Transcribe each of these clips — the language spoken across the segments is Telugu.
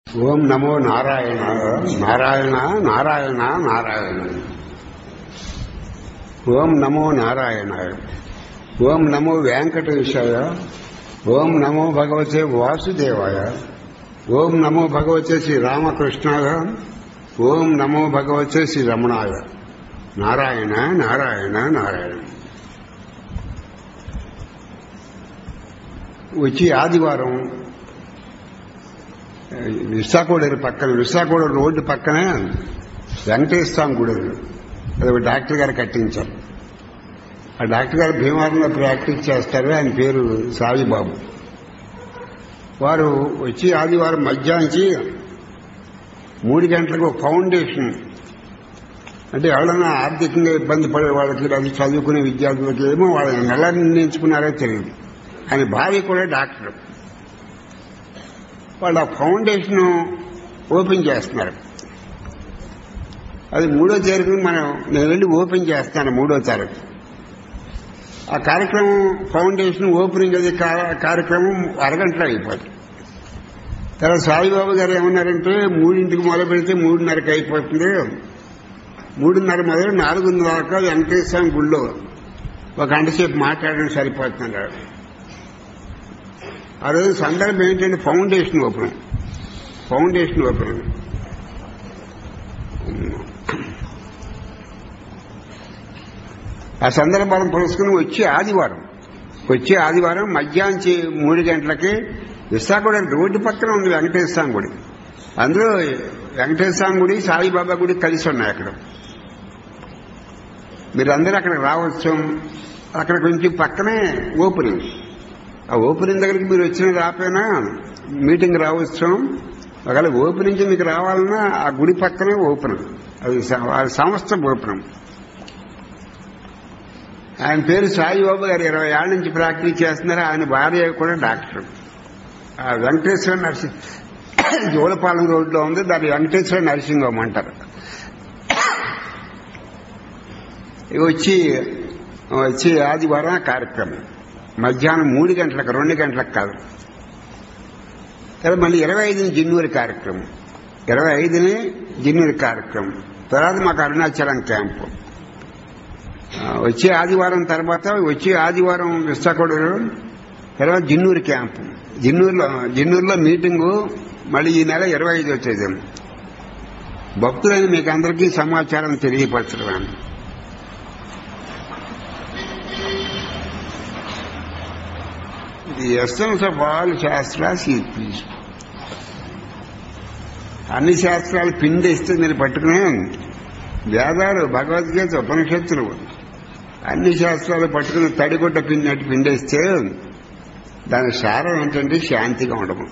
ఓం నమో నారాయణ నారాయణ నారాయణ నారాయణ. ఓం నమో నారాయణ. ఓం నమో వెంకటేశాయ. ఓం నమో భగవతే వాసుదేవాయ. ఓం నమో భగవతే శ్రీ రామకృష్ణాయ. ఓం నమో భగవతే శ్రీ రమణాయ. నారాయణ నారాయణ నారాయణ. వచ్చి ఆదివారం విశాఖగూడెం రోడ్డు పక్కనే వెంకటేశ్వర స్వామి గుడి అది ఒక డాక్టర్ గారు కట్టించారు. ఆ డాక్టర్ గారు భీమవరంలో ప్రాక్టీస్ చేస్తారు. ఆయన పేరు సాయిబాబు. వారు వచ్చి ఆదివారం మధ్యాహ్నానికి 3 గంటలకు ఫౌండేషన్ అంటే ఎవరైనా ఆర్థికంగా ఇబ్బంది పడే వాళ్ళకి అది చదువుకునే విద్యార్థులకి ఏమో వాళ్ళని నెల నిర్ణయించుకున్నారో తెలియదు. ఆయన భార్య కూడా డాక్టర్. వాళ్ళు ఆ ఫౌండేషన్ ఓపెన్ చేస్తున్నారు. అది 3వ తారీఖు నేను వెళ్ళి ఓపెన్ చేస్తాను. 3వ తారీఖు ఆ కార్యక్రమం ఫౌండేషన్ ఓపెనింగ్ అది కార్యక్రమం అరగంటలో అయిపోతుంది. తర్వాత సాయిబాబు గారు ఏమన్నారంటే 3ంటికి మొదలు పెడితే 3:30కి అయిపోతుంది. 3:30 మొదలు 4:30 దాకా వెంకటేశ్వర స్వామి గుళ్ళో ఒక గంట సేపు మాట్లాడడం సరిపోతున్నారు. ఆ రోజు సందర్భం ఏంటంటే ఫౌండేషన్ ఓపెన్. ఆ సందర్భాలను పురస్కరం వచ్చే ఆదివారం మధ్యాహ్నం 3 గంటలకి విశాఖగూడెం రోడ్డు పక్కన ఉంది వెంకటేశ్వర స్వామి గుడి. అందులో వెంకటేశ్వర స్వామి గుడి సాయిబాబా గుడి కలిసి ఉన్నాయి. అక్కడ మీరందరూ అక్కడికి రావచ్చు. అక్కడ కొంచెం పక్కనే ఓపెనింగ్. ఆ ఓపెనింగ్ దగ్గరికి మీరు వచ్చిన రాపోయినా మీటింగ్ రావచ్చు. ఒకవేళ ఓపెనింగ్ మీకు రావాలన్నా ఆ గుడి పక్కనే ఓపెన్. అది సంస్థ ఓపెన్. ఆయన పేరు సాయిబాబు గారు. 20 ఏళ్ల నుంచి ప్రాక్టీస్ చేస్తున్నారు. ఆయన భార్య కూడా డాక్టర్. ఆ వెంకటేశ్వర నర్సింగ్ జోలపాలెం రోడ్లో ఉంది. దాన్ని వెంకటేశ్వర నర్సింగ్ హోమ్ అంటారు. వచ్చి ఆదివారం కార్యక్రమం మధ్యాహ్నం 3 గంటలకు 2 గంటలకు కాదు. తర్వాత మళ్ళీ 25ని జిన్నూరు కార్యక్రమం. 25ని జిన్నూరు కార్యక్రమం. తర్వాత మాకు అరుణాచలం క్యాంపు. వచ్చే ఆదివారం తర్వాత వచ్చే ఆదివారం విశాఖగూడెం, తర్వాత జిన్నూరు క్యాంపు. జిన్నూరులో మీటింగు మళ్ళీ ఈ నెల 25 వచ్చేది. భక్తులైన మీకు అందరికీ సమాచారం తెలియపరచడం. The essence of all shastras ఈ పీస్. అన్ని శాస్త్రాలు పిండేస్తే మీరు పట్టుకునే వేదాలు, భగవద్గీత, ఉపనిషత్తులు అన్ని శాస్త్రాలు పట్టుకుని తడిగుడ్డ పిండినట్టు పిండేస్తే దాని సారం ఏంటంటే శాంతిగా ఉండము.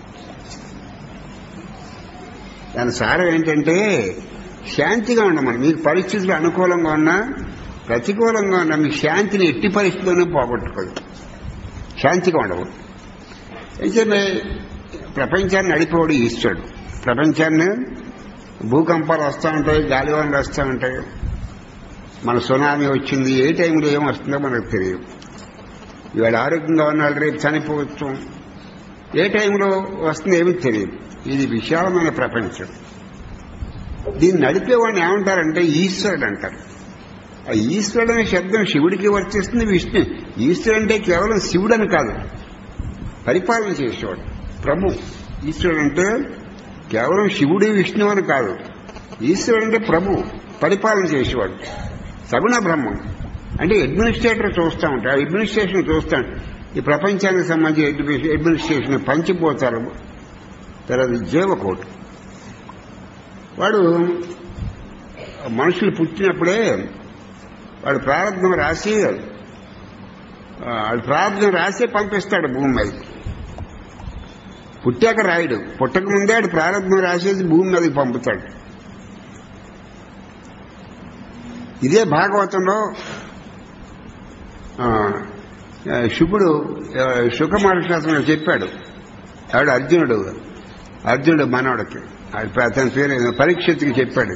దాని సారం ఏంటంటే శాంతిగా ఉండమని. మీకు పరిస్థితులు అనుకూలంగా ఉన్నా ప్రతికూలంగా ఉన్నా మీ శాంతిని ఎట్టి పరిస్థితుల్లోనే పోగొట్టుకోదు. శాంతిగా ఉండవు. అయితే ప్రపంచాన్ని నడిపేవాడు ఈశ్వరుడు. ప్రపంచాన్ని భూకంపాలు వస్తూ ఉంటాయి, గాలివానలు వస్తూ ఉంటాయి. మన సునామీ వచ్చింది, ఏ టైంలో ఏం వస్తుందో మనకు తెలియదు. ఇవాళ ఆరోగ్యంగా ఉన్నాడు, రేపు చనిపోవచ్చు. ఏ టైంలో వస్తుందో ఏమీ తెలియదు. ఇది విశాలమైన ప్రపంచం. దీన్ని నడిపేవాడిని ఏమంటారంటే ఈశ్వరుడు అంటారు. ఆ ఈశ్వరుడు అనే శబ్దం శివుడికి వర్తిస్తుంది. విష్ణు ఈశ్వరుడు అంటే కేవలం శివుడు అని కాదు, పరిపాలన చేసేవాడు ప్రభు. ఈశ్వరుడు అంటే కేవలం శివుడు విష్ణు అని కాదు. ఈశ్వరుడు అంటే ప్రభు, పరిపాలన చేసేవాడు. సగుణ బ్రహ్మం అంటే అడ్మినిస్ట్రేటర్ చూస్తూ ఉంటాడు. ఆ అడ్మినిస్ట్రేషన్ చూస్తాడు. ఈ ప్రపంచానికి సంబంధించిన అడ్మినిస్ట్రేషన్ పంచిపోతారు. తర్వాత జీవకోటి. వాడు మనుషులు పుట్టినప్పుడే వాడు ప్రారంభం రాసి పంపిస్తాడు భూమి మీదకి. పుట్టాక రాయుడు, పుట్టక ముందే వాడు ప్రారంభం రాసేసి భూమి మీదకి పంపుతాడు. ఇదే భాగవతంలో శుక మహర్షి చెప్పాడు. ఆవిడ అర్జునుడు మనవడికి, అతని పేరు పరీక్షిత్తుకి చెప్పాడు.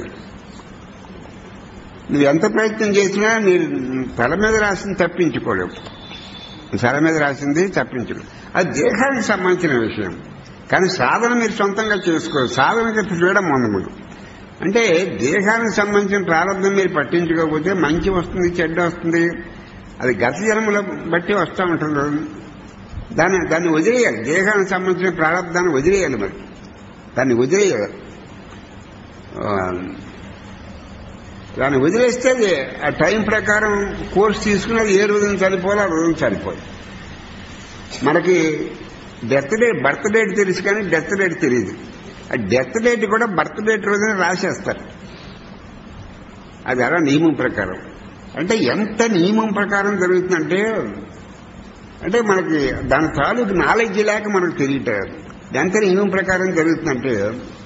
నువ్వు ఎంత ప్రయత్నం చేసినా నీ తల మీద రాసింది తప్పించుకోలేవు. తల మీద రాసింది తప్పించుకోలేవు. అది దేహానికి సంబంధించిన విషయం. కానీ సాధన మీరు సొంతంగా చేసుకోవాలి. సాధనకి ఫ్రీడమ్ ఉంది మీరు. అంటే దేహానికి సంబంధించిన ప్రారంభం మీరు పట్టించుకోకపోతే మంచి వస్తుంది, చెడ్డ వస్తుంది, అది గత జన్మల బట్టి వస్తూ ఉంటుంది. దాన్ని వదిలేయాలి. దేహానికి సంబంధించిన ప్రారంభాన్ని వదిలేయాలి. మరి దాన్ని వదిలేయాలి. దాన్ని వదిలేస్తే ఆ టైం ప్రకారం కోర్స్ తీసుకుని అది ఏ రోజున చనిపోవాలి ఆ రోజున చనిపోదు. మనకి బర్త్ డేట్ తెలుసు కానీ డెత్ డేట్ తెలియదు. ఆ డెత్ డేట్ కూడా బర్త్ డేట్ రోజున రాసేస్తారు. అది అలా నియమం ప్రకారం. అంటే ఎంత నియమం ప్రకారం జరుగుతుందంటే అంటే మనకి దాని తాలూకు నాలెడ్జ్ లేక మనకు తెలియటం. ఎంత నియమం ప్రకారం జరుగుతుందంటే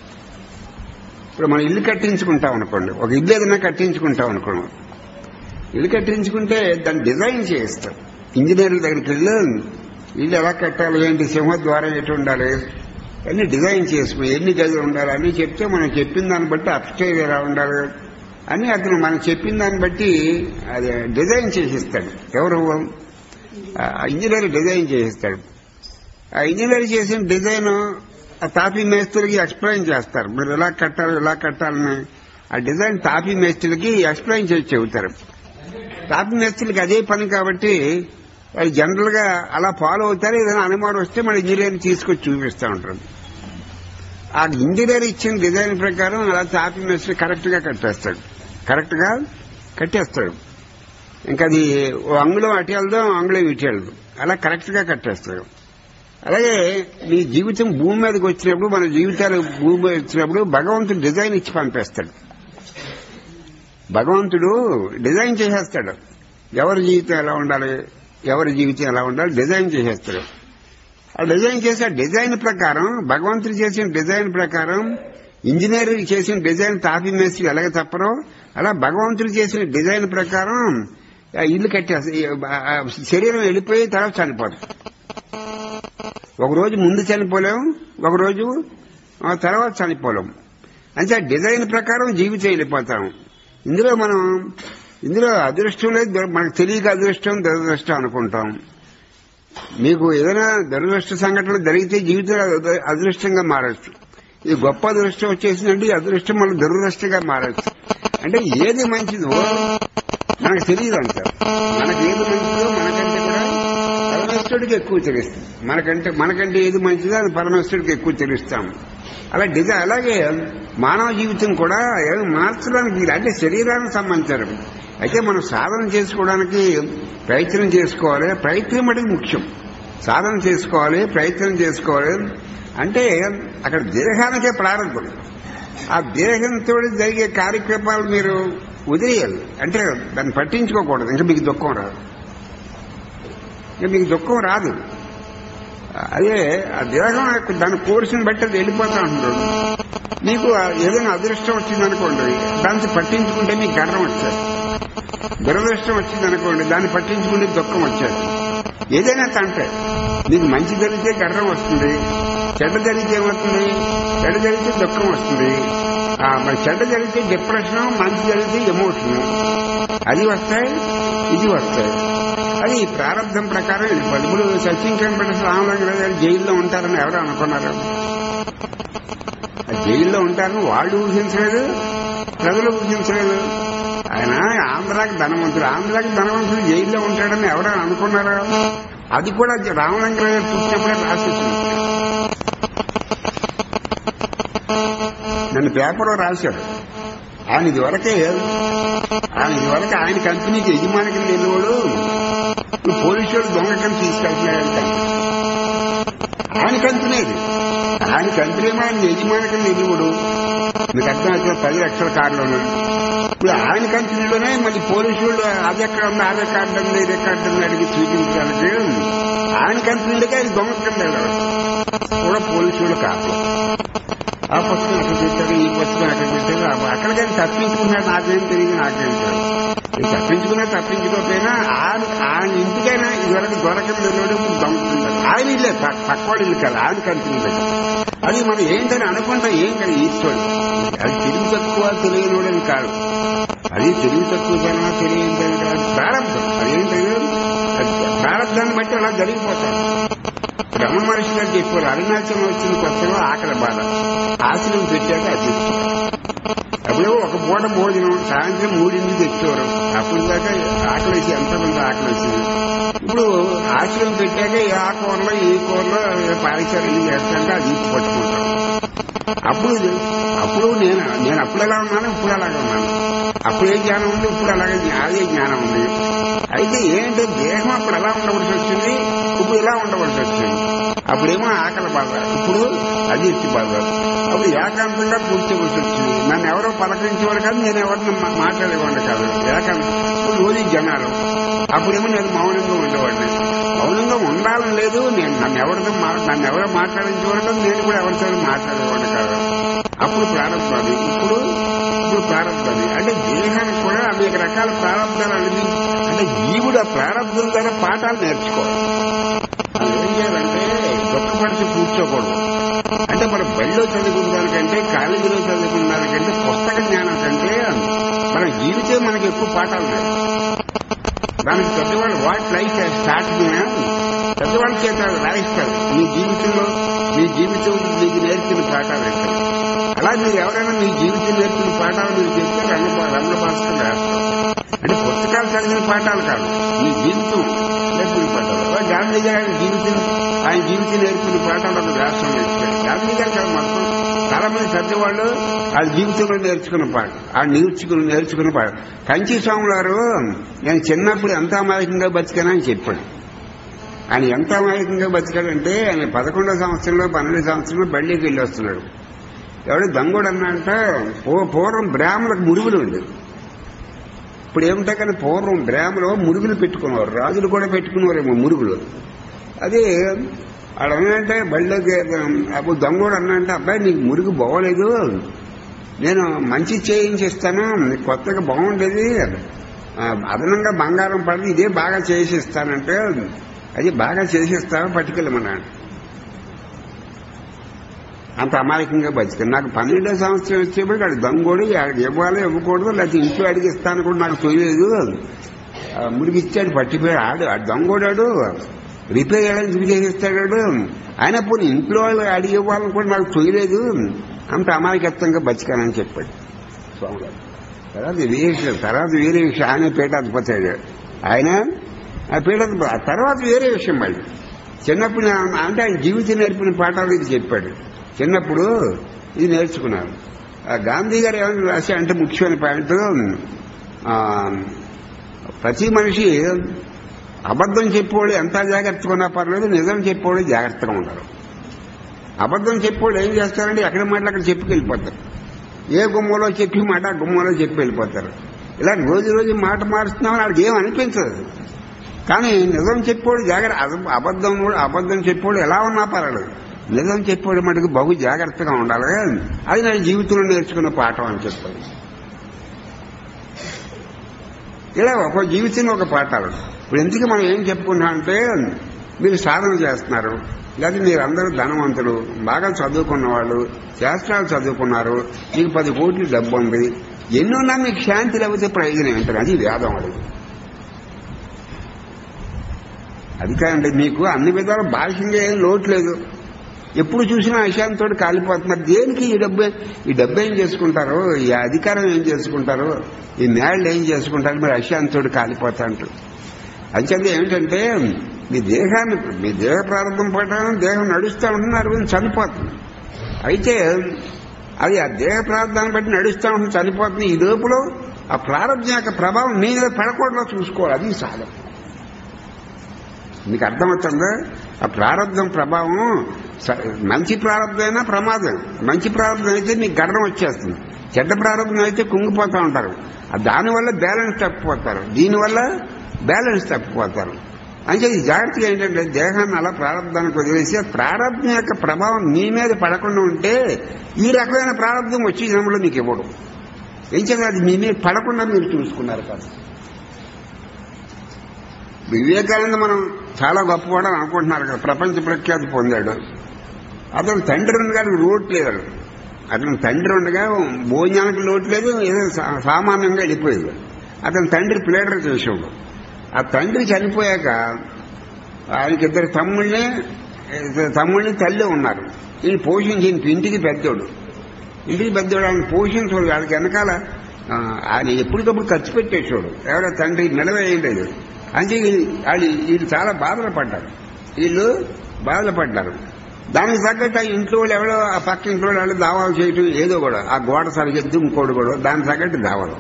ఇప్పుడు మనం ఇల్లు కట్టించుకుంటాం అనుకోండి, ఒక ఇల్లు ఏదైనా కట్టించుకుంటాం అనుకోండి, ఇల్లు కట్టించుకుంటే దాన్ని డిజైన్ చేయిస్తాం. ఇంజనీర్ల దగ్గరికి వెళ్ళి ఇల్లు ఎలా కట్టాలి, ఏంటి, సింహద్వారం ఎటు ఉండాలి, అన్ని డిజైన్ చేసుకుని ఎన్ని గదులు ఉండాలి అని చెప్తే మనం చెప్పిన దాన్ని బట్టి అప్స్టైర్ ఎలా ఉండాలి అని అతను మనం చెప్పిన దాన్ని బట్టి అది డిజైన్ చేసిస్తాడు. ఎవరు? ఇంజనీర్ డిజైన్ చేసిస్తాడు. ఆ ఇంజనీర్ చేసిన డిజైన్ ఆ తాపీ మేస్త్రికి ఎక్స్ప్లెయిన్ చేస్తారు. మీరు ఎలా కట్టాలి ఎలా కట్టాలని ఆ డిజైన్ తాపీ మేస్త్రికి ఎక్స్ప్లెయిన్ చేసి చెబుతారు. తాపీ మేస్త్రికి అదే పని కాబట్టి వాళ్ళు జనరల్ గా అలా ఫాలో అవుతారు. ఏదైనా అనుమానం వస్తే మన ఇంజనీర్ తీసుకొచ్చి చూపిస్తూ ఉంటారు. ఆ ఇంజనీర్ ఇచ్చిన డిజైన్ ప్రకారం అలా తాపీ మేస్త్రి కరెక్ట్ గా కట్టేస్తాడు. ఇంకా అది అంగుళం అటు వెళ్దాం, అంగుళం ఇటు వెళ్దాం, అలా కరెక్ట్ గా కట్టేస్తాడు. అలాగే మీ జీవితం భూమి మీదకి వచ్చినప్పుడు, మన జీవితాలు భూమి మీద వచ్చినప్పుడు భగవంతుడు డిజైన్ ఇచ్చి పంపేస్తాడు. భగవంతుడు డిజైన్ చేసేస్తాడు. ఎవరి జీవితం ఎలా ఉండాలి, ఎవరి జీవితం ఎలా ఉండాలి డిజైన్ చేసేస్తాడు. ఆ డిజైన్ చేసే డిజైన్ ప్రకారం, భగవంతుడు చేసిన డిజైన్ ప్రకారం, ఇంజనీర్ చేసిన డిజైన్ తాపీ మేస్త్రి ఎలాగ తప్పరో అలా భగవంతుడు చేసిన డిజైన్ ప్రకారం ఇల్లు కట్టేస్తే శరీరం వెళ్ళిపోయి తర్వాత చనిపోదు. ఒకరోజు ముందు చనిపోలేం, ఒకరోజు తర్వాత చనిపోలేం. అంటే డిజైన్ ప్రకారం జీవితం వెళ్ళిపోతాం. ఇందులో అదృష్టం లేదు. మనకు తెలియక అదృష్టం దురదృష్టం అనుకుంటాం. మీకు ఏదైనా దురదృష్ట సంఘటనలు జరిగితే జీవితం అదృష్టంగా మారచ్చు. ఇది గొప్ప అదృష్టం వచ్చేసిందంటే ఈ అదృష్టం మళ్ళీ దురదృష్టంగా మారచ్చు. అంటే ఏది మంచిదో మనకు తెలియదు అంటారు. మనకి ఏది మంచిదో మనకంటే కూడా పరమేశ్వరుడికి ఎక్కువ తెలుస్తుంది. మనకంటే ఏది మంచిదో అది పరమేశ్వరుడికి ఎక్కువ తెలుస్తాం. అలాగే మానవ జీవితం కూడా మార్చడానికి అంటే శరీరానికి సంబంధించారు. అయితే మనం సాధన చేసుకోవడానికి ప్రయత్నం చేసుకోవాలి. ప్రయత్నం మటుకు ముఖ్యం. సాధన చేసుకోవాలి, ప్రయత్నం చేసుకోవాలి. అంటే అక్కడ దేహానికే ప్రారంభం. ఆ దేహంతో జరిగే కార్యక్రమాలు మీరు వదిలేయాలి. అంటే దాన్ని పట్టించుకోకూడదు. ఇంకా మీకు దుఃఖం రాదు. అదే ఆ దేహం దాని కోర్సుని బట్టి అది వెళ్ళిపోతా ఉంటాడు. మీకు ఏదైనా అదృష్టం వచ్చిందనుకోండి, దాన్ని పట్టించుకుంటే మీకు గర్వం వచ్చేది. దురదృష్టం వచ్చిందనుకోండి, దాన్ని పట్టించుకుంటే దుఃఖం వచ్చేది. ఏదైనా తంటే మీకు మంచి జరిగితే గర్వం వస్తుంది, చెడ్డ జరిగితే ఏమవుతుంది, చెడ్డ జరిగితే దుఃఖం వస్తుంది. మరి చెడ్డ జరిగితే డిప్రెషన్, మంచి జరిగితే ఎమోషన్, అది వస్తాయి, ఇది వస్తాయి. అది ప్రారంభం ప్రకారం వెళ్ళిపోవాలి. ఇప్పుడు సచిన్ రామలింగరావు గారు జైల్లో ఉంటారని ఎవరు అనుకున్నారు? జైల్లో ఉంటారని వాళ్ళు ఊహించలేదు, ప్రజలు ఊహించలేదు. ఆయన ఆంధ్రాకి ధనవంతుడు జైల్లో ఉంటాడని ఎవరు అనుకున్నారా? అది కూడా రామలింగరావు గారు పుట్టినప్పుడే రాసేసింది. నన్ను పేపర్లో రాశాడు. ఆయన ఇదివరకు ఆయన కంపెనీకి యజమానికి వెళ్ళేవాడు పోలీసు వాడు దొంగకని తీసుకెళ్తున్నాడంట. ఆయన కంపెనీ ఆయన యజమానికి వెళ్ళేవాడు. మీకు అర్థమైతే 10 లక్షల కార్డులోనే. ఇప్పుడు ఆయన కంపెనీలోనే మళ్ళీ పోలీసు వాళ్ళు అది ఎక్కడ ఉంది, అదే కార్డు ఉంది, ఇదే కార్డు ఉంది అడిగి చూపించడానికి ఆయన కంపెనీలకి ఆయన దొంగకని వెళ్ళాడు కూడా పోలీసు వాళ్ళు కాదు. ఆ పుస్తకం ఎక్కడ పెట్టారు, ఈ పుస్తకం ఎక్కడ పెట్టారు, అక్కడికైనా తప్పించుకున్నాడు. నాకేం తెలియదు. తప్పించుకోకపోయినా ఆయన ఇంటికైనా ఇదివరకు దొరకని దొంగతుంటారు. ఆయన ఇల్లే, పక్కవాడు ఇల్లు కాదు, ఆయన కంపెనీలే. అది మనం ఏంటని అనుకుంటాం. ఏం కాదు ఈశ్వరుడు. అది తెలివి తక్కువ తెలియనివాడని కాదు. అది తెలివి తక్కువ జనం తెలియని కాదు. ప్రారంభం. అదేంటది ప్రారంభాన్ని బట్టి అలా జరిగిపోతాడు. రమణ మహర్షి గారు చెప్పారు, అరుణాచలం వచ్చిన కొత్తలో ఆకలి బాధ, ఆశ్రమం పెట్టాక అది అప్పుడు ఒక పూట భోజనం సాయంత్రం 3 తెచ్చేవారు. అప్పుడు దాకా ఆకలి వేసి ఎంతమంది ఆకలి వేసింది. ఇప్పుడు ఆశ్రమం పెట్టాక ఆ కూరలో ఈ కూరలో పారిచారు ఇల్లు చేస్తాంటే అది ఇచ్చి పట్టుకుంటాం. అప్పుడు నేను అప్పుడు ఎలా ఉన్నాను, ఇప్పుడు అలాగే ఉన్నాను. అప్పుడే జ్ఞానం ఉంది, ఇప్పుడు అలాగే అదే జ్ఞానం ఉంది. అయితే ఏంటంటే దేహం అప్పుడు ఎలా ఉండవలసి వచ్చింది, ఇప్పుడు ఇలా ఉండవలసి వచ్చింది. అప్పుడేమో ఆకలి బాధ, ఇప్పుడు అది ఇచ్చి బాధ. అప్పుడు ఏకాంతంగా కూర్చోవలసి వచ్చింది. నన్ను ఎవరో పలకరించేవాడు కాదు, నేను ఎవరిని మాట్లాడేవాడిని కాదు. ఏకాంతం ఇప్పుడు రోజు జనాలు. అప్పుడేమో నేను మౌనంగా ఉండేవాడిని. మౌనంగా ఉండాలని లేదు, నన్ను ఎవరో మాట్లాడించేవాడు కాదు, నేను కూడా ఎవరితో మాట్లాడేవాడిని కాదు. అప్పుడు ప్రారంభాలు, ఇప్పుడు ప్రారంభాలు. అంటే దేహానికి కూడా అనేక రకాల ప్రారంభాలు అనేది. అంటే జీవుడు ఆ ప్రారంభం ద్వారా పాఠాలు నేర్చుకోవాలి. ఏం చేయాలంటే దుఃఖపడిచి కూర్చోకూడదు. అంటే మనం బడిలో చదువుకున్న దానికంటే, కాలేజీలో చదువుకున్న దానికంటే, పుస్తక జ్ఞానం కంటే మన జీవితం మనకి ఎక్కువ పాఠాలు ఉన్నాయి. దానికి పెద్దవాళ్ళు వాట్ లైఫ్ స్టార్ట్ పెద్దవాళ్ళ చేత రాయిస్తారు. మీ జీవితం మీకు నేర్పిన పాఠాలు ఏంటారు. అలా మీరు ఎవరైనా మీ జీవితం నేర్పిన పాఠాలు మీరు చెప్తే రమణ భాస్కర్ రాస్తారు. అంటే పుస్తకాలు చదివిన పాఠాలు కాదు, మీ జీవితం నేర్పిన పాఠాలు. గాంధీ గారి ఆయన జీవితం నేర్పిన పాఠాలు ఒక రాష్ట్రంలో ఇచ్చారు. గాంధీ గారు కాదు, మొత్తం చాలా మంది పెద్దవాళ్ళు వాళ్ళ జీవితంలో నేర్చుకున్న పాఠం, ఆ నేర్చుకున్న పాఠం. కంచి స్వామి గారు నేను చిన్నప్పుడు ఎంత అమాయకంగా బతికానని చెప్పాడు. ఆయన ఎంత అమాయకంగా బతికాడంటే, ఆయన 11వ సంవత్సరంలో 12వ సంవత్సరంలో బళ్ళీకి వెళ్ళి వస్తున్నాడు. ఎవడు దంగోడు అన్నంట, పూర్వం బ్రాహ్మణులకు మురుగులు ఉండేది. ఇప్పుడు ఏమిటాయి కానీ పూర్వం బ్రాహ్మణులు మురుగులు పెట్టుకునేవారు, రాజులు కూడా పెట్టుకునేవారేమో మురుగులు. అది అడనంటే బళ్ళకి అప్పుడు దొంగోడు అన్నంటే, అబ్బాయి నీకు మురుగు బాగోలేదు, నేను మంచి చేయించిస్తాను, కొత్తగా బాగుండేది, అదనంగా బంగారం పడి ఇదే బాగా చేసిస్తానంటే, అది బాగా చేసిస్తాను పట్టుకెళ్ళమన్నాడు. అంత అమాయకంగా బతికాను. నాకు 12వ సంవత్సరం వచ్చేప్పటికి అది దొంగోడు ఇవ్వాలి ఇవ్వకూడదు, లేకపోతే ఇంట్లో అడిగిస్తాను కూడా నాకు తెలియలేదు. మురిగిచ్చాడు, పట్టిపోయాడు. ఆ దొంగోడాడు రిపేర్ చేయడానికి తిరిగేస్తాడు. ఆయన పోనీ ఇంట్లో వాళ్ళు అడిగి ఇవ్వాలని కూడా నాకు తెలియలేదు, అంత అమాయకత్వంగా బతికానని చెప్పాడు స్వామి గారు. తర్వాత వేరే విషయం, ఆయన పీఠాధిపతాడు. ఆయన ఆ పీఠాధిపతి. తర్వాత వేరే విషయం మళ్ళీ చిన్నప్పుడు అంటే ఆయన జీవితం నేర్పిన పాఠాలు ఇది చెప్పాడు. చిన్నప్పుడు ఇది నేర్చుకున్నాను. గాంధీ గారు ఏమైనా రాశా అంటే ముఖ్యమైన పాయింట్, ప్రతి మనిషి అబద్ధం చెప్పేవాడు ఎంత జాగ్రత్తగా ఉన్నా పర్లేదు, నిజం చెప్పేవాడు జాగ్రత్తగా ఉండరు. అబద్ధం చెప్పేవాడు ఏం చేస్తారంటే ఎక్కడ మాటలు అక్కడ చెప్పుకెళ్ళిపోతారు. ఏ గుమ్మలో చెప్పి మాట ఆ గుమ్మలో చెప్పి వెళ్ళిపోతారు. ఇలా రోజు మాట మారుస్తున్నామని వాళ్ళకి ఏం అనిపించదు. కానీ నిజం చెప్పేవాడు జాగ్రత్త, అబద్ధం చెప్పేవాడు ఎలా ఉన్నా పర్వాలేదు, నిజం చెప్పేవాడు మటుకు బహు జాగ్రత్తగా ఉండాలి. అది నేను జీవితంలో నేర్చుకున్న పాఠం అని చెప్పాను. ఇలా ఒక జీవితంలో ఒక పాఠాలు. ఇప్పుడు ఎందుకు మనం ఏం చెప్పుకున్నాం అంటే, మీరు సాధన చేస్తున్నారు, లేదా మీరందరూ ధనవంతులు, బాగా చదువుకున్న వాళ్ళు, శాస్త్రాలు చదువుకున్నారు, మీకు 10 కోట్ల డబ్బు ఉంది, ఎన్నున్నా మీకు శాంతి లేకపోతే ప్రయోజనం ఏంటారు. అది వేదం. అది కాదండి, మీకు అన్ని విధాలు బాహ్యంగా ఏం లోటు లేదు, ఎప్పుడు చూసినా అశాంతితో కాలిపోతున్నారు. దేనికి ఈ డబ్బు ఏం చేసుకుంటారు, ఈ అధికారం ఏం చేసుకుంటారు, ఈ మేళ్ళు ఏం చేసుకుంటారు, మీరు అశాంతితో కాలిపోతా అంటారు. అంచేత ఏమిటంటే మీ దేహ ప్రారంభం పడడం, దేహం నడుస్తూ ఉంటున్నారు, చనిపోతుంది. అయితే అది ఆ దేహ ప్రారంభాన్ని బట్టి నడుస్తూ ఉంటుంది, చనిపోతుంది. ఈ లోపల ఆ ప్రారంభం యొక్క ప్రభావం నీ మీద పడకూడదో చూసుకోవాలి. అది సాధన. మీకు అర్థమవుతుందా? ఆ ప్రారంభం ప్రభావం మంచి ప్రారంభం అయినా ప్రమాదం. మంచి ప్రారంభం అయితే మీకు గర్వం వచ్చేస్తుంది, చెడ్డ ప్రారంభం అయితే కుంగిపోతూ ఉంటారు. దానివల్ల బ్యాలెన్స్ తప్పిపోతారు, దీనివల్ల బ్యాలెన్స్ తప్పిపోతారు. అంటే ఈ జాగ్రత్తగా ఏంటంటే దేహాన్ని అలా ప్రారంభానికి వదిలేసి ప్రారంభం యొక్క ప్రభావం మీ మీద పడకుండా ఉంటే ఈ రకమైన ప్రారంభం వచ్చే జన్మలో మీకు ఇవ్వడు. ఏం చేయాలి, అది మీ మీద పడకుండా మీరు చూసుకున్నారు కాదు. వివేకానంద మనం చాలా గొప్పవాడని అనుకుంటున్నారు కదా, ప్రపంచ ప్రఖ్యాతి పొందాడు. అతను తండ్రి ఉండగా లోటు లేదు, అతను తండ్రి ఉండగా భోజనానికి లోటు లేదు, ఏదో సామాన్యంగా వెళ్ళిపోయేది. అతని తండ్రి ప్లేడర్ చేసేవాడు. ఆ తండ్రి చనిపోయాక ఆయనకి 2 తమ్ముళ్ళని తమ్ముడిని తల్లి ఉన్నారు. ఈయన పోషించి ఇంటికి పెద్దోడు ఆయన పోషించోడు. వాళ్ళకి వెనకాల ఆయన ఎప్పటికప్పుడు ఖర్చు పెట్టేసాడు. ఎవరో తండ్రి నిలవేయలేదు. అంటే వీళ్ళు చాలా బాధలు పడ్డారు. దానికి తగ్గట్టు ఆ ఇంట్లో వాళ్ళు ఎవరో ఆ పక్క ఇంట్లో వాళ్ళు దావాలు చేయటం ఏదో కూడా ఆ గోడ సరిగెద్దు ఇంకోటి కూడా దానికి తగ్గట్టు దావాలు.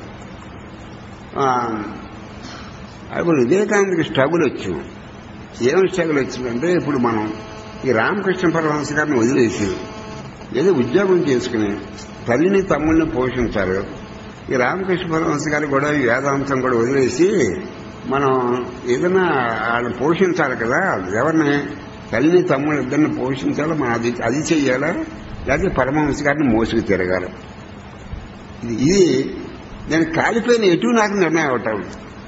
అప్పుడు వివేకానందకి స్ట్రగుల్ వచ్చింది. ఏం స్ట్రగుల్ వచ్చిందంటే ఇప్పుడు మనం ఈ రామకృష్ణ పరమహంస గారిని వదిలేసి ఏదో ఉద్యోగం చేసుకుని తల్లిని తమ్ముడిని పోషించారు. ఈ రామకృష్ణ పరమహంస గారు కూడా ఈ వేదాంతం కూడా వదిలేసి మనం ఏదైనా వాళ్ళని పోషించాలి కదా. ఎవరిని తల్లిని తమ్ముడు ఇద్దరిని పోషించాలో మనం అది చెయ్యాలా, లేకపోతే పరమహంస గారిని మోసుకు తిరగాలి. ఇది నేను కాలిపోయిన ఎటు నాకు నిర్ణయం అవటం.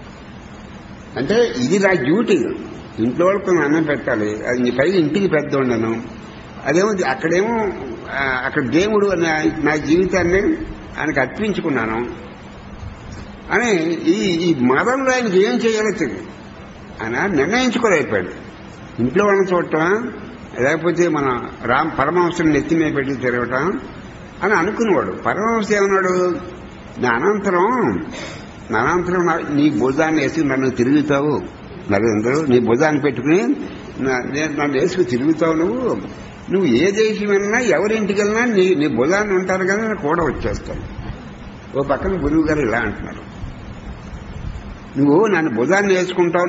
అంటే ఇది నా డ్యూటీ. ఇంట్లో వాళ్ళకు అన్నం పెట్టాలి. అది నీ పైగా ఇంటికి పెద్ద ఉండను. అదేమో అక్కడ దేవుడు నా జీవితాన్ని ఆయనకు అర్పించుకున్నాను అని ఈ మతంలో ఆయనకి ఏం చేయాలో తెలియదు. ఆయన నిర్ణయించుకోలేకపోయాడు. ఇంట్లో వాళ్ళని చూడటం, లేకపోతే మన పరమహంసని నెత్తి మీద పెట్టి తిరగటం అని అనుకునేవాడు. పరమహంస ఏమన్నాడు, నా అనంతరం నీ భుజాన్ని వేసి నన్ను తిరుగుతావు నరేంద్ర, నీ భుజాన్ని పెట్టుకుని నన్ను వేసుకు తిరుగుతావు. నువ్వు ఏ దేశం వెళ్ళినా ఎవరింటికి వెళ్ళినా నీ భుజాన్ని ఉంటారు కదా, నేను కూడా వచ్చేస్తాను. ఓ పక్కన గురువు గారు ఇలా అంటున్నారు, నువ్వు నన్ను భుజాన్ని వేసుకుంటావు,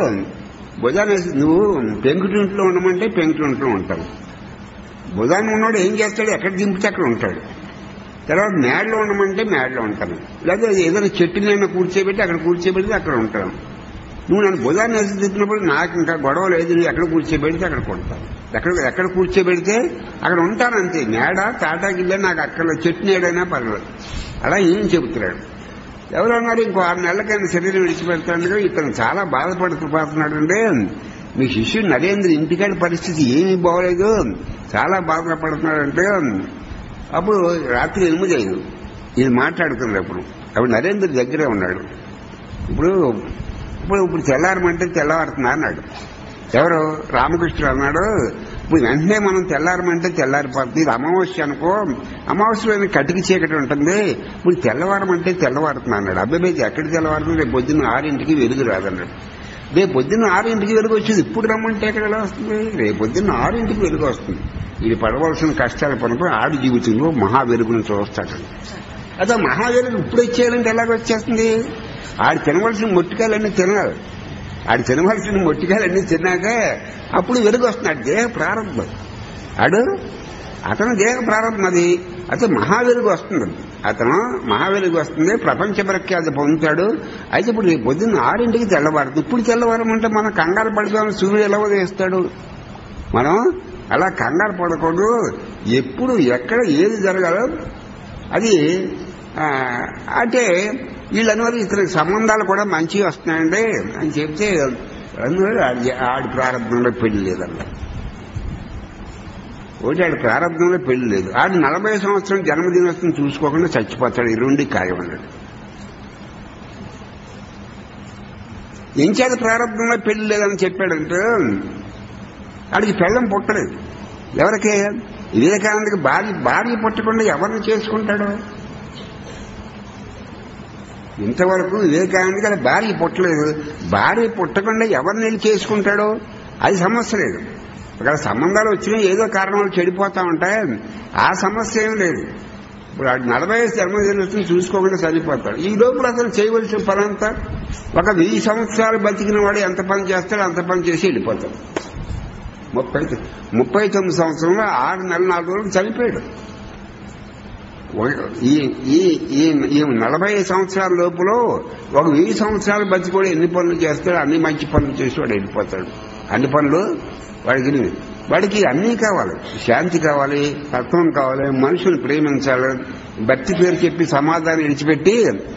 నువ్వు పెంకుటింట్లో ఉండమంటే పెంకుటింట్లో ఉంటావు. భుజాన్ని ఉన్నవాడు ఏం చేస్తాడు, ఎక్కడ దింపితే అక్కడ ఉంటాడు. తర్వాత మేడలో ఉండమంటే మేడలో ఉంటాను, లేదా ఏదైనా చెట్టు నేను కూర్చోబెట్టి అక్కడ కూర్చోబెడితే అక్కడ ఉంటాను. నువ్వు నన్ను భుజాన్ని వేసి తిప్పినప్పుడు నాకు ఇంకా గొడవ లేదు, నువ్వు ఎక్కడ కూర్చోబెడితే అక్కడ కొడతాను. ఎక్కడ కూర్చోబెడితే అక్కడ ఉంటాను అంతే. మేడ తాటాకిల్లే నాకు అక్కడ చెట్టు నేడైనా పర్వాలేదు. అలా ఏం చెబుతున్నాడు. ఎవరన్నారు ఇంకో 6 నెలలకైనా శరీరం విడిచిపెడతాడు. ఇతను చాలా బాధపడుతున్నాడంటే మీ శిష్యుడు నరేంద్ర ఇంటికాడి పరిస్థితి ఏమీ బాగోలేదు, చాలా బాధపడుతున్నాడంటే అప్పుడు రాత్రి 8 అయింది. ఇది మాట్లాడుతున్నారు. అప్పుడు నరేంద్ర దగ్గరే ఉన్నాడు. ఇప్పుడు తెల్లారమంటే తెల్లవారుతున్నా అన్నాడు. ఎవరు రామకృష్ణుడు అన్నాడు. ఇప్పుడు వెంటనే మనం తెల్లారమంటే తెల్లారిపోతుంది. ఇది అమావాస్య అనుకో, అమావాస్యలో కటికి చీకటి ఉంటుంది. ఇప్పుడు తెల్లవారమంటే తెల్లవారుతున్నా అన్నాడు. అబ్బాయి ఎక్కడ తెల్లవారుతుంది, రేపు పొద్దున్న 6ంటికి వెలుగు రాదన్నాడు. రేపు పొద్దున్న 6ంటికి వెలుగు వచ్చేది, ఇప్పుడు రమ్మంటే ఎక్కడ ఎలా వస్తుంది? రేపు పొద్దున్న 6ంటికి వెలుగు వస్తుంది. ఇది పడవలసిన కష్టాల పనులు ఆడి జీవితంలో మహా వెలుగును చూస్తాడు. అదే మహా వెలుగు ఇప్పుడు వచ్చేయాలంటే ఎలాగ వచ్చేస్తుంది? ఆడు తినవలసిన మొట్టికాయలన్నీ తినాలి. తిన్నాక అప్పుడు వెలుగు వస్తున్నాడు. దేహ ప్రారంభం అతను దేహ ప్రారంభం. అది అయితే మహావెలుగు వస్తుంది. మహావెలుగు వస్తుంది, ప్రపంచ ప్రఖ్యాతి పొందుతాడు. అయితే ఇప్పుడు రేపు పొద్దున్న 6ంటికి తెల్లవారుతుంది. ఇప్పుడు తెల్లవారమంటే మనం కంగారు పడిపోయిన సూర్యుడు ఎలా ఉదయిస్తాడు? మనం అలా కంగారు పడకూడదు. ఎప్పుడు ఎక్కడ ఏది జరగాలో అది అంటే వీళ్ళనివారు ఇతనికి సంబంధాలు కూడా మంచిగా వస్తున్నాయండి అని చెప్తే ఆడి ప్రారంభంలో పెళ్లి లేదన్న. ఆడి ప్రారంభంలో పెళ్లి లేదు. ఆడు 40 సంవత్సరం జన్మదినోత్సవం చూసుకోకుండా చచ్చిపోతాడు. ఈ 2 ఖాయం అన్నాడు. ఎంచేత ప్రారంభంలో పెళ్లి లేదని చెప్పాడంటే ఆడికి పెళ్ళం పుట్టలేదు. ఎవరికి? వివేకానందకి భార్య పుట్టకుండా ఎవరిని చేసుకుంటాడు? ఇంతవరకు వివేకానందకి భార్య పుట్టలేదు. భార్య పుట్టకుండా ఎవరిని చేసుకుంటాడో అది సమస్య లేదు. ఒకవేళ సంబంధాలు వచ్చినా ఏదో కారణాలు చెడిపోతా ఉంటాయి, ఆ సమస్య ఏం లేదు. ఇప్పుడు 40 జన్మదినోత్సవం చూసుకోకుండా సరిపోతాడు. ఈ లోపల అతను చేయవలసిన పనంతా ఒక 1000 సంవత్సరాలు బతికిన వాడు ఎంత పని చేస్తాడో అంత పని చేసి వెళ్ళిపోతాడు. 39 సంవత్సరంలో 6 నెలలు 4 రోజులు చనిపోయాడు. ఈ 40 సంవత్సరాల లోపల ఒక 1000 సంవత్సరాలు బతికోడు ఎన్ని పనులు చేస్తాడు, అన్ని మంచి పనులు చేసి వాడు వెళ్ళిపోతాడు. అన్ని పనులు వాడికి అన్నీ కావాలి. శాంతి కావాలి, తత్వం కావాలి, మనుషులు ప్రేమించాలి. భక్తి పేరు చెప్పి సమాధానం విడిచిపెట్టి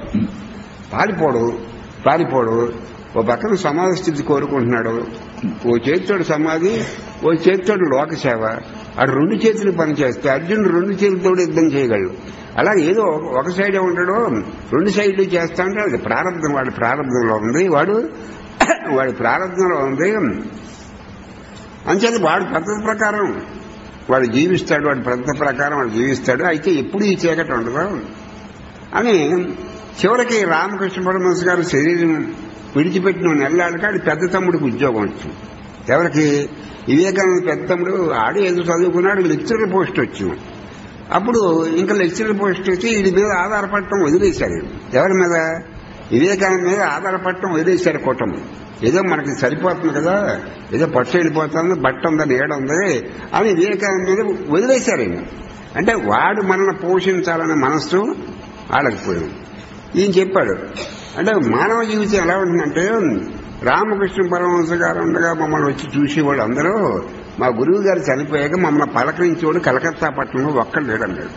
పారిపోడు. ఓ పక్కన సమాధి స్థితి కోరుకుంటున్నాడు. ఓ చేతితోడు సమాధి, ఓ చేతితోడు లోకసేవ. ఆడు 2 చేతులు పనిచేస్తే అర్జునుడు 2 చేతులతోడు యుద్ధం చేయగలడు. అలాగే ఏదో ఒక సైడే ఉంటాడో 2 సైడ్లు చేస్తా అంటే అది ప్రారంభం. వాడి ప్రారంభంలో ఉంది. అంచేది వాడి పద్ధతి ప్రకారం వాడు జీవిస్తాడు, వాడి పద్ధతి ప్రకారం వాడు జీవిస్తాడు. అయితే ఎప్పుడు ఈ చీకటి ఉండదు అని చివరికి రామకృష్ణ పరమహంస గారు శరీరం విడిచిపెట్టిన నెల్లాడికి ఆడి పెద్ద తమ్ముడికి ఉద్యోగం వచ్చింది. ఎవరికి? వివేకానంద పెద్ద తమ్ముడు. ఆడు ఏదో చదువుకున్నాడు, లెక్చరర్ పోస్ట్ వచ్చింది. అప్పుడు ఇంకా లెక్చరర్ పోస్ట్ వచ్చి వీడి మీద ఆధారపడటం వదిలేశాడు. ఎవరి మీద? వివేకానంద మీద ఆధారపడటం వదిలేశాడు కుటుంబం. ఏదో మనకి సరిపోతుంది కదా, ఏదో పట్టు వెళ్ళిపోతుంది, బట్ట ఉందని ఏడ ఉంది అని వివేకానంద మీద వదిలేశారు. అంటే వాడు మనల్ని పోషించాలనే మనస్సు ఆడకపోయింది. ఈయన చెప్పాడు అంటే మానవ జీవితం ఎలా ఉంటుందంటే, రామకృష్ణ పరమహంస గారు ఉండగా మమ్మల్ని వచ్చి చూసేవాళ్ళు అందరూ మా గురువు గారు చనిపోయాక మమ్మల్ని పలకరించేవాడు కలకత్తా పట్టణంలో ఒక్కడు లేడన్నాడు.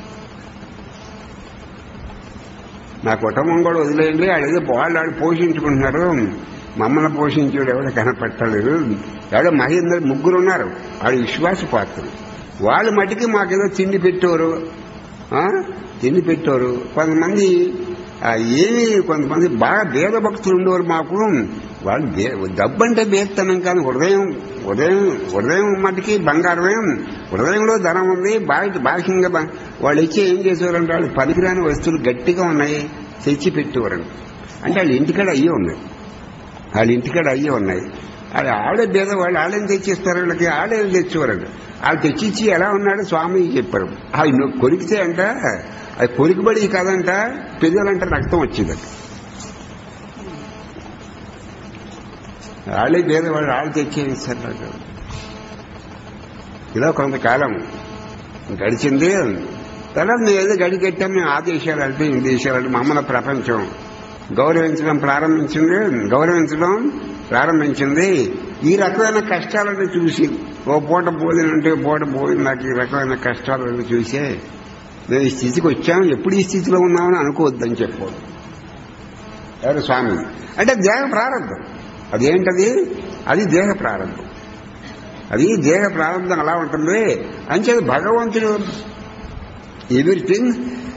నా కుటుంబం కూడా వదిలేయండి, ఆడేదో వాళ్ళు పోషించుకుంటున్నారు, మమ్మల్ని పోషించేవాడు ఎవడో కనపట్టలేదు. ఎవడో మహేంద్ర ముగ్గురు ఉన్నారు, వాడు విశ్వాసపాత్రులు. వాళ్ళు మటుకి మాకేదో తిండి పెట్టేవారు. కొంతమంది కొంతమంది బాగా భేద భక్తులు ఉండేవారు మాకు. వాళ్ళు డబ్బంటే భేదతనం కానీ హృదయం మటుకి బంగారమే, హృదయంలో ధనం ఉంది. బాహ్యంగా వాళ్ళు ఇచ్చి ఏం చేసేవారంటే వాళ్ళు పనికిరాని వస్తువులు గట్టిగా ఉన్నాయి తెచ్చి పెట్టేవారండి. అంటే వాళ్ళ ఇంటికాడ అయ్యే ఉన్నాయి. ఆడే భేద వాళ్ళు ఆడేం తెచ్చిస్తారు, వీళ్ళకి ఆడేం తెచ్చేవారండి. వాళ్ళు తెచ్చిచ్చి ఎలా ఉన్నాడు స్వామి చెప్పారు. అవి కొరికితే అంట అది కొరికబడి కాదంట, పెద్దలంటే రక్తం వచ్చిందట. వాళ్ళే భేదవాళ్ళు వాళ్ళు తెచ్చేస్తారు నాకు. ఇలా కొంతకాలం గడిచింది. తర్వాత మేము ఏదో గడికెట్టాం. మేము ఆ దేశాలంటే ఈ దేశాలంటే మమ్మల్ని ప్రపంచం గౌరవించడం ప్రారంభించింది. ఈ రకమైన కష్టాలను చూసి ఓ పూట భోజనంటే పూట భోజనం నాకు ఈ రకమైన కష్టాలను చూసే మేము ఈ స్థితికి వచ్చాము. ఎప్పుడు ఈ స్థితిలో ఉన్నామని అనుకోవద్దని చెప్పాడు ఎవరు స్వామి. అంటే దేహ ప్రారంభం. అదేంటది? అది దేహ ప్రారంభం. అలా ఉంటుంది. అంచేది భగవంతుడు ఎవ్రీథింగ్,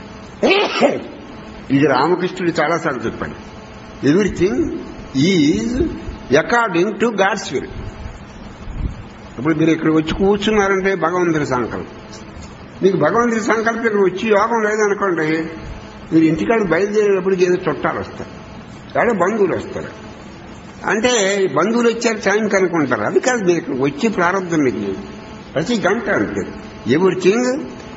ఇది రామకృష్ణుడు చాలాసార్లు చెప్పాడు, everything is according to God's will. ఇప్పుడు మీరు ఇక్కడ వచ్చి కూర్చున్నారంటే భగవంతుడి సంకల్పం. మీకు భగవంతుడి సంకల్పం ఇక్కడ వచ్చి యోగం లేదనుకోండి, మీరు ఇంటికాడ బయలుదేరేటప్పటికి ఏదో చుట్టాలు వస్తారు, లేదా బంధువులు వస్తారు. అంటే బంధువులు వచ్చారు టైం కనుక్కుంటారు. అది కాదు, మీరు ఇక్కడ వచ్చి ప్రారంభం మీకు ప్రతి గంట అంతే. Everything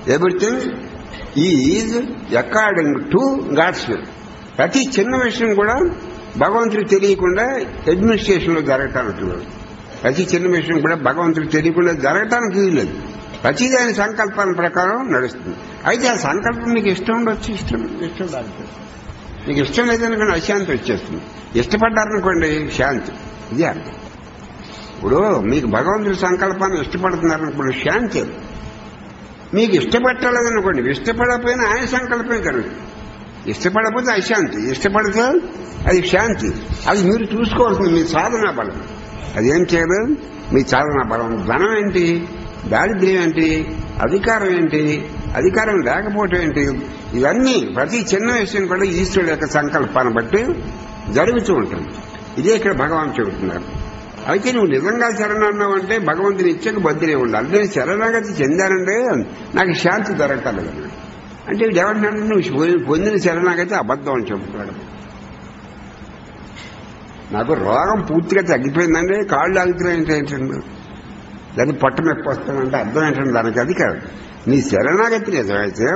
is according to God's will. ప్రతి చిన్న విషయం కూడా భగవంతుడికి తెలియకుండా అడ్మినిస్ట్రేషన్ లో జరగటానికి లేదు. ప్రతి చిన్న విషయం కూడా భగవంతుడికి తెలియకుండా జరగటానికి వీల్లేదు. ప్రతిదీ ఆయన సంకల్పాల ప్రకారం నడుస్తుంది. అయితే ఆ సంకల్పం మీకు ఇష్టం ఉండొచ్చు, ఇష్టం రాదు. మీకు ఇష్టం లేదనుకోండి అశాంతి వచ్చేస్తుంది. ఇష్టపడ్డారనుకోండి శాంతి. ఇది అర్థం. ఇప్పుడు మీకు భగవంతుడి సంకల్పాన్ని ఇష్టపడుతున్నారనుకోండి శాంతి. మీకు ఇష్టపట్టలేదనుకోండి, ఇష్టపడకపోయినా ఆయన సంకల్పమే జరుగుతుంది. ఇష్టపడకపోతే అశాంతి, ఇష్టపడితే అది శాంతి. అది మీరు చూసుకోవాల్సింది మీ సాధనా బలం. అదేం చేయదు మీ సాధనా బలం. ధనం ఏంటి, దారిద్ర్యం ఏంటి, అధికారం ఏంటి, అధికారం లేకపోవటం ఏంటి, ఇవన్నీ ప్రతి చిన్న విషయం కూడా ఈశ్వరుడు యొక్క సంకల్పాన్ని బట్టి జరుగుతూ ఉంటుంది. ఇదే ఇక్కడ భగవాన్ చెబుతున్నారు. అయితే నువ్వు నిజంగా శరణన్నావంటే భగవంతుని ఇచ్చక బద్దులే ఉండాలి. నేను శరణాగతి చెందానంటే నాకు శాంతి దొరకలేదు అంటే ఏమంటున్నాడు, నువ్వు పొందిన శరణాగతి అబద్ధం అని చెబుతున్నాడు. నాకు రోగం పూర్తిగా తగ్గిపోయిందండి, కాళ్ళు ఆగుతున్నాయంటే ఏంటండి, దాన్ని పట్టు మెప్పి వస్తానంటే అర్థం ఏంటండి దానికి. అది కాదు, నీ శరణాగతి నిజమైతే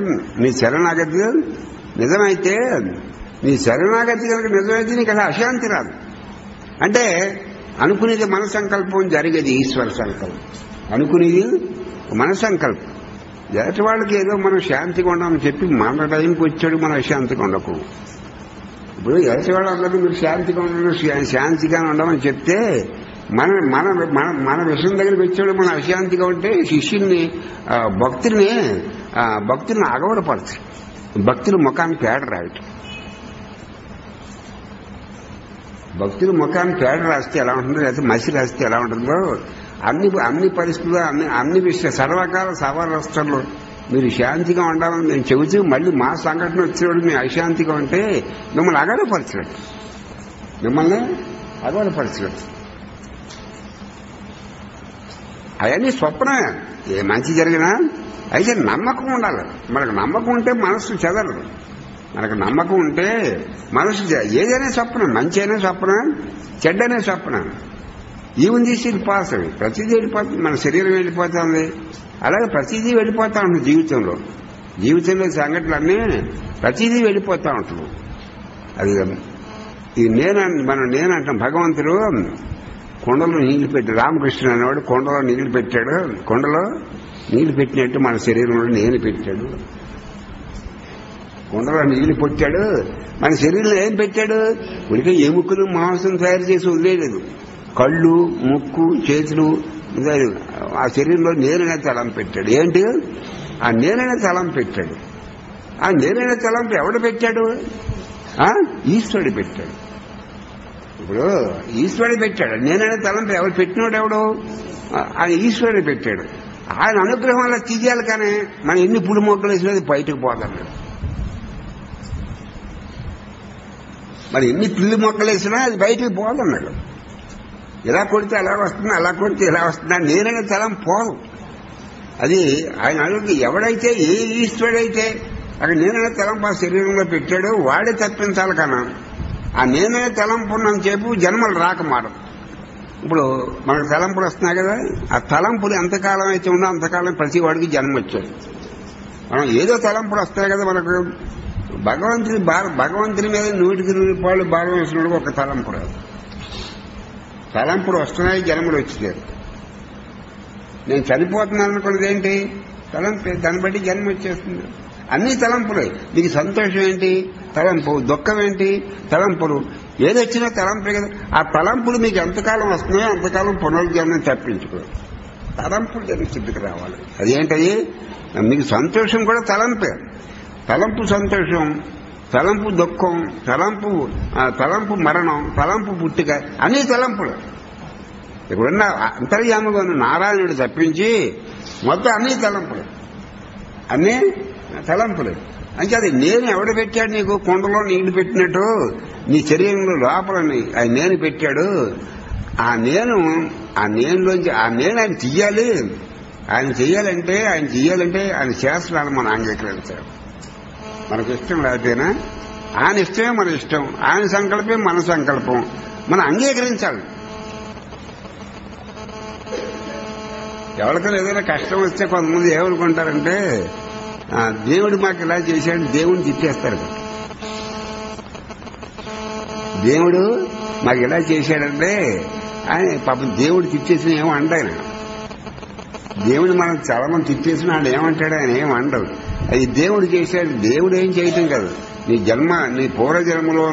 కనుక నిజమైతే నీకు అలా అశాంతి రాదు. అంటే అనుకునేది మన సంకల్పం, జరిగేది ఈశ్వర సంకల్పం. అనుకునేది మన సంకల్పం. ఎదుటి వాళ్ళకి ఏదో మనం శాంతిగా ఉండమని చెప్పి మన టైంకి వచ్చాడు మనం అశాంతిగా ఉండకు. ఇప్పుడు ఎదుటి వాళ్ళందరూ మీరు శాంతిగా ఉండమని చెప్తే మన మన మన విషయం దగ్గరికి వచ్చాడు మనం అశాంతిగా ఉంటే శిష్యుల్ని భక్తుల్ని అగవడపరచు. భక్తుల ముఖాన్ని పేడ రాయటం. భక్తుల ముఖాన్ని పేడ రాస్తే ఎలా ఉంటుందో, లేకపోతే మసి రాస్తే ఎలా ఉంటుందో అన్ని పరిస్థితుల్లో అన్ని విషయాలు సర్వకాల సర్వరాష్ట్రాల్లో మీరు శాంతిగా ఉండాలని మేము చెబుతూ మళ్ళీ మా సంఘటన వచ్చినప్పుడు మేము అశాంతిగా ఉంటే మిమ్మల్ని అగడపరచినట్టు. అవన్నీ స్వప్నమే. ఏ మంచి జరిగినా అయితే నమ్మకం ఉండాలి. మనకు నమ్మకం ఉంటే మనస్సు చెదరదు. మనకు నమ్మకం ఉంటే మనస్సు ఏదైనా స్వప్నం, మంచి అయినా స్వప్నం, చెడ్డనే స్వప్నం. Even this it pass. ప్రతిదీ వెళ్ళిపోతుంది, మన శరీరం వెళ్ళిపోతుంది, అలాగే ప్రతిదీ వెళ్ళిపోతా ఉంటుంది జీవితంలో సంఘటనలన్నీ ప్రతిదీ వెళ్ళిపోతా ఉంటుంది. అది ఇది నేనంటాం. భగవంతుడు కొండలో నీళ్లు పెట్టి, రామకృష్ణ అనేవాడు కొండలో నీళ్లు పెట్టాడు. కొండలో నీళ్లు పెట్టినట్టు మన శరీరంలో నేను పెట్టాడు. కొండలో నీళ్లు పెట్టాడు, మన శరీరంలో ఏం పెట్టాడు? ఉడికే ఎముకలు మాంసం తయారు చేసి వదిలేదు. కళ్ళు, ముక్కు, చేతులు, ఆ శరీరంలో నేనైనా తలం పెట్టాడు. ఏంటి? ఆ నేనైనా తలం పెట్టాడు. ఆ నేనైనా తలంపు ఎవడు పెట్టాడు? ఈశ్వరుడు పెట్టాడు. ఇప్పుడు ఈశ్వరుడు పెట్టాడు. నేనైనా తలంపు ఎవరు పెట్టినోడు? ఎవడు? ఆయన ఈశ్వరుడు పెట్టాడు. ఆయన అనుగ్రహం వల్ల తీయాలి. కానీ మనం ఎన్ని పులి మొక్కలు వేసినది బయటకు పోతాడు. మరి ఎన్ని పిల్లి మొక్కలు వేసినా అది బయటకు పోతున్నాడు. ఇలా కొడితే అలా వస్తుంది, అలా కొడితే ఇలా వస్తుంది. నేనైనా తలం పోదు. అది ఆయన అడుగు. ఎవడైతే ఏ ఈశ్వరుడైతే అక్కడ నేనైనా తలంపు ఆ శరీరంలో పెట్టాడో వాడే తప్పించాలి. కన్నా ఆ నేనైనా తలంపు ఉన్నంత చెప్పు జన్మలు రాక మారం. ఇప్పుడు మనకు తలంపులు వస్తున్నాయి కదా, ఆ తలంపులు ఎంతకాలం అయితే ఉన్నా అంతకాలం ప్రతి వాడికి జన్మ వచ్చాడు. మనం ఏదో తలంపులు వస్తాయి కదా మనకు. భగవంతుని మీద 100% భారం వేసినప్పుడు ఒక తలంపు రాదు. తలంపులు వస్తున్నాయి, జన్మలు వచ్చేది. నేను చనిపోతున్నాను అనుకున్నది ఏంటి? తలంపు. దాన్ని బట్టి జన్మ వచ్చేస్తుంది. అన్ని తలంపులే. నీకు సంతోషం ఏంటి? తలంపు. దుఃఖం ఏంటి? తలంపులు. ఏదొచ్చినా తలంపే కదా. ఆ తలంపులు మీకు ఎంతకాలం వస్తున్నాయో అంతకాలం పునర్జన్మం తప్పించుకోరు. తలంపులు జన్మసిద్ధికి రావాలి. అదేంటది? మీకు సంతోషం కూడా తలంపే. తలంపు సంతోషం, తలంపు దుఃఖం, తలంపు మరణం, తలంపు పుట్టిక, అన్ని తలంపులు. ఇక్కడున్న అంతర్యామగా ఉన్న నారాయణుడు తప్పించి మొత్తం అన్ని తలంపులు. అన్నీ తలంపులు. అంటే అది నేను ఎవడు పెట్టాడు? నీకు కొండలో నీళ్లు పెట్టినట్టు నీ శరీరంలో లోపలని ఆయన నేను పెట్టాడు. ఆ నేనులోంచి ఆయన చెయ్యాలి. ఆయన చెయ్యాలంటే ఆయన శాస్త్రాలు మనం అంగీకరించాలి. మనకు ఇష్టం లేకపోయినా ఆయన ఇష్టమే మన ఇష్టం, ఆయన సంకల్పమే మన సంకల్పం, మనం అంగీకరించాలి. ఎవరికైనా ఏదైనా కష్టం వస్తే కొంతమంది ఏమనుకుంటారంటే దేవుడు మాకు ఇలా చేశాడు, దేవుడిని తిట్టేస్తారు. దేవుడు మాకు ఇలా చేశాడంటే ఆయన పాపం దేవుడు తిట్టేసిన ఏమో అంటాయన. దేవుడు మనం చాలా మంది తిట్టేసిన ఆయన ఏమంటాడు? ఆయన ఏం అండవు. అది దేవుడు చేశాడు. దేవుడు ఏం చేయటం కాదు. నీ పూర్వజన్మలో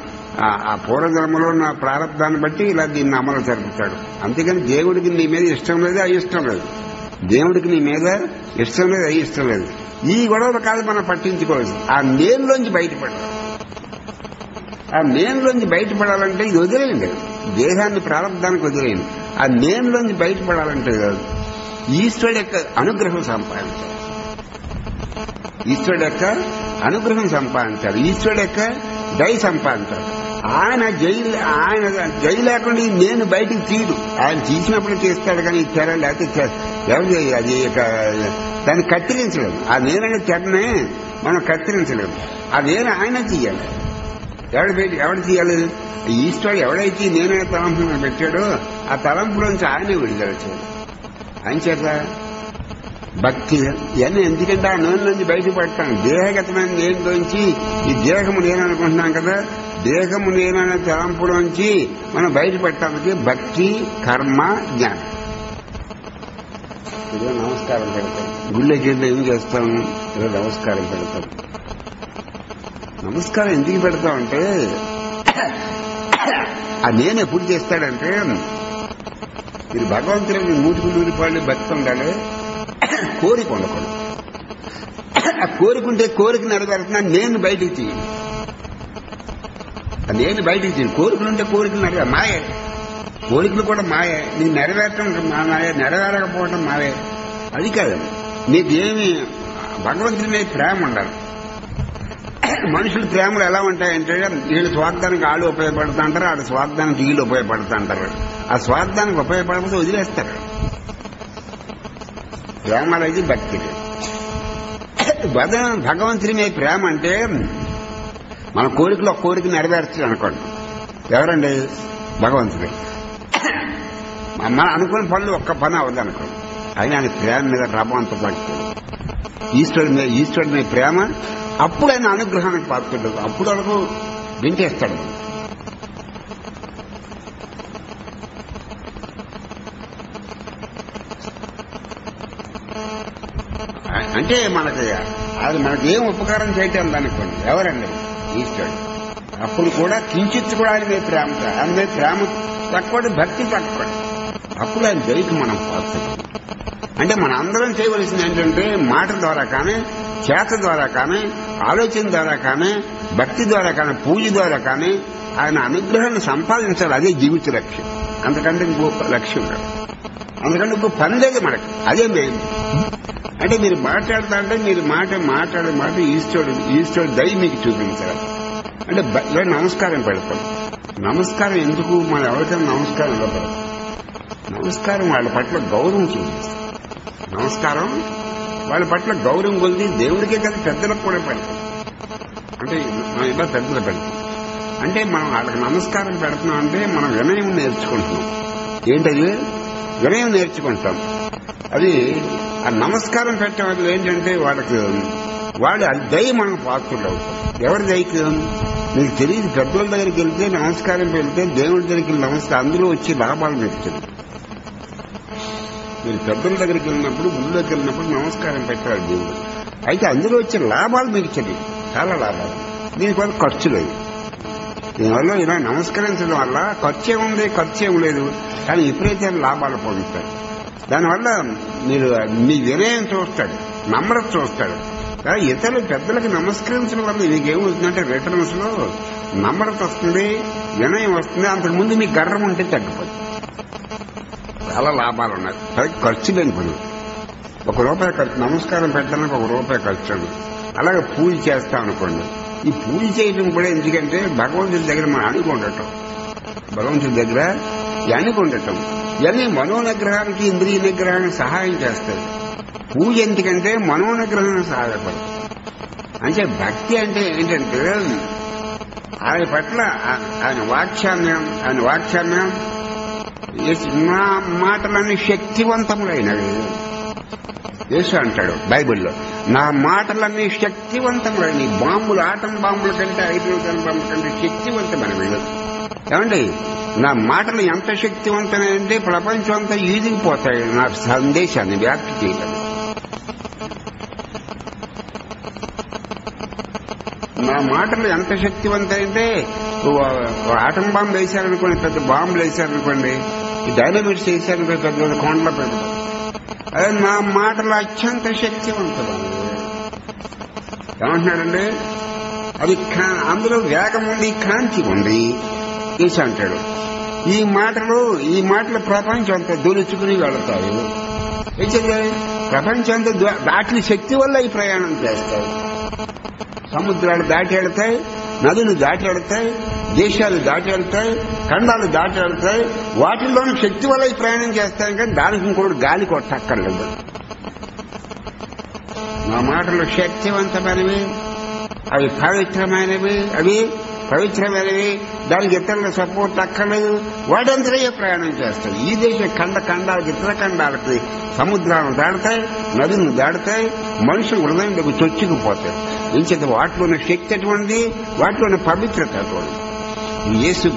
ఉన్న ప్రారంభాన్ని బట్టి ఇలా దీన్ని అమలు జరుపుతాడు. అంతేకాని దేవుడికి నీ మీద ఇష్టం లేదు, అయిష్టం లేదు. దేవుడికి నీ మీద ఇష్టం లేదు, అయిష్టం లేదు. ఈ గొడవలు కాదు మనం పట్టించుకోవచ్చు. ఆ నేనులోంచి బయటపడాలి. ఆ నేనులోంచి బయటపడాలంటే ఇది వదిలేయండి. దేహాన్ని ప్రారంభానికి వదిలేయండి. ఆ నేనులోంచి బయటపడాలంటే కాదు, ఈశ్వరుడు యొక్క అనుగ్రహం సంపాదించాలి. ఈశ్వరుడు యొక్క అనుగ్రహం సంపాదించాలి. ఈశ్వరుడు యొక్క దయ సంపాదించాలి. ఆయన జై లేకుండా నేను బయటికి తీయడు. ఆయన తీసినప్పుడు చేస్తాడు. కానీ తెర లేకపోతే ఎవరు అది దాన్ని కత్తిరించలేదు. ఆ నేననే తెరనే మనం కత్తిరించలేము. ఆ నేను ఆయన తీయాలి. ఎవడు తీయాలి? ఈశ్వరుడు ఎవడైతే నేనైనా తలంపు పెట్టాడో ఆ తలంపులోంచి ఆయనే విడుదల చేయాలి. ఆయన చేత భక్తి ఇవన్నీ. ఎందుకంటే ఆ నేను నుంచి బయటపడతాను. దేహగతమైన నేనులోంచి ఈ దేహము నేను అనుకుంటున్నాం కదా, దేహము నేననే తలంపులోంచి మనం బయటపడటానికి భక్తి, కర్మ, జ్ఞానం. ఇదో నమస్కారం పెడతాం. గుళ్ళకి వెళ్ళి ఏం చేస్తాము? ఏదో నమస్కారం పెడతాం. నమస్కారం ఎందుకు పెడతామంటే ఆ నేను ఎప్పుడు చేస్తాడంటే మీరు భగవంతుడికి 100% భక్తి ఉండాలి. కోరిక ఉండకూడదు. ఆ కోరికుంటే కోరిక నెరవేరుతున్నా నేను బయటికి తీయను. నేను బయటికి తీయను. కోరికలుంటే కోరికలు నెరవేరు మాయే. కోరికలు కూడా మాయే. నీకు నెరవేరటం మాయే, నెరవేరకపోవటం మాయే. అది కాదు. నీకేమి భగవంతుడి మీద ప్రేమ ఉండాలి. మనుషుల ప్రేమలు ఎలా ఉంటాయంటే వీళ్ళు స్వార్థానికి వాళ్ళు ఉపయోగపడుతూ అంటారు, వాళ్ళ స్వార్థానికి వీళ్ళు ఉపయోగపడుతూ అంటారు. ఆ స్వార్థానికి ఉపయోగపడకపోతే వదిలేస్తారు. ప్రేమ అనేది భక్తి. భగవంతుని మీద ప్రేమ అంటే మన కోరికలో ఒక కోరిక నెరవేర్చాలి అనుకోండి. ఎవరండి? భగవంతుడే. మన అనుకున్న పనులు ఒక్క పని అవ్వదు అనుకోండి. అయినా ఆయన ప్రేమ మీద రభం అంత పడుతుంది. ఈశ్వరుడి మీద ప్రేమ, అప్పుడు ఆయన అనుగ్రహానికి పాత్రుడు. అప్పుడు వరకు వింటేస్తాడు. అంటే మనకి ఏం ఉపకారం చేయటం అనుకోండి. ఎవరండి? ఈశ్వరుడు. అప్పుడు కూడా కించిత్ కూడా ఆయన మీద ప్రేమ తక్కువ, భక్తి తక్కువ. అప్పుడు ఆయన దయకు మనం పాత్రుడు. అంటే మన అందరం చేయవలసింది ఏంటంటే మాట ద్వారా కానీ, చేత ద్వారా కానీ, ఆలోచన ద్వారా కానీ, భక్తి ద్వారా కానీ, పూజ ద్వారా కానీ ఆయన అనుగ్రహాన్ని సంపాదించాలి. అదే జీవిత లక్ష్యం. అంతకంటే ఇంకో లక్ష్యం కాదు. అందుకంటే ఇంకో పని లేదు మనకి. అదే మెయిన్. అంటే మీరు మాట్లాడుతా అంటే మీరు మాట్లాడే మాట ఈశ్వరుడు దయ మీకు చూపించాలి. అంటే నమస్కారం పెడతాం. నమస్కారం ఎందుకు? మన ఎవరికైనా నమస్కారం ఇవ్వబడదు. నమస్కారం వాళ్ళ పట్ల గౌరవం చూపిస్తాం. నమస్కారం వాళ్ళ పట్ల గౌరవం కొలిది దేవుడికే కదా, పెద్దలకు కూడా పెడతాం. అంటే మనం ఇలా పెద్దలు పెడతాం. అంటే మనం వాళ్ళకి నమస్కారం పెడుతున్నాం అంటే మనం వినయం నేర్చుకుంటున్నాం. ఏంటది? వినయం నేర్చుకుంటాం. అది ఆ నమస్కారం పెట్టడం వల్ల ఏంటంటే వాళ్ళు దయ మనకు పాత్రలు అవుతాం. ఎవరి దయకి మీకు తెలియదు. పెద్దోళ్ళ దగ్గరికి వెళ్తే నమస్కారం పెడితే దేవుడి దగ్గరికి నమస్కారం అందులో వచ్చే లాభాలు మీకు తెలియదు. మీరు పెద్దల దగ్గరికి వెళ్ళినప్పుడు, గుళ్ళోకి వెళ్ళినప్పుడు నమస్కారం పెట్టాలి దేవుడు. అయితే అందులో వచ్చే లాభాలు మీకు తెలియదు. చాలా లాభాలు. దీనివల్ల ఖర్చు లేదు. దీనివల్ల ఇలా నమస్కరించడం వల్ల ఖర్చు ఏం లేదు. కానీ విపరీతమైన లాభాలు పొందుతారు. దానివల్ల మీరు మీ వినయం చూస్తాడు, నమ్రత చూస్తాడు. ఇతరులు పెద్దలకు నమస్కరించడం వల్ల మీకేమవుతుందంటే రిటర్న్స్ లో నమ్రత వస్తుంది, వినయం వస్తుంది. అంతకుముందు మీకు గర్వం ఉంటే తగ్గిపోతుంది. చాలా లాభాలు ఉన్నాయి. ఖర్చు లేని పనులు. ₹1 ఖర్చు. నమస్కారం పెట్టడానికి ₹1 ఖర్చు. అలాగే పూజ చేస్తాం అనుకోండి. ఈ పూజ చేయడం కూడా ఎందుకంటే భగవంతుడి దగ్గర మనం అణిగి ఉండటం. భగవంతుడి దగ్గర అణిగి ఉండటం ఇవన్నీ మనోనిగ్రహానికి, ఇంద్రియ నిగ్రహానికి సహాయం చేస్తాయి. పూజ ఎందుకంటే మనోనిగ్రహానికి సహాయపడుతుంది. అంటే భక్తి అంటే ఏంటంటే ఆయన పట్ల ఆయన వాక్యాన్యం నా మాటలన్నీ శక్తివంతములైనవి. యేసు అంటాడు బైబిల్లో, నా మాటలన్నీ శక్తివంతములైనవి. ఆటం బాంబుల కంటే, హైడ్రోజన్ బాంబుల కంటే శక్తివంతమైనవి. ఏమండి, నా మాటలు ఎంత శక్తివంతమైనంటే ప్రపంచం అంతా ఈదిగిపోతాయి నా సందేశాన్ని వ్యాప్తి చేయటం. నా మాటలు ఎంత శక్తివంతమైంటే ఆటం బాంబు వేశారనుకోండి, పెద్ద బాంబులు వేశారనుకోండి, ఈ డైనమిట్స్ వేశారనుకోండి, పెద్ద కొండల పెద్ద. అదే నా మాటలు అత్యంత శక్తివంతమైనవి. ఏమంటున్నాడండి? అది అందులో వేగం ఉంది, కాంతి ఉంది. వేసి అంటాడు ఈ మాటలు ప్రపంచం అంతా దొలుచుకుని వెళతాయి. ప్రపంచం అంతా దాటిన శక్తి వల్ల ఈ ప్రయాణం చేస్తాయి. సముద్రాలు దాటి వెళతాయి, నదులు దాటి వెళతాయి, దేశాలు దాటి వెళతాయి, ఖండాలు దాటి వెళతాయి. వాటిల్లోని శక్తి వల్ల ఈ ప్రయాణం చేస్తాయి. కానీ దానికి ఇంకోటి గాలి కొట్టక్కర్లేదు. నా మాటలు శక్తివంతమైనవి, అవి పవిత్రమైనవి, దానికి ఇతరుల సపోర్ట్ అక్కర్లేదు. వాటంతరే ప్రయాణం చేస్తాయి. ఈ దేశ ఖండాలకు, ఇతర ఖండాలకి సముద్రాలను దాడతాయి, నదులను దాడతాయి, మనుషులు హృదయంలోకి చొచ్చుకుపోతాయి. ఇంచేత వాటిలోని శక్తి అటువంటిది, వాటిలోని పవిత్రత అటువంటిది. యేసు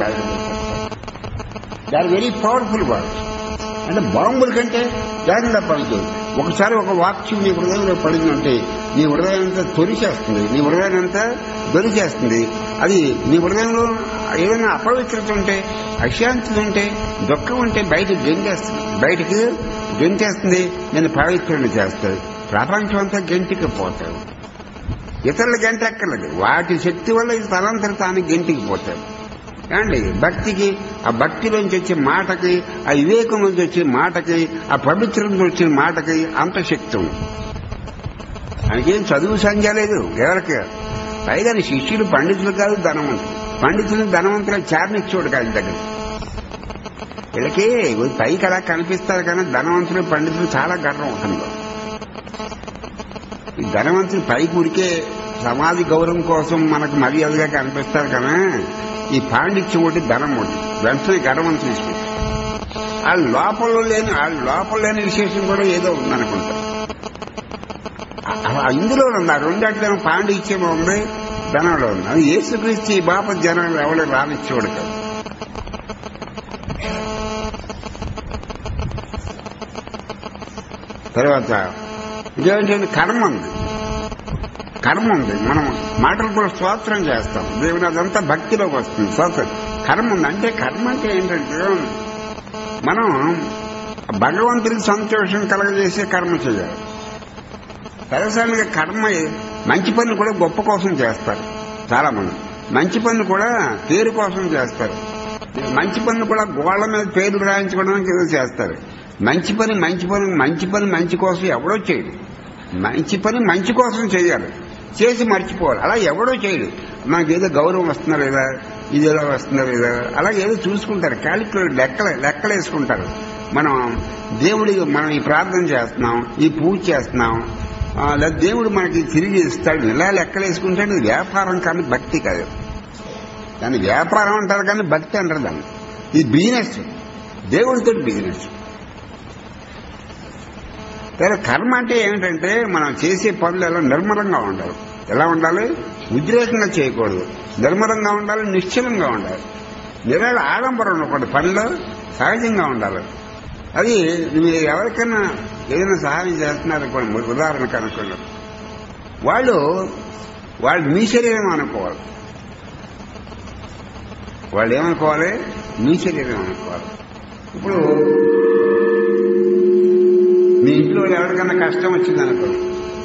దాని వెరీ పవర్ఫుల్ వర్డ్స్. అంటే బాంబుల కంటే జాగ్రత్త పడుతుంది. ఒకసారి ఒక వాక్యం నీ హృదయంలో పడిందంటే నీ హృదయం అంతా దొరికేస్తుంది. అది నీ హృదయంలో ఏదైనా అపవిత్రత ఉంటే, అశాంతి ఉంటే, దుఃఖం ఉంటే బయటికి గెంటేస్తుంది. నేను పవిత్రుని చేస్తుంది. ప్రపంచం అంతా గెంటికి పోతాడు. ఇతరుల గంట ఎక్కర్లేదు. వాటి శక్తి వల్ల ఇది తనంతరం తాను గెంటికి పోతాడు. ఏమండి, భక్తికి, ఆ భక్తిలోంచి వచ్చే మాటకి, ఆ వివేకం నుంచి వచ్చే మాటకి, ఆ పవిత్రం నుంచి వచ్చే మాటకి అంత శక్తి ఉంది. ఆయనకేం చదువు సంఖ్య లేదు ఎవరికి. పైగా శిష్యులు పండితులు కాదు, ధనవంతులు. పండితులు ధనవంతులు చారనిచ్చోడు కాదు దగ్గర. వీళ్ళకి పైకి అలా కనిపిస్తారు కానీ ధనవంతులు పండితులు చాలా గర్వం ఉంటుంది. ఈ ధనవంతుని పైకి ఉరికే సమాధి గౌరవం కోసం మనకు మర్యాదగా కనిపిస్తారు కదా, ఈ పాండిత్యం ఒకటి ధనం ఒకటి వెంటనే గర్వం తీసుకుంటారు. వాళ్ళ లోపల లేని విశేషం కూడా ఏదో ఉందనుకుంటా. ఇందులో ఉంది ఆ రెండంటే పాండిత్యం ఉంది, ధనంలో ఉంది. అది యేసుక్రీస్తు ఈ బాపత్ జనాలు ఎవరు రానిచ్చేవాడు కాదు. తర్వాత ఇదేంటంటే కర్మ ఉంది. మనం మాటలు కూడా స్తోత్రం చేస్తాం, దేవుని అదంతా భక్తిలోకి వస్తుంది. స్తోత్రం కర్మ ఉంది. అంటే కర్మ అంటే ఏంటంటే మనం భగవంతుడికి సంతోషం కలగజేసే కర్మ చేయాలి. సరసాలుగా కర్మ మంచి పనులు కూడా గొప్ప కోసం చేస్తారు చాలా మంది. మంచి పనులు కూడా పేరు కోసం చేస్తారు. మంచి పనులు కూడా గోళ్ల మీద పేర్లు రాయించుకోవడానికి ఏదో చేస్తారు. మంచి పని మంచి కోసం ఎవడో చేయడు. మంచి పని మంచి కోసం చేయాలి, చేసి మర్చిపోవాలి. అలా ఎవడో చేయడు. మనకేదో గౌరవం వస్తుందా లేదా, ఇదేలా వస్తుందా లేదా, అలాగే ఏదో చూసుకుంటారు. క్యాలిక్యులేట్ లెక్కలు వేసుకుంటారు. మనం దేవుడికి మనం ఈ ప్రార్థన చేస్తున్నాం, ఈ పూజ చేస్తున్నాం, లేదా దేవుడు మనకి తిరిగి ఇస్తాడు, ఇలా లెక్కలు వేసుకుంటాడు. ఇది వ్యాపారం కానీ భక్తి కాదు. దాన్ని వ్యాపారం అంటారు కానీ భక్తి అంటారు దాన్ని. ఇది బిజినెస్, దేవుడితో బిజినెస్. కర్మ అంటే ఏమిటంటే మనం చేసే పనులు ఎలా నిర్మలంగా ఉండాలి. ఎలా ఉండాలి? ఉద్రేకంగా చేయకూడదు, నిర్మలంగా ఉండాలి, నిశ్చలంగా ఉండాలి. నిరాళ ఆడంబరం ఉండకూడదు, పనిలో సహజంగా ఉండాలి. అది మీరు ఎవరికైనా ఏదైనా సహాయం చేస్తున్నారనుకోండి, ఉదాహరణకు అనుకోండి, వాళ్ళు మీ శరీరం అనుకోవాలి. వాళ్ళు ఏమనుకోవాలి? మీ శరీరం అనుకోవాలి. ఇప్పుడు మీ ఇంట్లో వాళ్ళు ఎవరికైనా కష్టం వచ్చిందనుకోండి,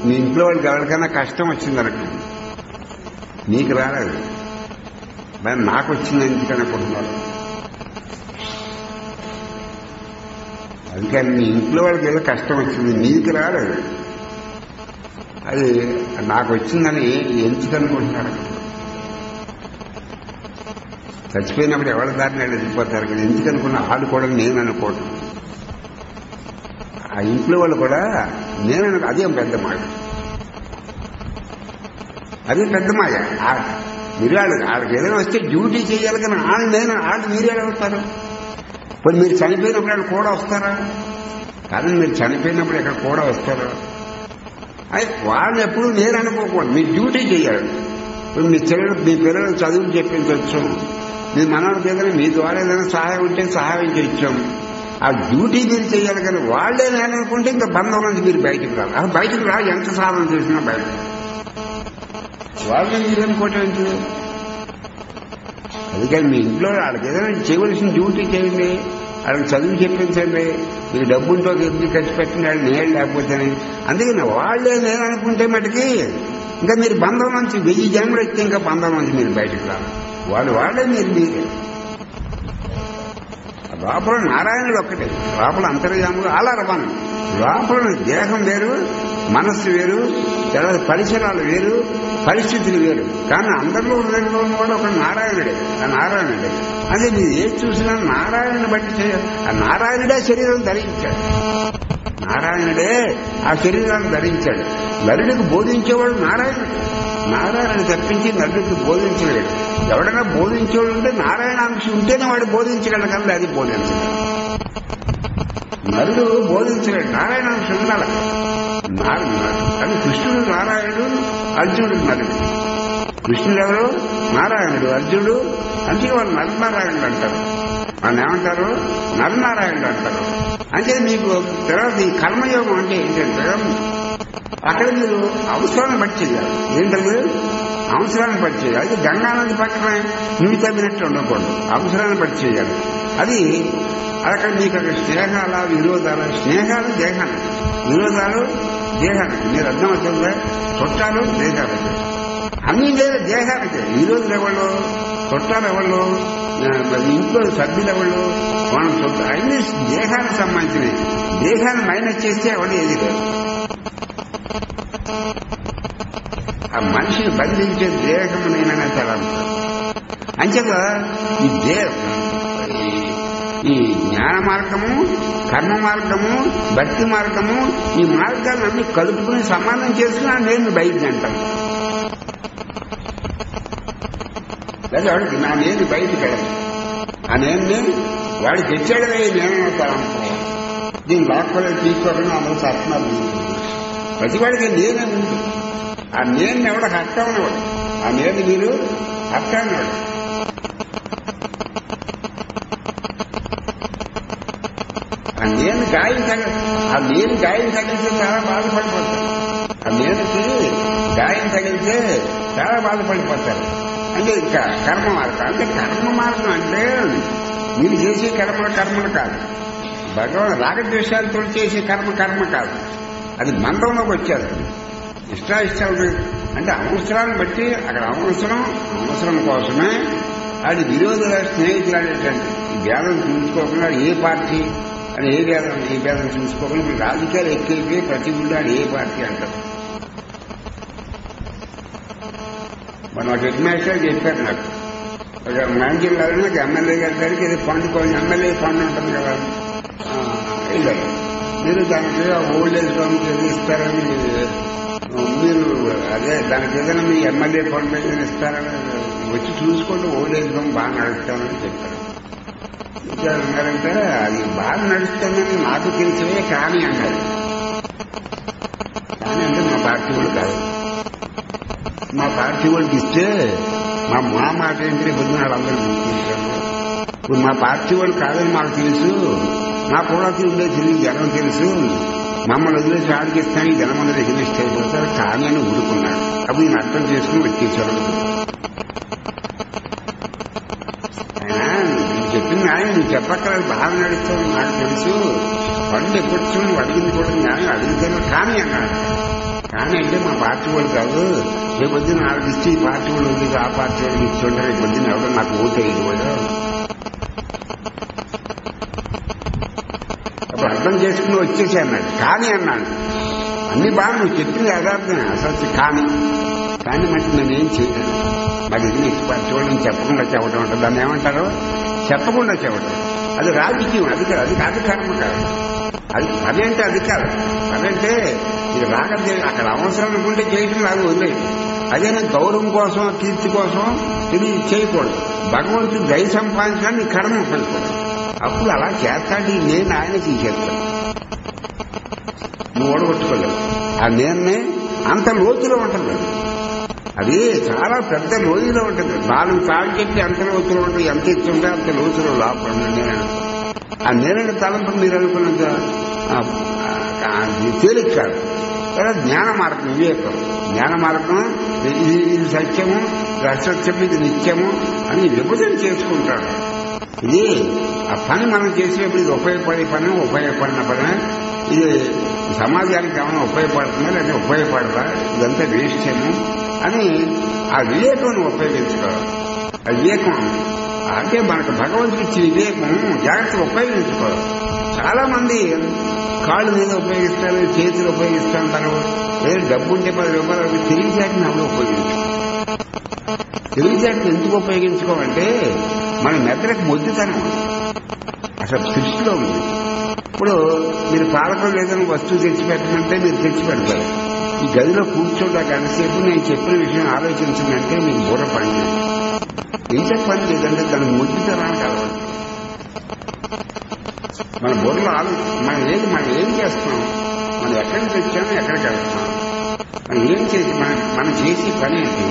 నీకు రాలేదు, మరి నాకు వచ్చింది ఎందుకనుకుంటున్నారు. అందుకని మీ ఇంట్లో వాళ్ళకి ఏదో కష్టం వచ్చింది, నీకు రాలేదు, అది నాకు వచ్చిందని ఎందుకనుకుంటున్నారు. చచ్చిపోయినప్పుడు ఎవరి దారిని వాళ్ళు వెళ్ళిపోతారు కదా, ఎందుకనుకున్నా వాళ్ళు కూడా నేను అనుకోవటం. ఆ ఇంట్లో వాళ్ళు కూడా అదే పెద్ద మాయ. మీరు వాళ్ళకి ఏదైనా వస్తే డ్యూటీ చేయాలి కానీ వాళ్ళు మీరే వస్తారు. ఇప్పుడు మీరు చనిపోయినప్పుడు వాళ్ళు కూడా వస్తారా? కానీ మీరు చనిపోయినప్పుడు ఎక్కడ కూడా వస్తారా? అయితే వాళ్ళు ఎప్పుడు నేను అనుకోకూడదు, మీరు డ్యూటీ చేయాలి. ఇప్పుడు మీ పిల్లలు చదువులు చెప్పించవచ్చు, మీ మనవాళ్ళకి ఏదైనా మీ ద్వారా ఏదైనా సహాయం ఉంటే సహాయం చేయొచ్చాం. ఆ డ్యూటీ మీరు చేయాలి కానీ వాళ్ళే నేననుకుంటే ఇంకా బంధం నుంచి మీరు బయటకు రాదు. అసలు బయటకు రా, ఎంత సాధన చేసినా బయట వాళ్ళని మీరు అనుకోవటం ఏంటి? అందుకని మీ ఇంట్లో వాళ్ళకి ఏదైనా చేయవలసిన డ్యూటీ చేయండి, వాళ్ళకి చదువు చెప్పించండి, మీరు డబ్బులతో ఎందుకు ఖర్చు పెట్టండి, వాళ్ళు నేను లేకపోతేనే. అందుకని వాళ్ళే నేను అనుకుంటే మటుకి ఇంకా మీరు బంధం నుంచి 1000 జన్మలు ఎత్తే ఇంకా బంధం నుంచి మీరు బయటకు రాదు. వాళ్ళే మీరే. లోపల నారాయణుడు ఒక్కటే, లోపల అంతర్యాములు అలా రవాణా. లోపల దేహం వేరు, మనస్సు వేరు, తర్వాత పరిసరాలు వేరు, పరిస్థితులు వేరు. కానీ అందరిలో కూడా ఒక నారాయణుడే. ఆ నారాయణుడే అదే మీరు ఏది చూసినా నారాయణుని బట్టి చేయాలి. ఆ నారాయణుడే శరీరం ధరించాడు, నారాయణుడే ఆ శరీరాన్ని ధరించాడు. నరుడికి బోధించేవాడు నారాయణుడు తప్పించి నరుడికి బోధించలేడు. ఎవడైనా బోధించేవాడు ఉంటే నారాయణాంశం ఉంటేనే వాడు బోధించగలడు, కానీ అది బోధించలేడు. నరుడు బోధించలేడు, నారాయణాంశం ఉండాలి. కానీ కృష్ణుడు నారాయణుడు, అర్జునుడు నరుడు. కృష్ణుడు ఎవరు? నారాయణుడు. అర్జునుడు అంటే వాళ్ళు నరనారాయణుడు అంటారు. వాళ్ళు ఏమంటారు? నరనారాయణుడు అంటారు. అంటే మీకు తర్వాత ఈ కర్మయోగం అంటే ఏంటంటే అక్కడ మీరు అవసరాన్ని బట్టి చేయాలి. ఏంటంటే అవసరాన్ని బట్టి చేయాలి. అది గంగానది పక్కన నువ్వు తగ్గినట్టు ఉండకూడదు, అవసరాన్ని బట్టి చేయాలి. అది అక్కడ మీకు అక్కడ స్నేహాల విరోధాలు, స్నేహాలు దేహానికి, విరోధాలు దేహానికి. మీరు అర్థం అవుతుందా? చుట్టాలు దేహానికి, అన్ని దేహానికి. విరోధులు ఎవళ్ళు, చుట్టాలు ఎవళ్ళు, ఇంట్లో సభ్యులు ఎవళ్ళు, మనం చుట్టాలు అన్ని దేహానికి సంబంధించినవి. దేహాన్ని మైనస్ చేస్తే ఎవరు ఏది లేదు. ఆ మనిషిని బంధించే దేహము నేననే తల అంచేత ఈ ఈ జ్ఞాన మార్గము, కర్మ మార్గము, భక్తి మార్గము, ఈ మార్గాలన్నీ కలుపుకుని సమానం చేసుకుని నేను బయటికి అంటాను. లేదా వాడికి నా నేను బయటికి వెళ్ళదు. ఆ నేను వాడు తెచ్చాడనే నేను తలంపు దీన్ని లాక్కోలేదు తీసుకోకుండా అందరూ సత్నాలు. ప్రతివాడికి నేనే ఉంది. ఆ నేను ఎవడ హక్త ఉన్నవాడు, ఆ నేను మీరు హక్త ఉన్నవాడు. ఆ నేను గాయం తగిలితే చాలా బాధపడిపోతారు. ఆ నేనుకి గాయం తగిలితే చాలా బాధపడిపోతారు. అంటే ఇంకా కర్మ మార్గం. అంటే కర్మ మార్గం అంటే మీరు చేసే కర్మలు కాదు. భగవాన్ రాగద్వేషాలతో చేసే కర్మ కాదు. అది మందంలోకి వచ్చేది. ఇష్టాలు అంటే అవసరాన్ని బట్టి అక్కడ అవసరం కోసమే అది విరోధుల స్నేహితులు అనేటండి. ఈ భేదం చూసుకోకుండా ఏ పార్టీ అని ఏ భేదం చూసుకోకుండా మీరు రాజకీయాలు ఎక్కిపోయి ప్రతి గుండాడు ఏ పార్టీ అంటారు. మన ఒక హెడ్ మాస్టర్ చెప్పారు నాకు, ఒక మ్యాన్జిల్ గారు ఎమ్మెల్యే గారి దగ్గరికి ఇది ఫండ్ కొంచెం ఎమ్మెల్యే ఫండ్ ఉంటుంది కదా వెళ్ళారు. మీరు దానికి ఓల్డ్ ఏజ్ హోమ్కి ఏది ఇస్తారని మీరు అదే దానికి ఏదైనా మీ ఎమ్మెల్యే ఫండ్ ఏదైనా ఇస్తారని వచ్చి చూసుకుంటూ ఓల్డ్ ఏజ్ హోమ్ బాగా నడుస్తామని చెప్పారు. అన్నారంటే అది బాగా నడుస్తుందని నాకు తెలిసే కానీ అన్నారు. కానీ అంటే మా పార్టీ వాళ్ళు కాదు. మా పార్టీ వాళ్ళకి ఇస్తే మా మాట ఏంటి పొద్దున వాళ్ళందరూ గుర్తించారు. ఇప్పుడు మా పార్టీ వాళ్ళు కాదని మాకు తెలుసు, నా కూడా ఉండే తెలియదు, జనం తెలుసు, మమ్మల్ని వదిలేసి ఆడికిస్తాను ఈ జనం అందరూ ఎగ్జిస్ట్ అయిపోతారు కానీ అని ఊరుకున్నాడు. అప్పుడు నేను అర్థం చేసుకుని వచ్చేసాడు. చెప్పింది ఆయన నువ్వు చెప్పక్కర్లేదు, బాగా నడుస్తావు నాకు తెలుసు, పండు ఎప్పుడు నువ్వు అడిగింది కూడా నేను అడుగుతాను కానీ అన్నాడు. కానీ అంటే మా పార్టీ వాళ్ళు కాదు, రేపొద్దున వాళ్ళకి ఇస్తే ఈ పార్టీ వాళ్ళు ఉంది, ఆ పార్టీ వాళ్ళకి ఇస్తుంటారు, రేపొద్దున ఎవడో నాకు ఓటు వేయకూడదు. అప్పుడు అర్థం చేసుకుని వచ్చేసి అన్నాడు. కానీ అన్నాడు అన్ని బాగా నువ్వు చెప్పింది యథార్థమే అసలు కానీ మట్టి నేనేం చేయలేదు. మరి ఇది నెక్స్ట్ పార్టీ వాళ్ళని చెప్పకుండా చెప్పడం ఉంటుంది. దాన్ని ఏమంటారు? చెప్పకుండా చెప్పడం. అది రాజకీయం, అది కర్మ కాదు. అది పని అంటే అది కాదు. పని అంటే ఇది రాగదే అక్కడ అవసరం అనుకుంటే చేయడం రాదు, వదిలేదు. అదే గౌరవం కోసం కీర్తి కోసం ఇది చేయకూడదు. భగవంతుడు దయ సంపాదించడానికి కర్మ ఉపయోగపడదు. అప్పుడు అలా చేస్తాడు నేను ఆయన తీసేస్తాను. నువ్వు ఓడగొట్టుకోలేవు. ఆ నేనే అంత లోతులో ఉంటుంది. అది చాలా పెద్ద లోతులో ఉంటుంది. 4 తాళ్ళు చెప్పి అంత లోతులో ఉంటుంది. ఎంత ఇచ్చుంటే అంత లోతులో లోపల నేను ఆ నేరడి తలంపు మీరు అనుకున్నంత తేలిక కాదు. తర్వాత జ్ఞాన మార్గం, వివేకం. జ్ఞాన మార్గం ఇది సత్యము, అసత్యము, ఇది నిత్యము అని విభజన చేసుకుంటాడు. ఇది ఆ పని మనం చేసేప్పుడు ఇది ఉపయోగపడే పని, ఉపయోగపడిన పని, ఇది సమాజానికి ఏమైనా ఉపయోగపడుతుందా లేదా ఉపయోగపడదా, ఇదంతా వేస్టేమో అని ఆ వివేకం ఉపయోగించుకోవాలి. ఆ వివేకం అంటే మనకు భగవంతుడి ఇచ్చే వివేకం జాగ్రత్తగా ఉపయోగించుకోవాలి. చాలా మంది కాళ్ళు మీద ఉపయోగిస్తారు, చేతులు ఉపయోగిస్తుంటారు. ఏదో డబ్బు ఉంటే 10 రూపాయలు తెలివితేటని అప్పుడు ఉపయోగించుకో. తెలివితేటని ఎందుకు ఉపయోగించుకోమంటే మన మెదడుకు మొద్దుతనం అసలు సృష్టిలో ఉంది. ఇప్పుడు మీరు పాలకులు ఏదైనా వస్తువు తెచ్చిపెట్టమంటే మీరు తెచ్చిపెడతారు. ఈ గదిలో కూర్చోడా గంటసేపు నేను చెప్పిన విషయం ఆలోచించిందంటే మీకు బుర్ర పని ఏం చెప్పండి లేదంటే దానికి మొద్దుతనానికి అలవాటు. మన బుర్రలో మనం ఏం చేస్తున్నాం, మనం ఎక్కడి నుంచి వచ్చామో ఎక్కడికి వెళ్తున్నాం, మనం చేసే పని ఏంటి,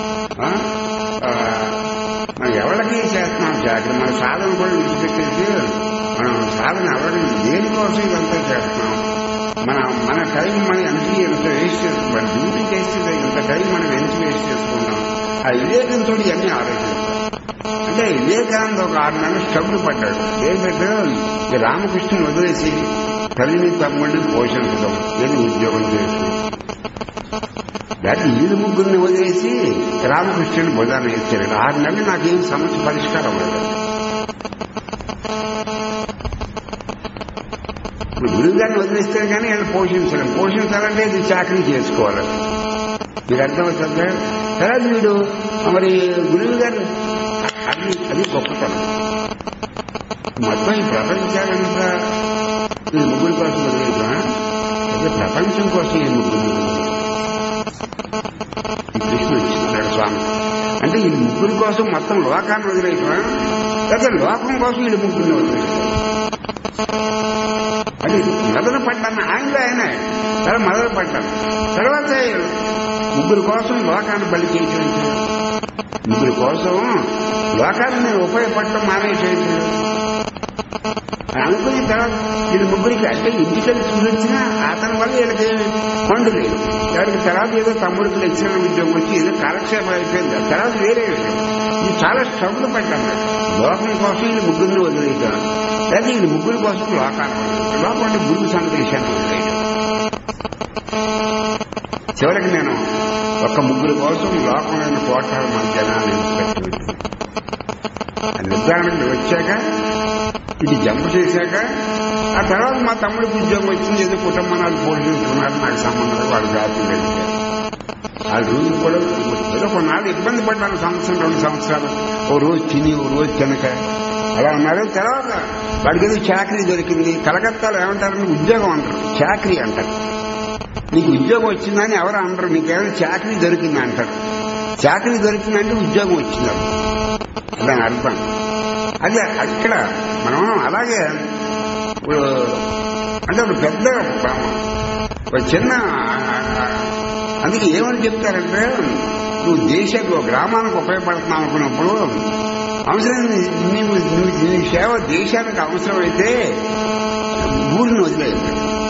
మనం ఎవరికి చేస్తున్నాం జాగ్రత్త. మన సాధన కూడా విడిచిపెట్టేసి మనం సాధన అవ్వడం దేనికోసం ఇదంతా చేస్తున్నాం. మన టైం మనం ఎంత వేస్ట్ చేసుకుంటాం, డ్యూటీ చేస్తే ఇంత టైం మనం ఎంత వేస్ట్ చేసుకుంటాం. ఆ వివేకంతో ఇవన్నీ ఆలోచిస్తాం. అంటే వివేకానంద ఒక 6 నెలలు స్టబ్బులు పడ్డాడు. ఏంటంటే ఈ రామకృష్ణుని వదిలేసి తల్లిని తమ్ముడిని పోషించడం, ఏది ఉద్యోగం చేస్తూ దాన్ని వీళ్ళు ముగ్గురిని వదిలేసి రామకృష్ణుని బుధాన్ని ఇచ్చారు. 6 నెలలు నాకేం సమస్య పరిష్కారం లేదు. ఇప్పుడు గురువు గారిని వదిలేస్తే కానీ వీళ్ళు పోషించాలంటే ఇది చాకరీ చేసుకోవాలి. మీరు అర్థమవుతుందా? తర్వాత వీడు మరి గురువు గారు అది గొప్పతనం. మొత్తం ఈ ప్రపంచాలంతా ఈ ముగ్గురు కోసం వదిలేదా? అయితే ప్రపంచం కోసం ఈ ముగ్గురు ఈ కృష్ణుడు ఇచ్చినాడు స్వామి. అంటే ఈ ముగ్గురు కోసం మొత్తం లోకాన్ని వదిలేదా? లేదా లోకం కోసం ఈ ముగ్గురిని వదిలేదా? అది మొదలు పడ్డాను ఆయన తర్వాత మొదలు పడ్డాను. తర్వాత ముగ్గురు కోసం లోకాన్ని బలి చేసేది, ముగ్గురు కోసం లోకాన్ని నేను ఉపయోగపడటం మానేసేది అనుకున్న తర్వాత వీళ్ళ ముగ్గురికి అంటే ఇంటికెళ్ళి చూపించినా అతని వల్ల వీళ్ళకి పండు లేదు. వాడికి తర్వాత ఏదో తమ్ముడికి లెక్చరర్ ఉద్యోగం వచ్చి ఏదో కాలక్షేపం అయిపోయింది. తర్వాత వేరే విషయం. ఇది చాలా స్ట్రగుల్ పడ్డాను. లోకం కోసం వీళ్ళు ముగ్గురిని వదిలేయటం, లేదా వీళ్ళు ముగ్గురి కోసం లోకాన్ని లోకం అంటే గురువు సందేశాన్ని వదిలేయడం. చివరికి నేను ఒక్క ముగ్గురు కోసం లోకమైన కోటాల మంది జనాన్ని పెట్టింది. ఆ నిర్ధారణకి వచ్చాక ఇది జంప్ చేశాక ఆ తర్వాత మా తమ్ముడికి ఉద్యోగం వచ్చింది. ఏదో కుటుంబాలు పోషించుకున్నారు, నాకు సంబంధం వాళ్ళు జాతి వెళ్ళారు. ఆ రోజు కూడా ఏదో కొన్నాళ్ళు ఇబ్బంది పడ్డాను. సంవత్సరం 2 సంవత్సరాలు ఓ రోజు తిని ఓ రోజు తినక అలా ఉన్నారు. తర్వాత వాడికి ఏదో చాకరీ దొరికింది. కలకత్తాలో ఏమంటారని ఉద్యోగం అంటారు, చాకరీ అంటారు. నీకు ఉద్యోగం వచ్చిందని ఎవరు అంటారు, నీకేమైనా చాకరీ దొరికింది అంటారు. చాకరీ దొరికిందంటే ఉద్యోగం వచ్చిందని దాని అర్థం. అదే అక్కడ మనం అలాగే ఇప్పుడు అంటే ఒక పెద్ద ఒక చిన్న అందుకే ఏమని చెప్తారంటే నువ్వు దేశానికి ఒక గ్రామానికి ఉపయోగపడుతున్నావు అనుకున్నప్పుడు అవసరం నీ సేవ దేశానికి అవసరమైతే ఊరిని వదిలేదు.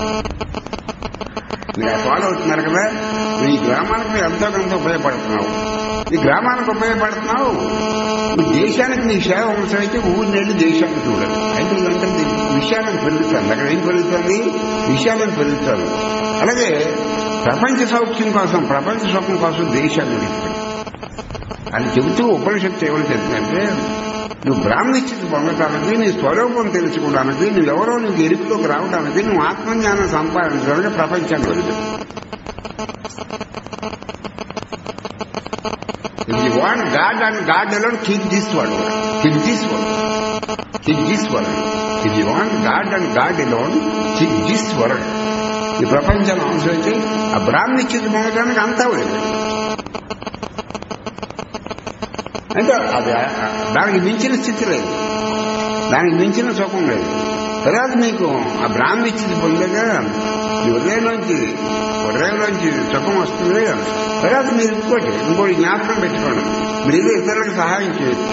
మీరు ఫాలో అవుతున్నారు కదా, ఈ గ్రామానికి నువ్వు ఎంతో కొంత ఉపయోగపడుతున్నావు. ఈ గ్రామానికి ఉపయోగపడుతున్నావు, నువ్వు దేశానికి నీ సేవ అవసరమైతే ఊరిని వెళ్ళి దేశానికి చూడాలి. అయితే ఇదంటే విషయాలను పెరుగుతుంది. అక్కడ ఏం పెరుగుతుంది? విషయాలను పెరుగుతుంది. అలాగే ప్రపంచ సౌఖ్యం కోసం, ప్రపంచ సుఖం కోసం దేశాన్ని విడిచిపెట్టు అని చెబుతూ ఉపనిషత్తు ఏమని చెప్తుందంటే నువ్వు బ్రాహ్మణిస్థితి పొందటానికి, నీ స్వరూపం తెలుసుకోవడానికి, నువ్వెవరో నీకు ఎరుపులోకి రావడానికి, నువ్వు ఆత్మజ్ఞానం సంపాదించడానికి ప్రపంచాన్ని వదిలి. If you want God and God alone, keep this world. Keep this world. Keep this world. If you want God and God alone, keep this world. ఈ ప్రపంచాన్ని అనుసరించి ఆ బ్రాహ్మణిస్థితి పొందడానికి అంతా లేదు. అంటే అది దానికి మించిన స్థితి లేదు, దానికి మించిన సుఖం లేదు. తర్వాత నీకు ఆ బ్రాహ్మణిస్థితి పొందగా ఈ ఉదయంలోంచి సుఖం వస్తుంది. తర్వాత మీరు ఇంకోటి జ్ఞాపకం పెట్టుకోండి. మీరు ఏదో ఇతరులకు సహాయం చేయొచ్చు,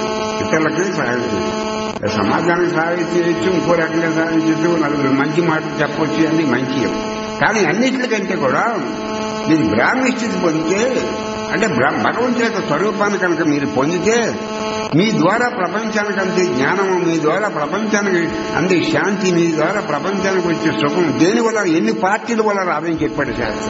సమాజానికి సహాయం చేయొచ్చు, ఇంకో రకంగా సహాయం చేయొచ్చు, నలుగురు మంచి మాటలు చెప్పొచ్చు, అన్ని మంచి. కానీ అన్నింటికంటే కూడా మీరు బ్రాహ్మణిస్థితి పొందితే అంటే భగవంతుడి యొక్క స్వరూపాన్ని కనుక మీరు పొందితే మీ ద్వారా ప్రపంచానికి అందే జ్ఞానము, మీ ద్వారా ప్రపంచానికి అందే శాంతి, మీ ద్వారా ప్రపంచానికి వచ్చే సుఖం దేని వల్ల, ఎన్ని పార్టీల వల్ల రాదని చెప్పాడు శాస్త్రం.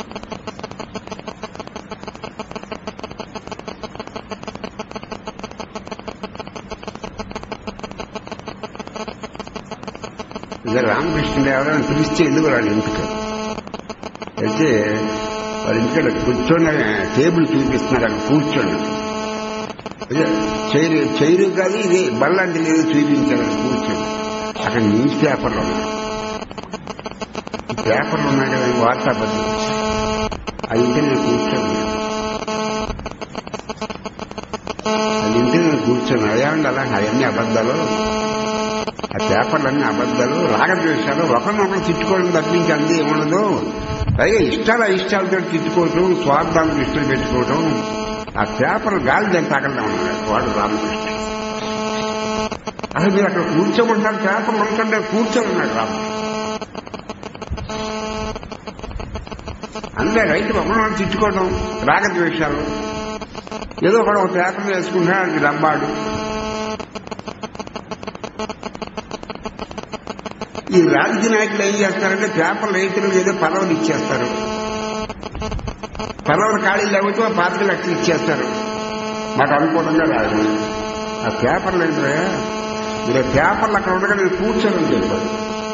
ఇదే రామకృష్ణదేవరాయని పిలిస్తే ఎందుకు వాళ్ళ ఇంటికి అయితే వాళ్ళ ఇంటికి కూర్చొని టేబుల్ చూపిస్తున్నారు. అక్కడ కూర్చోండి, చైరు కాదు ఇది బల్లంటి లేదు చూపించారు. కూర్చోండి, అక్కడ న్యూస్ పేపర్లు ఉన్నాయి, పేపర్లు ఉన్నాయి కదా, వార్తాపత్రిక. అది ఇంటి నేను కూర్చోండి, అది ఇంటి నేను కూర్చోను. అదేమండి అలా అవన్నీ అబద్ధాలు, ఆ పేపర్లన్నీ అబద్ధాలు, రాగద్వేషాలు, ఒకరినొకరు తిట్టుకోవడం తప్పించి అంది ఏముండదు. పైగా ఇష్టాలతో తిట్టుకోవటం, స్వార్థాలకు ఇష్టం పెట్టుకోవటం. ఆ పేపర్ గాలి దాన్ని తగలడం ఉన్నాడు వాడు రామకృష్ణ. అసలు మీరు అక్కడ కూర్చోమంటారు, పేపర్లు ఉంటుంటే కూర్చోమన్నాడు రామకృష్ణ. అంతే రైతు ఒకరినొకరు తిట్టుకోవడం, రాగద్వేషాలు. ఏదో ఒక పేపర్ వేసుకుంటాడు, అది రబ్బాడు. ఈ రాజకీయ నాయకులు ఏం చేస్తారంటే పేపర్లు రైతులకు ఏదో పదవులు ఇచ్చేస్తారు, పదవులు ఖాళీ లేకపోతే 5 లక్షలు ఇచ్చేస్తారు, మాకు అనుకూలంగా రాదు. ఆ పేపర్లు ఏంటంటే మీరు పేపర్లు అక్కడ ఉండగా నేను కూర్చోని చెప్పాను.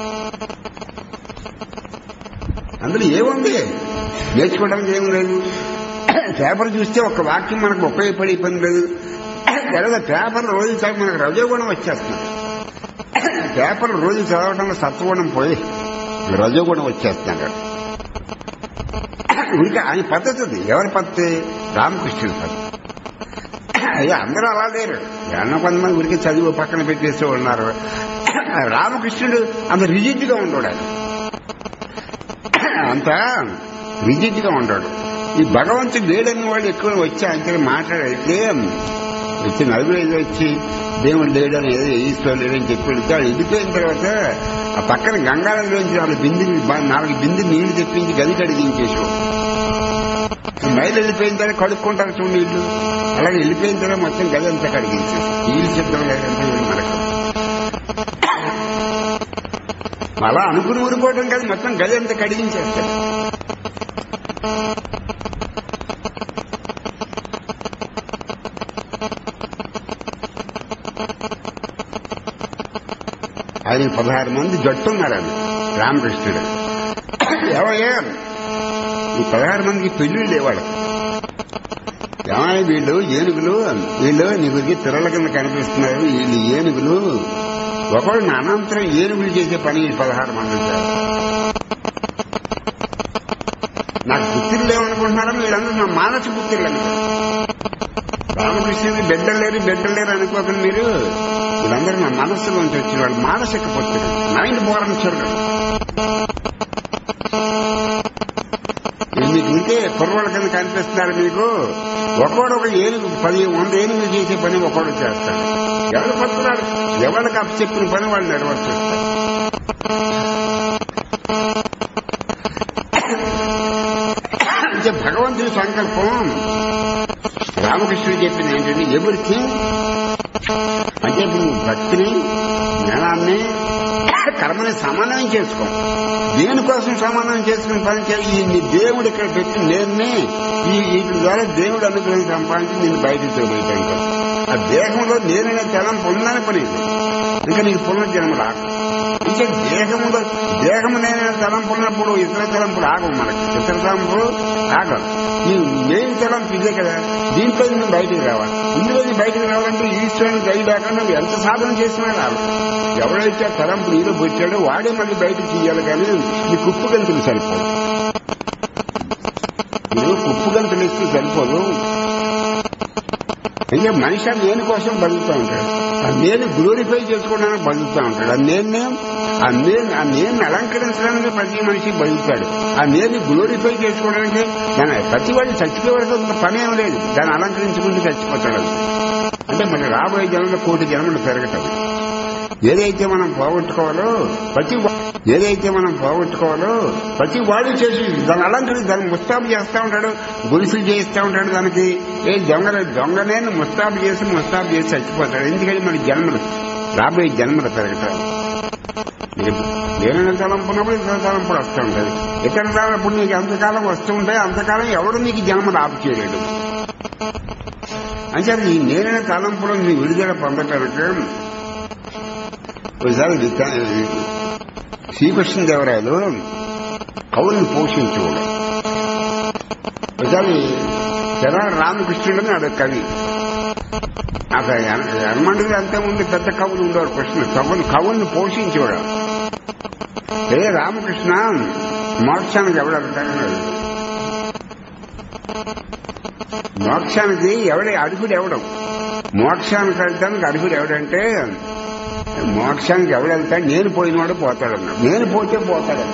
అందులో ఏముంది, నేర్చుకోవడానికి ఏం లేదు. పేపర్ చూస్తే ఒక వాక్యం మనకు ఉపయోగపడే పని లేదు. లేదా పేపర్లు రోజు మనకు రజోగుణం వచ్చేస్తుంది. పేపర్ రోజు చదవడంలో సత్వగుణం పోయి రజోగుణం వచ్చేస్తున్నాడు. ఇంకా ఆయన పద్ధతి ఉంది. ఎవరి పద్ధతి? రామకృష్ణుడి పద్ధతి. అయ్యా అందరూ అలా లేరు. ఏమన్నా కొంతమంది ఉరికి చదివి పక్కన పెట్టేస్తూ ఉన్నారు. రామకృష్ణుడు అంత రిజిడ్ గా ఉండడు. అంత రిజిడ్ గా ఉండడు. ఈ భగవంతుడు లేడని వాళ్ళు ఎక్కువ వచ్చి ఆయన మాట్లాడితే వచ్చి నలుగురు వచ్చి దేవుడు లేడని ఏదో ఈశ్వరుడు లేడని చెప్పి వెళ్తే వాళ్ళు వెళ్ళిపోయిన తర్వాత ఆ పక్కన గంగానదిలోంచి 4 బిందెలు నీళ్లు తెప్పించి గది కడిగించేసాడు. మైలు వెళ్ళిపోయిన తర్వాత కడుక్కుంటారు చూడు నీళ్లు. అలాగే వెళ్ళిపోయిన తర్వాత మొత్తం గది అంతా కడిగించారు. నీళ్ళు చెప్తాం లేదంటే మనకు అలా అనుకుని ఊరిపోవడం కాదు, మొత్తం గది అంతా కడిగించేస్తారు. ఆయన 16 మంది జట్టున్నారని రామకృష్ణుడు. ఏమయ్యా ఈ 16 మందికి పెళ్లిళ్ళు లేవాడు. ఏమయ్య వీళ్ళు ఏనుగులు, వీళ్ళు నీకు తిరల కింద కనిపిస్తున్నారు, వీళ్ళు ఏనుగులు. ఒకడు నా అనంతరం ఏనుగులు చేసే పని 16 మంది ఉంటారు. నాకు పుత్రులు లేవనుకుంటున్నారా? వీళ్ళందరూ నా మానస పుత్రులు అనుకుంటారు. రామకృష్ణుడికి బిడ్డలేరు అనుకోకండి మీరు. వీళ్ళందరూ నా మనస్సులోంచి వచ్చిన వాళ్ళు మానసిక పుత్రులు, మైండ్ బోరన్ చిల్డ్రన్. మీకు ఇంకే కుర్రోళ్ళ కింద కనిపిస్తున్నారు. మీకు ఒకడు ఒక ఏనుగు 100 ఏనుగులు చేసే పని ఒకడు చేస్తాడు. ఎవరు పడుతున్నారు? ఎవరికి అప్పచెప్పిన పని వాళ్ళు నెరవేర్చేస్తారు. అంటే భగవంతుడి సంకల్పం రామకృష్ణుడు చెప్పింది ఏంటంటే ఎవ్రీథింగ్ అంటే ఇప్పుడు భక్తిని, జ్ఞానాన్ని, కర్మని సమన్వయం చేసుకో. దేనికోసం సమన్వయం చేసుకుని పని చేయాలి. నీ దేవుడు ఇక్కడ పెట్టి నేర్ని వీటి ద్వారా దేవుడు అనుగ్రహం సంపాదించి నేను బయటకు తోబోయటానికి. ఆ దేహంలో నేననే తలంపు ఉందని పని. ఇంకా నీకు పునర్జన్మ రాదు. అంటే దేహము నేనైనా తలంపు ఉన్నప్పుడు ఇతర తలంపులు ఆగవు. మనకి ఇతర తలంపులు ఆగవు. ఈ మెయిన్ తలంపు ఇదే కదా. దీంట్లో నువ్వు బయటకు రావాలి. ఇందులో బయటకు రావాలంటే ఈశ్వరుని దయ లేకుండా నువ్వు ఎంత సాధన చేసినా రావాలి. ఎవడైతే తలంపు నీలో పెట్టాడో వాడే మళ్ళీ బయటకు తీయాలి. కానీ నీ కుప్పు గంతులు సరిపోదు. నువ్వు కుప్పు గంతులు ఇస్తే సరిపోదు. అయితే మనిషి నేను కోసం బతుకుతూ ఉంటాడు. ఆ నేను గ్లోరిఫై చేసుకోవడానికి బతుకుతూ ఉంటాడు. ఆ నేను అలంకరించడానికి ప్రతి మనిషి బతుకుతాడు. ఆ నేను గ్లోరిఫై చేసుకోవడానికి ప్రతి వాడిని చచ్చిపోయేంత పని ఏం లేదు. దాన్ని అలంకరించుకుంటూ చచ్చిపోతాడు. అంటే మన రాబోయే జన్మలో 1 కోటి జన్మలు పెరగటం. ఏదైతే మనం పోగొట్టుకోవాలో ప్రతి వాడు చేసి దాన్ని అలంకరించి దాన్ని ముస్తాబు చేస్తూ ఉంటాడు. గొలుసులు చేయిస్తూ ఉంటాడు. దానికి దొంగనే ముస్తాబు చేసి చచ్చిపోతాడు. ఎందుకంటే మన జన్మలు రాబోయే జన్మలు పెరగటం. నేనైనా తలంపున్నప్పుడు ఇతర తలంపులు వస్తూ ఉంటుంది. ఇతర తలంపుడు నీకు ఎంతకాలం వస్తూ ఉంటాయి అంతకాలం ఎవడు నీకు జన్మలు ఆపు చేయలేడు. అంటే ఈ నేనైనా తలంపులో నీ విడుదల పొందటానికి ఒకసారి శ్రీకృష్ణదేవరాయలు కవులను పోషించేవాడు. ఒకసారి తెనాలి రామకృష్ణుడని ఆడ కవి. అక్కడ హనుమంతుడు అంతకుముందు పెద్ద కవులు ఉండేవారు. కవుల్ని పోషించేవాడు. రామకృష్ణ మోక్షానికి ఎవడతాడు? మోక్షానికి అర్హుడు ఎవడం? మోక్షానికి వెళ్తానికి అర్హుడు ఎవడంటే మోక్షానికి ఎవడెళ్తాడు? నేను పోయినవాడు పోతాడన్నా. నేను పోతే పోతాడన్నా.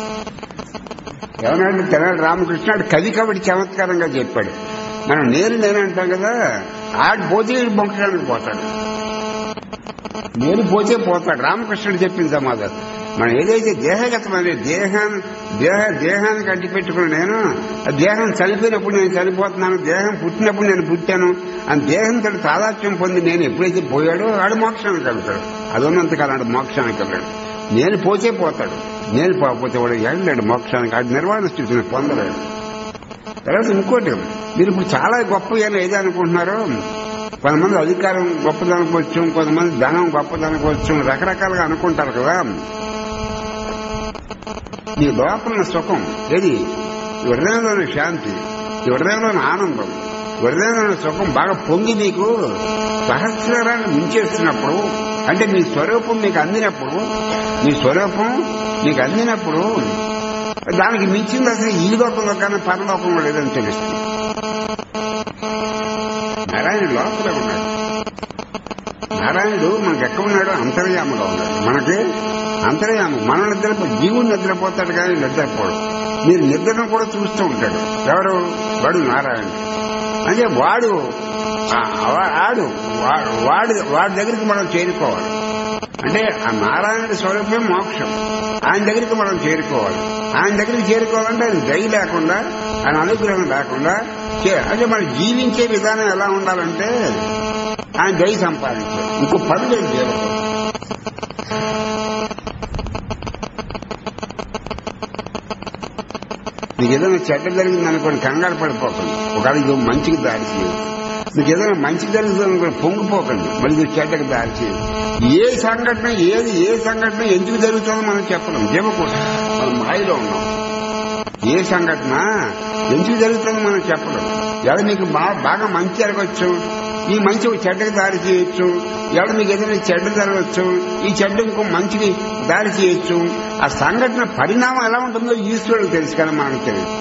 ఎవరంటే తెనాలి రామకృష్ణ కవి కాబట్టి చమత్కారంగా చెప్పాడు. మనం నేనంటాం కదా, ఆడు పోతే మోక్షానికి పోతాడు. నేను పోతే పోతాడు. రామకృష్ణుడు చెప్పిన సమాధానం. మనం ఏదైతే దేహగతమైన దేహానికి అంటిపెట్టుకుని నేను దేహం చనిపోయినప్పుడు నేను చనిపోతున్నాను, దేహం పుట్టినప్పుడు నేను పుట్టాను అని దేహంతో తాదాత్మ్యం పొంది నేను ఎప్పుడైతే పోయాడో ఆడు మోక్షానికి వెళ్తాడు. అదొన్నంత కాలం మోక్షానికి వెళ్ళాడు. నేను పోతే పోతాడు. నేను పోతే వాడు వెళ్ళాడు మోక్షానికి. ఆడు నిర్వాణ స్థితిని పొందలేడు. తర్వాత ఇంకోటి, మీరు ఇప్పుడు చాలా గొప్ప ఏది అనుకుంటున్నారో, కొంతమంది అధికారం గొప్పదనుకోవచ్చు, కొంతమంది ధనం గొప్పదనుకోవచ్చు, రకరకాలుగా అనుకుంటారు కదా. నీ లోపల సుఖం ఏది? ఈ హృదయంలోని శాంతి, ఈ హృదయంలోని ఆనందం, ఈ హృదయంలో సుఖం బాగా పొంగి మీకు సహస్రాన్ని మించేస్తున్నప్పుడు, అంటే మీ స్వరూపం మీకు అందినప్పుడు, మీ స్వరూపం మీకు అందినప్పుడు దానికి మించింది అసలు ఈ లోకంలో కానీ పరలోకంలో లేదని తెలుస్తుంది. నారాయణుడు లోపల ఉన్నాడు. నారాయణుడు మనకు ఎక్కడ ఉన్నాడు? అంతర్యాముగా ఉన్నాడు. మనకి అంతర్యాము. మనం జీవుడు నిద్రపోతాడు కానీ నిద్రపోడు. మీరు నిద్రను కూడా చూస్తూ ఉంటాడు. ఎవరు? వాడు నారాయణుడు. అంటే వాడి దగ్గరికి మనం చేరుకోవాలి. అంటే ఆ నారాయణుడి స్వరూపమే మోక్షం. ఆయన దగ్గరికి మనం చేరుకోవాలి. ఆయన దగ్గరికి చేరుకోవాలంటే ఆయన దయ లేకుండా, ఆయన అనుగ్రహం లేకుండా అంటే మనం జీవించే విధానం ఎలా ఉండాలంటే ఆయన దయ సంపాదించాలి. ఇంకో పని లేదు జీవితం. మీకు ఏదైనా చెడ్డ జరిగింది అనుకోండి, కంగారు పడిపోకండి. ఒకవేళ ఇది మంచికి దారి చేయదు. మీకు ఏదైనా మంచి జరుగుతుంది అనుకోండి, పొంగిపోకండి. మళ్ళీ ఇది చెడ్డకి దారి చేయదు. ఏ సంఘటన ఎందుకు జరుగుతుందో మనం చెప్పలేం. జీవకూడదు, మనం మాయలో ఉన్నాం. ఏ సంఘటన ఎందుకు జరుగుతుందో మనం చెప్పలేం. ఎవరు మీకు బాగా మంచి జరగవచ్చు, ఈ మంచి ఒక చెడ్డకి దారి చేయొచ్చు. ఎవరు మీకు ఏదైనా చెడ్డ జరగవచ్చు, ఈ చెడ్డ ఇంకో మంచికి దారి చేయొచ్చు. ఆ సంఘటన పరిణామం ఎలా ఉంటుందో ఈశ్వరుడికి తెలుసు, కానీ మనకు తెలియదు.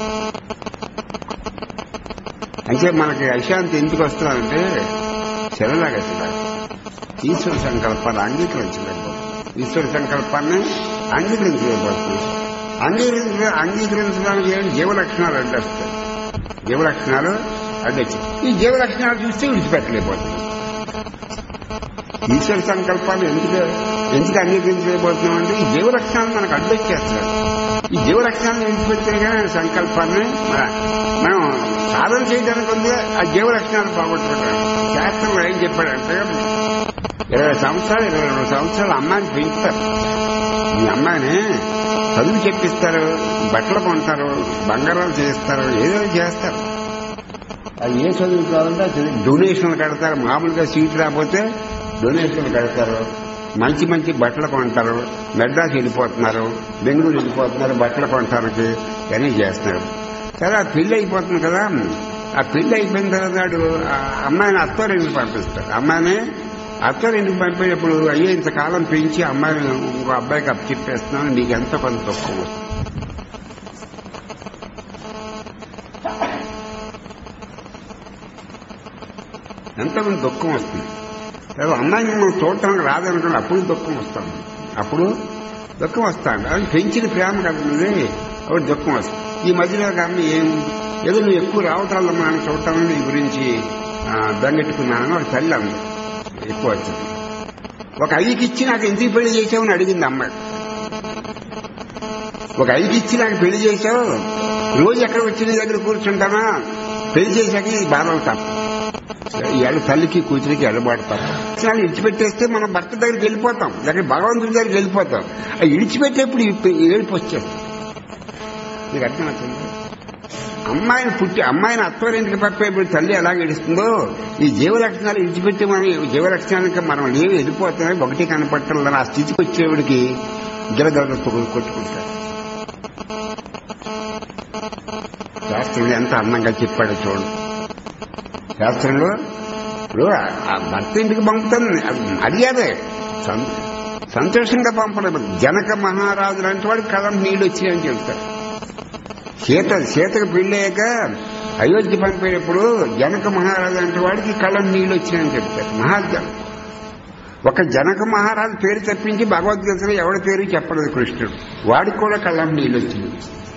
అంటే మనకి అశాంతి ఎందుకు వస్తుందంటే చెరలాగా ఈశ్వర సంకల్పాన్ని అంగీకరించలేకపోతుంది. ఈశ్వర సంకల్పాన్ని అంగీకరించలేకపోతుంది. అంగీకరించడానికి జీవలక్షణాలు అడ్డొస్తాయి. జీవలక్షణాలు అడ్డొచ్చాయి. ఈ జీవలక్షణాలు చూస్తే విడిచిపెట్టలేకపోతుంది. ఈశ్వర సంకల్పాన్ని ఎందుకు అంగీకరించలేకపోతున్నామంటే ఈ జీవలక్షణాలు మనకు అడ్డొచ్చేస్తారు. ఈ జీవలక్షణాలను విడిచిపెడితే కానీ సంకల్పాన్ని మనం సాధన చేయడానికి ఉంది. ఆ జీవలక్షణాలు పోగొట్టుకుంటాం. శాస్త్రంలో ఏం చెప్పాడంటే 22 సంవత్సరాలు అమ్మాయిని పెంచుతారు. ఈ అమ్మాయిని చదువు చెప్పిస్తారు, బట్టలు కొంటారు, బంగారాలు చేస్తారు, ఏదో చేస్తారు. అది ఏ చదువు కావాలంటే డొనేషన్లు కడతారు. మామూలుగా సీట్ రాకపోతే డొనేషన్లు కడతారు. మంచి మంచి బట్టలు కొంటారు. మెడ్రాస్ వెళ్ళిపోతున్నారు, బెంగళూరు వెళ్ళిపోతున్నారు బట్టలు కొనడానికి. అన్నీ చేస్తున్నారు. సరే ఆ పెళ్లి అయిపోతుంది కదా. ఆ పెళ్లి అయిపోయిన తర్వాత అమ్మాయిని అత్తవారింటికి పంపిస్తారు. అమ్మాయిని అత్తవారింటికి పంపేటప్పుడు అయ్యో ఇంతకాలం పెంచి అమ్మాయిని ఇంకో అబ్బాయికి అప్పచెప్పేస్తున్నాను, నీకు ఎంతో కొంత దుఃఖం వస్తుంది. ఎంతో కొంత దుఃఖం వస్తుంది. అమ్మాయిని మనం చూడటానికి రాదనుకోండి, అప్పుడు దుఃఖం వస్తాను. అది పెంచిన ప్రేమ కదండి, అప్పుడు దుఃఖం వస్తుంది. ఈ మధ్యలో కానీ ఏదో నువ్వు ఎక్కువ రావటాల్లో మనం చూడటానికి నీ గురించి బెంగెట్టుకున్నానని ఒక తల్లి అమ్మ ఎక్కువ వచ్చింది. ఒక 5కి ఇచ్చి నాకు ఎందుకు పెళ్లి చేసావని అడిగింది అమ్మాయి. ఒక 5కి ఇచ్చి నాకు పెళ్లి చేసావు, రోజు ఎక్కడ వచ్చి నీ దగ్గర కూర్చుంటానా, పెళ్లి చేశాక ఈ బాధలు తప్ప. ఇవాళ తల్లికి కూతురికి ఎడబాడతాం. ఇడిచిపెట్టేస్తే మనం భర్త దగ్గరికి వెళ్ళిపోతాం, లేకపోతే భగవంతుడి దగ్గరికి వెళ్ళిపోతాం. ఆ ఇడిచిపెట్టేప్పుడు ఏడుపు వచ్చేస్తాం. మీకు అర్థమవుతుంది? అమ్మాయిని అత్తవారింటికి పంపేప్పుడు తల్లి ఎలా ఏడుస్తుందో, ఈ జీవలక్షణాలు ఇడిచిపెట్టి జీవలక్షణానికి మనం ఏమి వెళ్ళిపోతున్నాయి, ఒకటి కనపట్టాలని ఆ స్థితికి వచ్చేవాడికి గిరగల కొట్టుకుంటారు. శాస్త్రంలో ఎంత అందంగా చెప్పాడు చూడండి. శాస్త్రంలో ఇప్పుడు ఆ భర్త ఇంటికి పంపుతుంది, అడిగాదే సంతోషంగా పంపలేదు. జనక మహారాజు లాంటి వాడికి కళ్ళం నీళ్ళు వచ్చినాయని చెప్తారు. సీతకు పెళ్ళయ్యాక అయోధ్య పంపేటప్పుడు జనక మహారాజు అంటే వాడికి కళ్ళం నీళ్ళు వచ్చినాయని చెప్తారు. ఒక జనక మహారాజు పేరు తప్పించి భగవద్గీతలో ఎవరి పేరు చెప్పలేదు కృష్ణుడు. వాడికి కూడా కళ్ళం నీళ్ళు వచ్చింది.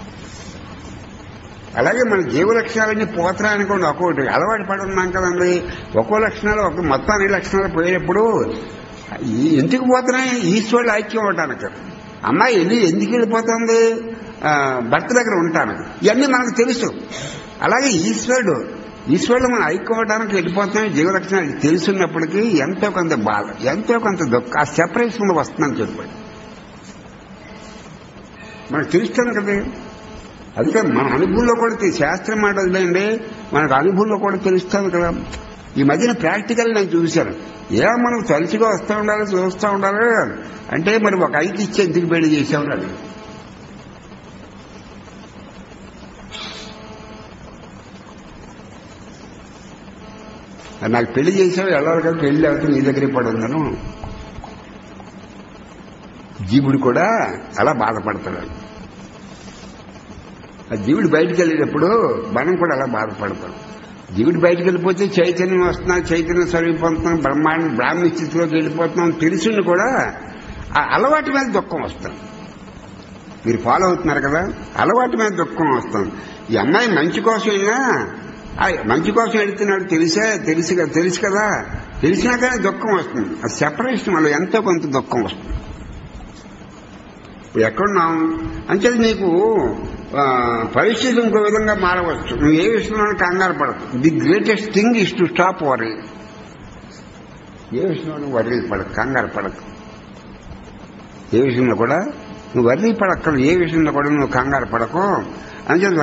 అలాగే మన జీవలక్షణాలన్నీ పోతాయనుకోండి, ఒక్కొక్కటి అలవాటు పడి ఉన్నాం కదండి. ఒక్కో లక్షణాలు మొత్తం అన్ని లక్షణాలు పోయినప్పుడు ఎందుకు పోతున్నాయి? ఈశ్వరుడు ఐక్యం అవటానికి. అమ్మాయి ఎందుకు వెళ్ళిపోతుంది? భర్త దగ్గర ఉంటాను. ఇవన్నీ మనకు తెలుసు. అలాగే ఈశ్వరుడు మనం ఐక్యం అవడానికి వెళ్ళిపోతున్నాయి. జీవలక్షణాలు తెలుసున్నప్పటికీ ఎంతో కొంత బాధ, ఎంతో కొంత దుఃఖం, ఆ సెపరేషన్ వస్తుందని చెప్పండి. మనకు తెలుస్తాను కదా. అందుకే మన అనుభవంలో కూడా శాస్త్రం మాట వదిలేండి, మనకు అనుభవంలో కూడా తెలుస్తాను కదా. ఈ మధ్యన ప్రాక్టికల్ నేను చూశాను. మనం తలుచుగా వస్తూ ఉండాలి, చూస్తూ ఉండాలి అంటే మరి ఒక 5కి ఇచ్చి ఎందుకు పెళ్లి చేసామని అది. నాకు పెళ్లి చేసావు ఎవరికి పెళ్లి అవుతుంది నీ దగ్గరే పడుందను. జీవుడు కూడా అలా బాధపడతాడు. ఆ జీవుడు బయటికి వెళ్ళేటప్పుడు మనం కూడా అలా బాధపడతాం. జీవుడు బయటికి వెళ్ళిపోతే చైతన్యం వస్తున్నాం, చైతన్యం స్వరూపొందుతున్నాం, బ్రాహ్మణ స్థితిలోకి వెళ్ళిపోతున్నాం తెలిసింది కూడా ఆ అలవాటు మీద దుఃఖం వస్తాం. మీరు ఫాలో అవుతున్నారు కదా, అలవాటు మీద దుఃఖం వస్తాం. ఈ అమ్మాయి మంచి కోసం అయినా మంచి కోసం వెళుతున్నాడు తెలుసు కదా, తెలిసినాకనే దుఃఖం వస్తుంది. ఆ సెపరేషన్ వల్ల ఎంతో కొంత దుఃఖం వస్తుంది. ఇప్పుడు ఎక్కడున్నాం అంటే నీకు పరిస్థితి ఇంకో విధంగా మారవచ్చు. నువ్వు ఏ విషయంలో కంగారు పడకు. The greatest thing is to stop worry. ఏ విషయంలో వర్రీ పడకు, కంగారు పడకు. ఏ విషయంలో కూడా నువ్వు వర్రీ పడక్కలు, ఏ విషయంలో కూడా నువ్వు కంగారు పడకు. అంచేత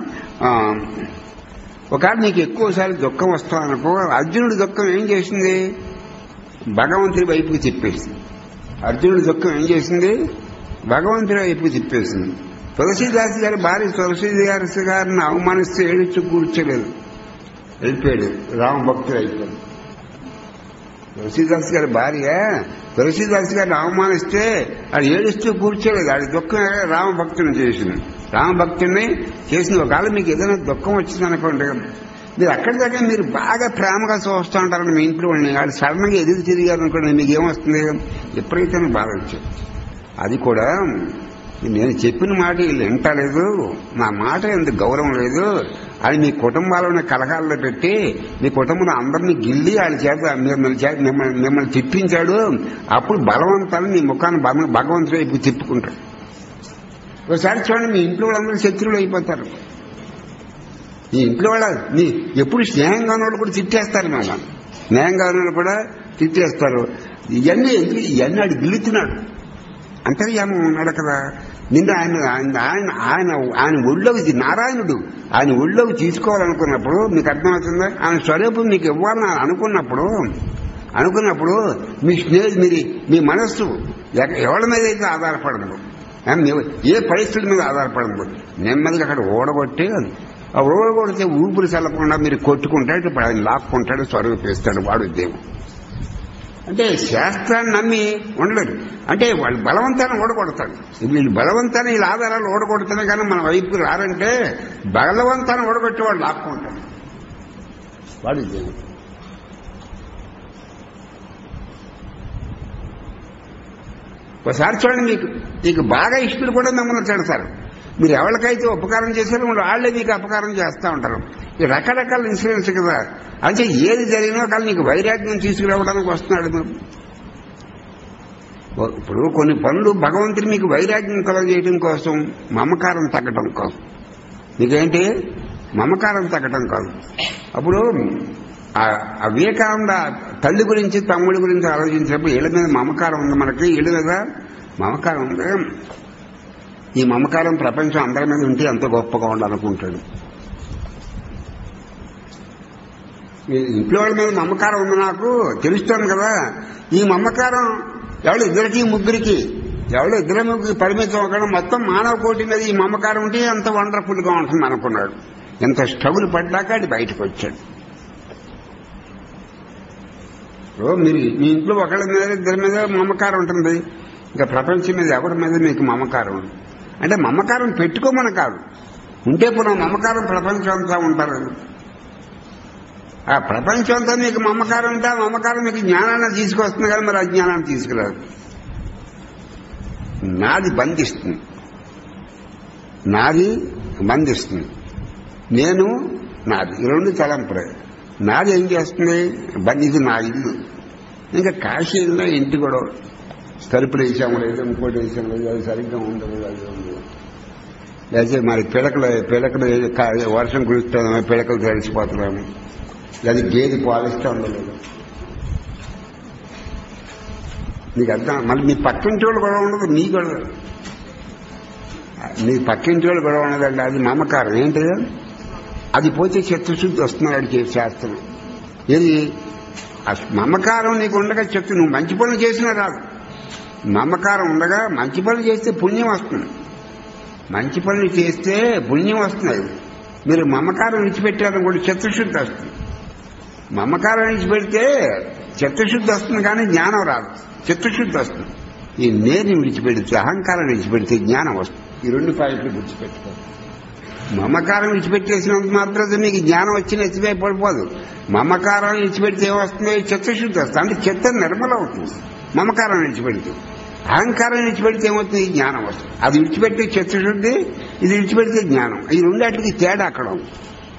ఒకవేళ నీకు ఎక్కువసారి దుఃఖం వస్తావనుకో, అర్జునుడి దుఃఖం ఏం చేసింది? భగవంతుడి వైపుకి తిప్పేసింది. అర్జునుడి దుఃఖం ఏం చేసింది? భగవంతుడి వైపుకి తిప్పేసింది. తులసీదాస్ గారి భార్య తులసీదాస్ గారిని అవమానిస్తూ ఏడుస్తూ కూర్చోలేదు, వెళ్ళిపోయాడు, రామభక్తుడు అయిపోయాడు. తులసీదాస్ గారి భార్య తులసీదాస్ గారిని అవమానిస్తే అది ఏడుస్తూ కూర్చోలేదు. అది దుఃఖం రామభక్తుని చేసింది. రామభక్తుడిని చేసింది. ఒకవేళ మీకు ఏదైనా దుఃఖం వచ్చిందనుకోండి, మీరు అక్కడి దగ్గర మీరు బాగా ప్రేమగా చూస్తూ ఉంటారని మీ ఇంట్లో వాళ్ళు సడన్ గా ఎదురు తిరిగారు అనుకోండి, మీకు ఏమొస్తుంది? ఎప్పుడైతే బాధ వచ్చేది. అది కూడా నేను చెప్పిన మాట వీళ్ళు వింటలేదు, నా మాట ఎందుకు గౌరవం లేదు అని మీ కుటుంబాలను కలహాల్లో పెట్టి మీ కుటుంబంలో అందరినీ గిల్లి వాళ్ళ చేత మిమ్మల్ని తిప్పించాడు. అప్పుడు బలవంతాన్ని మీ ముఖాన్ని భగవంతుడి వైపు తిప్పుకుంటాడు. ఒకసారి చూడండి, మీ ఇంట్లో వాళ్ళందరూ శత్రువులు అయిపోతారు. ఈ ఇంట్లో వాళ్ళ ఎప్పుడు స్నేహంగా ఉన్నవాళ్ళు కూడా తిట్టేస్తారు. మళ్ళా స్నేహంగా ఉన్నవాళ్ళు కూడా తిట్టేస్తారు. ఇవన్నీ ఆడు గిల్లుతున్నాడు అంతర్యామం ఉన్నాడు కదా. నిన్న ఆయన ఒళ్ళోకి నారాయణుడు ఆయన ఒళ్ళోకి తీసుకోవాలనుకున్నప్పుడు మీకు అర్థమవుతుందా? ఆయన స్వరూపం మీకు ఇవ్వాలని అనుకున్నప్పుడు మీ మీ మనస్సు ఎవరి మీద అయితే ఆధారపడదు, ఏ పరిస్థితుల మీద ఆధారపడదు. నెమ్మదిగా అక్కడ ఓడగొట్టి ఆ ఓడగొడితే ఊపిరి చల్లకుండా మీరు కొట్టుకుంటాడు. ఇప్పుడు ఆయన లాక్కుంటాడు, స్వరూపిస్తాడు వాడు దేవుడు. అంటే శాస్త్రాన్ని నమ్మి ఉండలేదు. అంటే వాళ్ళు బలవంతాన్ని ఓడగొడతాడు. వీళ్ళు బలవంతాన్ని వీళ్ళ ఆధారాలు ఓడగొడుతున్నా కానీ మన వైపు రారంటే బలవంతాన్ని ఓడగొట్టి వాడు లాక్కుంటాడు, వాడు దేవుడు. ఒకసారి చూడండి, మీకు బాగా ఇష్టలు కూడా మిమ్మల్ని తిడతారు. మీరు ఎవరికైతే ఉపకారం చేశారో వాళ్ళే మీకు అపకారం చేస్తూ ఉంటారు. ఈ రకరకాల ఇన్సూరెన్స్ కదా. అంటే ఏది జరిగినా కానీ నీకు వైరాగ్యం తీసుకురావడానికి వస్తున్నాడు. ఇప్పుడు కొన్ని పనులు భగవంతుడు మీకు వైరాగ్యం కలగజేయడం కోసం, మమకారం తగ్గడం కోసం. మీకేంటి? మమకారం తగ్గడం కాదు. అప్పుడు ఆ వివేకానంద తల్లి గురించి తమ్ముడి గురించి ఆలోచించినప్పుడు వీళ్ళ మీద మమకారం ఉంది, మనకి వీళ్ళ మీద మమకారం ఉంది. ఈ మమకారం ప్రపంచం అందరి మీద ఉంటే ఎంత గొప్పగా ఉండాలనుకుంటాడు. ఇంట్లో వాళ్ళ మీద మమకారం ఉంది నాకు తెలుస్తాను కదా. ఈ మమకారం ఎవరు ఇద్దరికి ముగ్గురికి పరిమితం అవ్వకుండా మొత్తం మానవ కోటి మీద ఈ మమకారం ఉంటే ఎంత వండర్ఫుల్ గా ఉంటుంది అనుకున్నాడు. ఎంత స్ట్రగుల్ పడ్డాక అది బయటకు వచ్చాడు. మీరు మీ ఇంట్లో ఒకళ్ళ మీద ఇద్దరి మీద మమకారం ఉంటుంది, ఇంకా ప్రపంచం మీద ఎవరి మీద మీకు మమకారం ఉంది. అంటే మమకారం పెట్టుకోమని కాదు, ఉంటే పునః మమకారం ప్రపంచం అంతా ఉంటారు. ఆ ప్రపంచం అంతా మీకు మమకారం ఉంటే ఆ మమకారం మీకు జ్ఞానాన్ని తీసుకొస్తుంది, కానీ మరి అజ్ఞానాన్ని తీసుకురాదు. నాది బంధిస్తుంది, నేను నాది ఈ రెండు తలంపులే. నాది ఏం చేస్తుంది? ఇది నా ఇల్లు. ఇంకా కాశీ ఇల్లు ఇంటి కూడా తలుపులు వేసాము లేదు, ఇంకోటి వేసాము లేదు, అది సరిగ్గా ఉండదు, అది ఉండదు. లేకపోతే మరి పిలకలు వర్షం కురుస్తాము, పిలకలు తడిసిపోతున్నాము, లేదా గేదె పాలిస్తూ ఉండలేదు. నీకు అర్థం. మళ్ళీ మీ పక్కింటి వాళ్ళు గొడవ ఉండదు, నీ పక్కింటి వాళ్ళు గొడవ ఉండదండి. అది మమకారం. ఏంటి అది? పోతే చిత్తశుద్ధి వస్తున్నాడు శాస్త్రం. ఏది మమకారం నీకు ఉండగా చెప్తే నువ్వు మంచి పనులు చేసినా రాదు. మమకారం ఉండగా మంచి పనులు చేస్తే పుణ్యం వస్తుంది, మంచి పనులు చేస్తే పుణ్యం వస్తున్నాయి. మీరు మమకారం విడిచిపెట్టారని కూడా చిత్తశుద్ధి వస్తుంది. మమకారం విడిచిపెడితే చిత్తశుద్ధి వస్తుంది కానీ జ్ఞానం రాదు. చిత్తశుద్ధి వస్తుంది. ఈ నేను విడిచిపెడితే, అహంకారం విడిచిపెడితే జ్ఞానం వస్తుంది. ఈ 2 పాయింట్లు విడిచిపెట్టుకో. మమకారం విడిచిపెట్టేసినంత మాత్రం నీకు జ్ఞానం వచ్చి నెచ్చిపోయి పడిపోదు. మమకారం విడిచిపెడితే ఏమొస్తుంది? చిత్తశుద్ధి వస్తుంది. అంటే చిత్తం నిర్మల అవుతుంది మమకారం విడిచిపెడితే. అహంకారం విడిచిపెడితే ఏమవుతుంది? జ్ఞానం వస్తుంది. అది విడిచిపెడితే చిత్తశుద్ధి, ఇది విడిచిపెడితే జ్ఞానం. ఈ రెండాటికి తేడా అక్కడ ఉంది.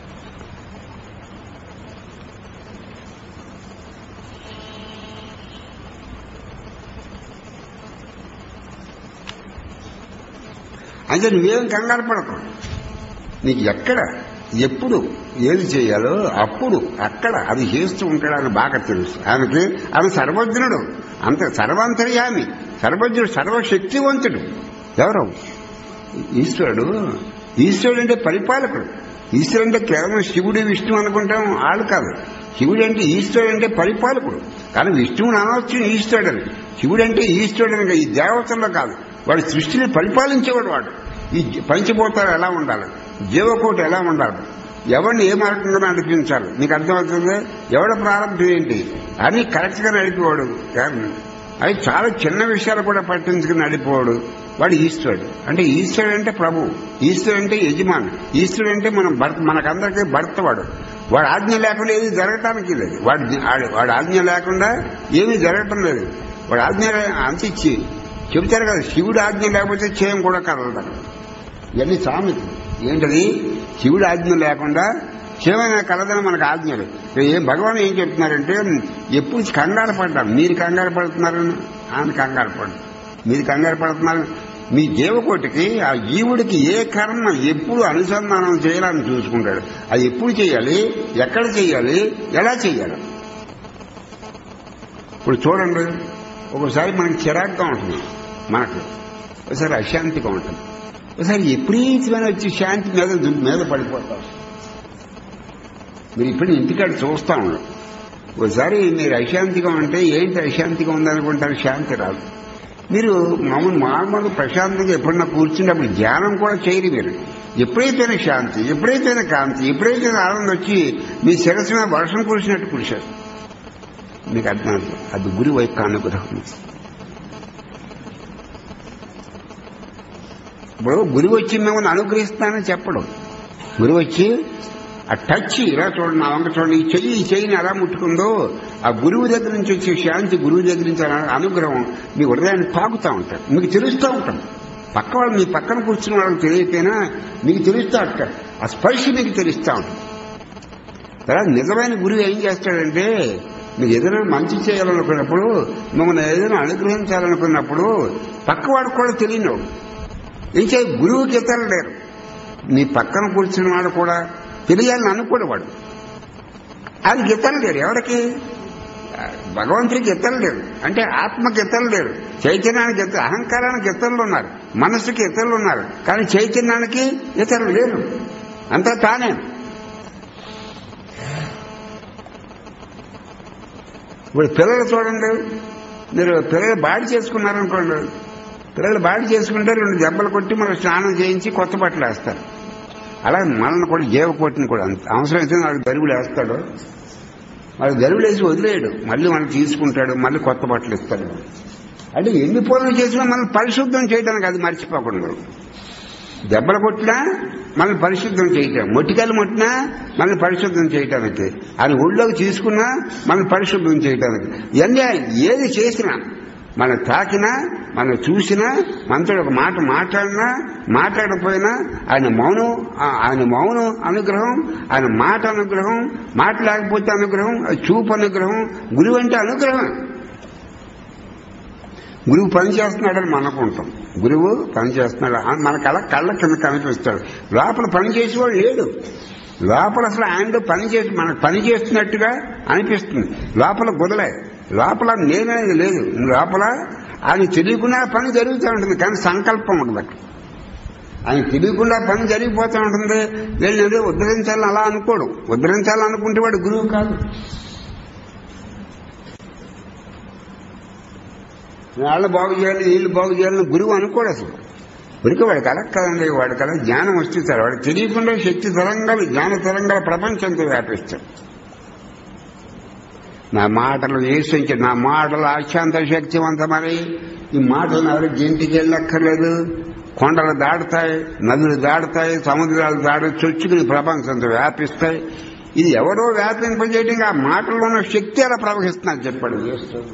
అంటే నువ్వేం కంగారు పడకు. నీకు ఎక్కడ ఎప్పుడు ఏది చేయాలో అప్పుడు అక్కడ అది చేస్తూ ఉంటాడని బాగా తెలుసు ఆయనకి. ఆయన సర్వజ్ఞుడు, అంత సర్వాంతర్యామి, సర్వజ్ఞుడు, సర్వశక్తివంతుడు. ఎవరు? ఈశ్వరుడు. ఈశ్వరుడు అంటే పరిపాలకుడు. ఈశ్వరుడు అంటే కేవలం శివుడు విష్ణువు అనుకుంటాం, ఆళ్ళు కాదు. శివుడు అంటే ఈశ్వరుడు అంటే పరిపాలకుడు. కానీ విష్ణువుని అనవచ్చు ఈశ్వరుడు అని. శివుడు అంటే ఈశ్వరుడు అని. ఈ దేవతల్లో కాదు, వాడి సృష్టిని పరిపాలించేవాడు. వాడు ఈ పంచభూతాలు ఎలా ఉండాలి, జీవకోటి ఎలా ఉండాలి, ఎవరిని ఏ మార్గంగా నడిపించాలి, నీకు అర్థమవుతుంది. ఎవడ ప్రారంభం ఏంటి అని కరెక్ట్ గా నడిపేవాడు. అది చాలా చిన్న విషయాలు కూడా పట్టించుకుని నడిపేవాడు. వాడు ఈశ్వరుడు. అంటే ఈశ్వరుడు అంటే ప్రభు, ఈశ్వరుడు అంటే యజమాని, ఈశ్వరుడు అంటే మనకందరికీ భర్త. వాడు ఆజ్ఞ లేకుండా ఏది జరగటానికి లేదు. వాడు ఆజ్ఞ లేకుండా ఏమీ జరగటం లేదు. వాడు ఆజ్ఞ అంతిచ్చి చెబుతారు కదా, శివుడు ఆజ్ఞ లేకపోతే చేయం కూడా కదలదు. ఇవన్నీ సామెత. ఏంటది? శివుడు ఆజ్ఞ లేకుండా చేమైనా కలదని మనకు ఆజ్ఞలు. భగవాన్ ఏం చెప్తున్నారంటే, ఎప్పుడు కంగారు పడ్డాం. మీరు కంగారు పడుతున్నారని ఆయన కంగారు పడ్డారు. మీరు కంగారు పడుతున్నారు. మీ జీవకోటికి, ఆ జీవుడికి ఏ కర్మ ఎప్పుడు అనుసంధానం చేయాలని చూసుకుంటాడు. అది ఎప్పుడు చేయాలి, ఎక్కడ చేయాలి, ఎలా చేయాలి. ఇప్పుడు చూడండి, ఒకసారి మనకి చిరాగ్గా ఉంటుంది, మనకు ఒకసారి అశాంతిగా ఉంటుంది, ఒకసారి విపరీతమైన వచ్చి శాంతి మీద పడిపోతారు. మీరు ఇప్పుడు ఇంటికాడ చూస్తా ఉండరు. ఒకసారి మీరు అశాంతిగా ఉంటే ఏంటి అశాంతిగా ఉందనుకుంటారు, శాంతి రాదు. మీరు మామూలు ప్రశాంతంగా ఎప్పుడన్నా కూర్చున్నప్పుడు ధ్యానం కూడా చేయరు. మీరు ఎప్పుడైతేనే శాంతి, ఎప్పుడైతేనే కాంతి, ఎప్పుడైతే ఆనందం వచ్చి మీ శిరస్సు మీద వర్షం కురిసినట్టు కురిశారు. మీకు అర్థమవుతుంది. అది గురి వైపు అనుగ్రహం. ఇప్పుడు గురువు వచ్చి మిమ్మల్ని అనుగ్రహిస్తానని చెప్పడం. గురువు వచ్చి ఆ టచ్ ఇలా చూడండి, నా వంక చూడండి, ఈ చెయ్యిని ఎలా ముట్టుకుందో ఆ గురువు దగ్గర నుంచి వచ్చే శాంతి, గురువు దగ్గర నుంచి అనుగ్రహం మీ హృదయాన్ని తాకుతూ ఉంటారు. మీకు తెలుస్తూ ఉంటాం. పక్క వాళ్ళు మీ పక్కన కూర్చున్న వాళ్ళకి తెలియకపోయినా మీకు తెలుస్తూ ఉంటారు. ఆ స్పర్శ మీకు తెలుస్తూ ఉంటుంది. తర్వాత నిజమైన గురువు ఏం చేస్తాడంటే, మీకు ఏదైనా మంచి చేయాలనుకున్నప్పుడు, మిమ్మల్ని ఏదైనా అనుగ్రహించాలనుకున్నప్పుడు పక్కవాడు కూడా తెలియనివాడు. ఏం చేయ గురువుకి ఇతరులు లేరు. నీ పక్కన కూర్చున్న వాడు కూడా తెలియాలని అనుకోడేవాడు. ఆయనకి ఇతరులు లేరు. ఎవరికి? భగవంతుడికి ఇతరులు లేరు. అంటే ఆత్మకి ఇతరులు లేరు, చైతన్యానికి ఇతరులు, అహంకారానికి ఇతరులు ఉన్నారు, మనస్సుకి ఇతరులు ఉన్నారు. కానీ చైతన్యానికి ఇతరులు లేరు. అంతా తానే. ఇప్పుడు పిల్లలు చూడండి, మీరు పిల్లలు బాడీ చేసుకున్నారనుకోండి, పిల్లలు బాడీ చేసుకుంటే 2 దెబ్బలు కొట్టి మనం స్నానం చేయించి కొత్త బట్టలు వేస్తారు. అలా మనల్ని కూడా జీవకోటిని కూడా అవసరమైతే వాళ్ళకి దరువులు వేస్తాడు. వాళ్ళకి దరువులు వేసి వదిలేయడు, మళ్ళీ మనం తీసుకుంటాడు, మళ్ళీ కొత్త బట్టలు ఇస్తాడు. అంటే ఎన్ని పనులు చేసినా మనం పరిశుద్ధం చేయడానికి అది మర్చిపోకుండా. దెబ్బలు కొట్టినా మనల్ని పరిశుద్ధం చేయటం, మొట్టికాయలు ముట్టినా మనల్ని పరిశుద్ధం చేయటానికి, అది ఒళ్ళోకి తీసుకున్నా మనల్ని పరిశుద్ధం చేయటానికి. ఇవన్నీ ఏది చేసినా, మనం తాకినా, మనం చూసినా, మనతో ఒక మాట మాట్లాడినా, మాట్లాడకపోయినా ఆయన మౌనం అనుగ్రహం, ఆయన మాట అనుగ్రహం, మాట లేకపోతే అనుగ్రహం, చూపు అనుగ్రహం. గురువు అంటే అనుగ్రహం. గురువు పని చేస్తున్నాడని మనం అనుకుంటాం. గురువు పని చేస్తున్నాడు మనకు అలా కళ్ళ కింద కనిపిస్తాడు. లోపల పని చేసేవాడు లేడు. లోపల అసలు ఆయన మనకు పని చేస్తున్నట్టుగా అనిపిస్తుంది. లోపల గుదలే, లోపల నేనేది లేదు. లోపల ఆయన తెలియకుండా పని జరుగుతూ ఉంటుంది, కానీ సంకల్పం ఉండదు అక్కడ. ఆయన తెలియకుండా పని జరిగిపోతూ ఉంటుంది. వీళ్ళు ఉద్ధరించాలని అలా అనుకోడు. ఉద్ధరించాలనుకుంటే వాడు గురువు కాదు. వాళ్ళు బాగు చేయాలి, వీళ్ళు బాగు చేయాలని గురువు అనుకోడు అసలు. ఉరికి వాడికి అలా కదండి, వాడికి అలా జ్ఞానం వస్తుంది. వాడికి తెలియకుండా శక్తి తరంగాలు, జ్ఞాన తరంగాల ప్రపంచంతో వ్యాపిస్తాడు. నా మాటలు వేసించి నా మాటలు అత్యంత శక్తివంతమని ఈ మాటలు ఎవరికి ఇంటికి వెళ్ళక్కర్లేదు. కొండలు దాటుతాయి, నదులు దాటుతాయి, సముద్రాలు దాటి చొచ్చుకుని ప్రపంచంతో వ్యాపిస్తాయి. ఇది ఎవరో వ్యాపింపజేయడం ఆ మాటల్లో ఉన్న శక్తి అలా ప్రవహిస్తున్నారు చెప్పాడు చేస్తుంది.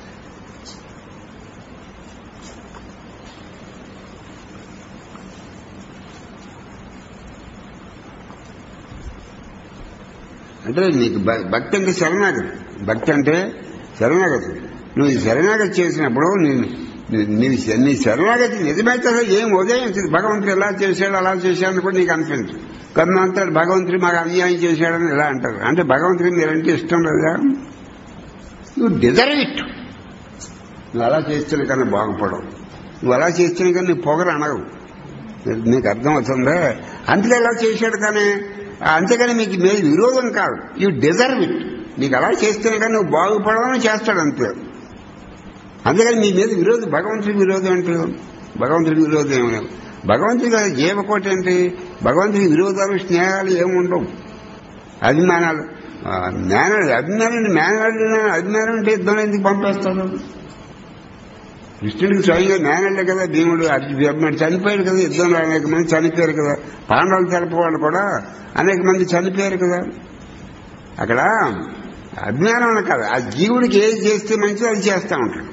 అంటే నీకు భక్తి అంటే శరణాగతి. భక్తి అంటే శరణాగతి. నువ్వు ఈ శరణాగతి చేసినప్పుడు నీ శరణాగతి నిజమైతే ఏం ఉదయించింది. భగవంతుడు ఎలా చేశాడు అలా చేశాడని కూడా నీకు అనిపించదు. కొంతమంది భగవంతుడు మాకు అన్యాయం చేశాడని ఇలా అంటారు. అంటే భగవంతుడికి మీరంటే ఇష్టం లేదా? నువ్వు డిజర్వ్ ఇట్. నువ్వు అలా చేస్తేనే కానీ బాగుపడవు. నువ్వు అలా చేస్తేనే కానీ నీ పొగరు అనగవు. నీకు అర్థం అవుతుందా? అంతలో ఎలా చేశాడు కానీ అంతేగాని మీకు మీద విరోధం కాదు. You deserve it. నీకు అలా చేస్తేనే కానీ నువ్వు బాగుపడవని చేస్తాడు అంతే. అందుకని మీ మీద విరోధం. భగవంతుడికి విరోధం అంటే భగవంతుడికి విరోధం ఏమన్నా? భగవంతుడి జీవకోటి ఏంటి? భగవంతుడికి విరోధాలు స్నేహాలు ఏముండవు. అభిమానాలు అభిమానం అంటే యుద్ధంలో ఎందుకు పంపేస్తాడు? కృష్ణుడికి స్వయంగా మేనల్లే కదా భీముడు. అర్జునుడు చనిపోయాడు కదా యుద్ధంలో. అనేక మంది చనిపోయారు కదా. పాండవులు తెలపవాళ్ళు కూడా అనేక మంది చనిపోయారు కదా. అక్కడ అజ్ఞానం కాదు. ఆ జీవుడికి ఏది చేస్తే మంచిది అది చేస్తూ ఉంటాడు.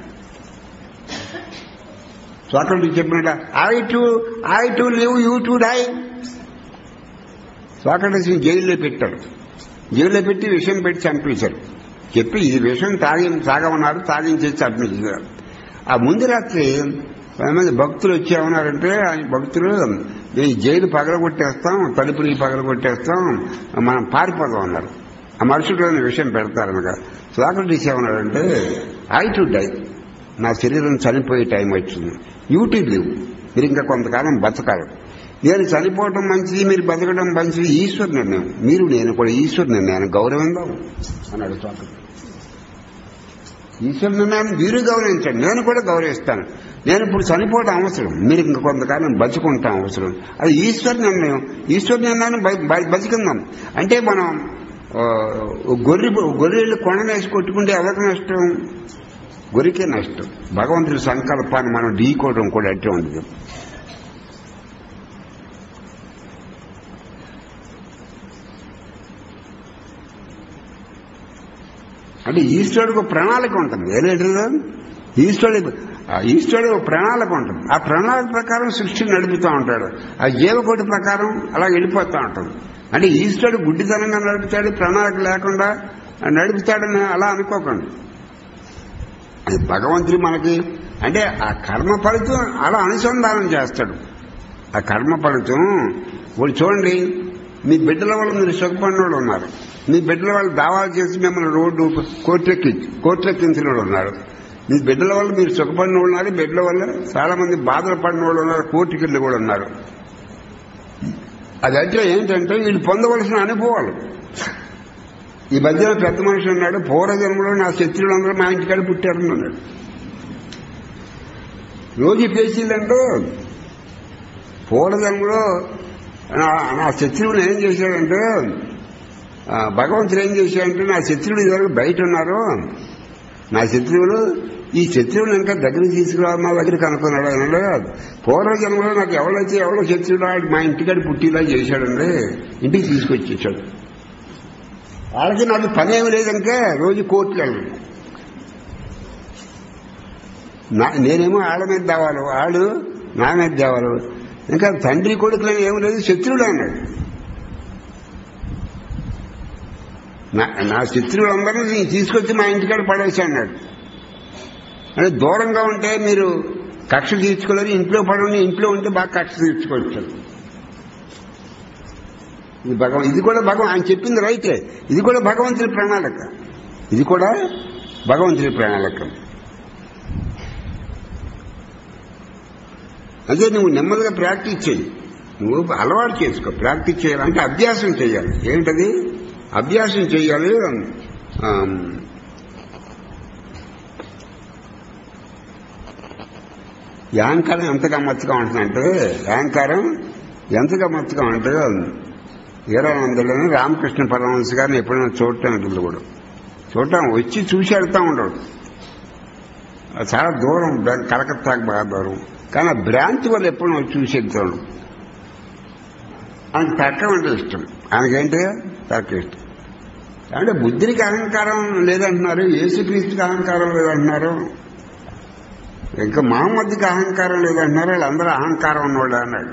స్వాతంత్ర్యం చెప్పినట్ట I to live you to die. స్వాతంత్ర్యం జైల్లో పెట్టాడు. జైల్లో పెట్టి విషయం పెట్టి చంపేశారు. చెప్పి ఇది విషయం తాగమన్నారు. తాగించేసి చంపేశారు. ఆ ముందు రాత్రి కొంతమంది భక్తులు వచ్చేమన్నారంటే భక్తులు ఈ జైలు పగలగొట్టేస్తాం, తలుపులు పగలగొట్టేస్తాం, మనం పారిపోదాం అన్నారు. ఆ మనుషుల్లోని విషయం పెడతారనగా స్వాతంత్ర్యం ఏమన్నారంటే ఐ టు డై. నా శరీరం చనిపోయే టైం వచ్చింది. You to live. మీరు ఇంకా కొంతకాలం బతకాలి. నేను చనిపోవటం మంచిది, మీరు బతకడం మంచిది ఈశ్వర్ నిర్ణయం. మీరు నేను కూడా ఈశ్వర్ నిర్ణయాన్ని గౌరవిందాం అన్నాడు స్వాతంత్ర్యం. ఈశ్వర నిర్ణయాన్ని మీరు గౌరవించండి, నేను కూడా గౌరవిస్తాను. నేను ఇప్పుడు చనిపోవడం అవసరం, మీరు ఇంక కొంతకాలం బతుకుంటాం అవసరం. అది ఈశ్వర నిర్ణయం. ఈశ్వర నిర్ణయాన్ని బతికిందాం. అంటే మనం గొర్రెలు కొండనేసి కొట్టుకుంటే ఎవరికి నష్టం? గొర్రెకే నష్టం. భగవంతుడి సంకల్పాన్ని మనం ఢీకోవడం కూడా అట్టే ఉండదు. అంటే ఈశ్వరుడికి ప్రణాళిక ఉంటుంది. ఏంటంటే ఈశ్వరుడు ప్రణాళిక ఉంటుంది. ఆ ప్రణాళిక ప్రకారం సృష్టిని నడుపుతూ ఉంటాడు. ఆ జీవకోటి ప్రకారం అలా వెళ్ళిపోతూ ఉంటుంది. అంటే ఈశ్వరుడు గుడ్డితనంగా నడుపుతాడు, ప్రణాళిక లేకుండా నడుపుతాడని అలా అనుకోకండి. అది భగవంతుడు మనకి అంటే ఆ కర్మ ఫలితం అలా అనుసంధానం చేస్తాడు. ఆ కర్మ ఫలితం వాళ్ళు చూడండి, మీ బిడ్డల వల్ల మీరు సుఖపడిన వాళ్ళు ఉన్నారు. మీ బిడ్డల వాళ్ళు దావాలు చేసి మిమ్మల్ని రోడ్డు కోర్టులెక్కించిన వాళ్ళు ఉన్నారు. మీ బిడ్డల వల్ల మీరు సుఖపడిన వాళ్ళు ఉన్నారు. బిడ్డల వల్ల చాలా మంది బాధలు పడిన వాళ్ళు ఉన్నారు. కోర్టుకెళ్ళి కూడా ఉన్నారు. అది అంటే ఏంటంటే వీళ్ళు పొందవలసిన అనుభవాలు. ఈ మధ్యలో పెద్ద మనిషి అన్నాడు, పూర్వజన్మలో నా శత్రువులందరూ మా ఇంటికాడ పుట్టారని అన్నాడు. రోజు పేసీలంటూ పూర్వజన్మలో నా శత్రువులు ఏం చేశాడంటే భగవంతుడు ఏం చేశాడంటే నా శత్రువులు ఇదివరకు బయట ఉన్నారు. నా శత్రువులు ఈ శత్రువులు ఇంకా దగ్గరికి తీసుకురావాలి మా దగ్గరికి అనుకున్నాడు. అన్నాడు పూర్వజన్మలో నాకు ఎవరో శత్రువులు మా ఇంటికాడ పుట్టిలా చేశాడండి, ఇంటికి తీసుకొచ్చేసాడు. వాళ్ళకి నాకు పని ఏమి లేదంటే రోజు కోర్టుకు వెళ్ళాడు. నేనేమో వాళ్ళ మీద దేవాలు, వాళ్ళు నా మీద దేవాలు. ఇంకా తండ్రి కొడుకులని ఏమి లేదు, శత్రువులు అన్నాడు. నా శత్రువులందరినీ నేను తీసుకొచ్చి మా ఇంటికాడ పడేసి అన్నాడు. అంటే దూరంగా ఉంటే మీరు కక్ష తీర్చుకోలేరు, ఇంట్లో పడండి, ఇంట్లో ఉంటే బాగా కక్ష తీర్చుకోవచ్చు. ఇది కూడా ఆయన చెప్పింది రైతే. ఇది కూడా భగవంతుడి ప్రణాళిక. ఇది కూడా భగవంతుడి ప్రణాళిక. అదే నువ్వు నెమ్మదిగా ప్రాక్టీస్ చేయి. నువ్వు అలవాటు చేసుకో. ప్రాక్టీస్ చేయాలంటే అభ్యాసం చేయాలి. ఏంటది? అభ్యాసం చేయాలి. యాంకారం ఎంత గమ్మత్తుగా ఉంటుందంటే హీరానందలోని రామకృష్ణ పరమహంస గారిని ఎప్పుడైనా చూడటం కూడా చూడటం వచ్చి చూసి వెళ్తూ ఉండడు. చాలా దూరం, కలకత్తాకు బాగా దూరం. కానీ ఆ భ్రాంతి వల్ల ఎప్పుడు నువ్వు చూసి వెళ్తాడు. ఆయనకు తర్కం అంటే ఇష్టం. ఆయనకేంటి తర్కం ఇష్టం. అంటే బుద్ధుడికి అహంకారం లేదంటున్నారు, యేసుక్రీస్తుకి అహంకారం లేదంటున్నారు, ఇంకా మహమ్మద్కి అహంకారం లేదంటున్నారు. వాళ్ళందరూ అహంకారం ఉన్నవాళ్ళు అన్నాడు.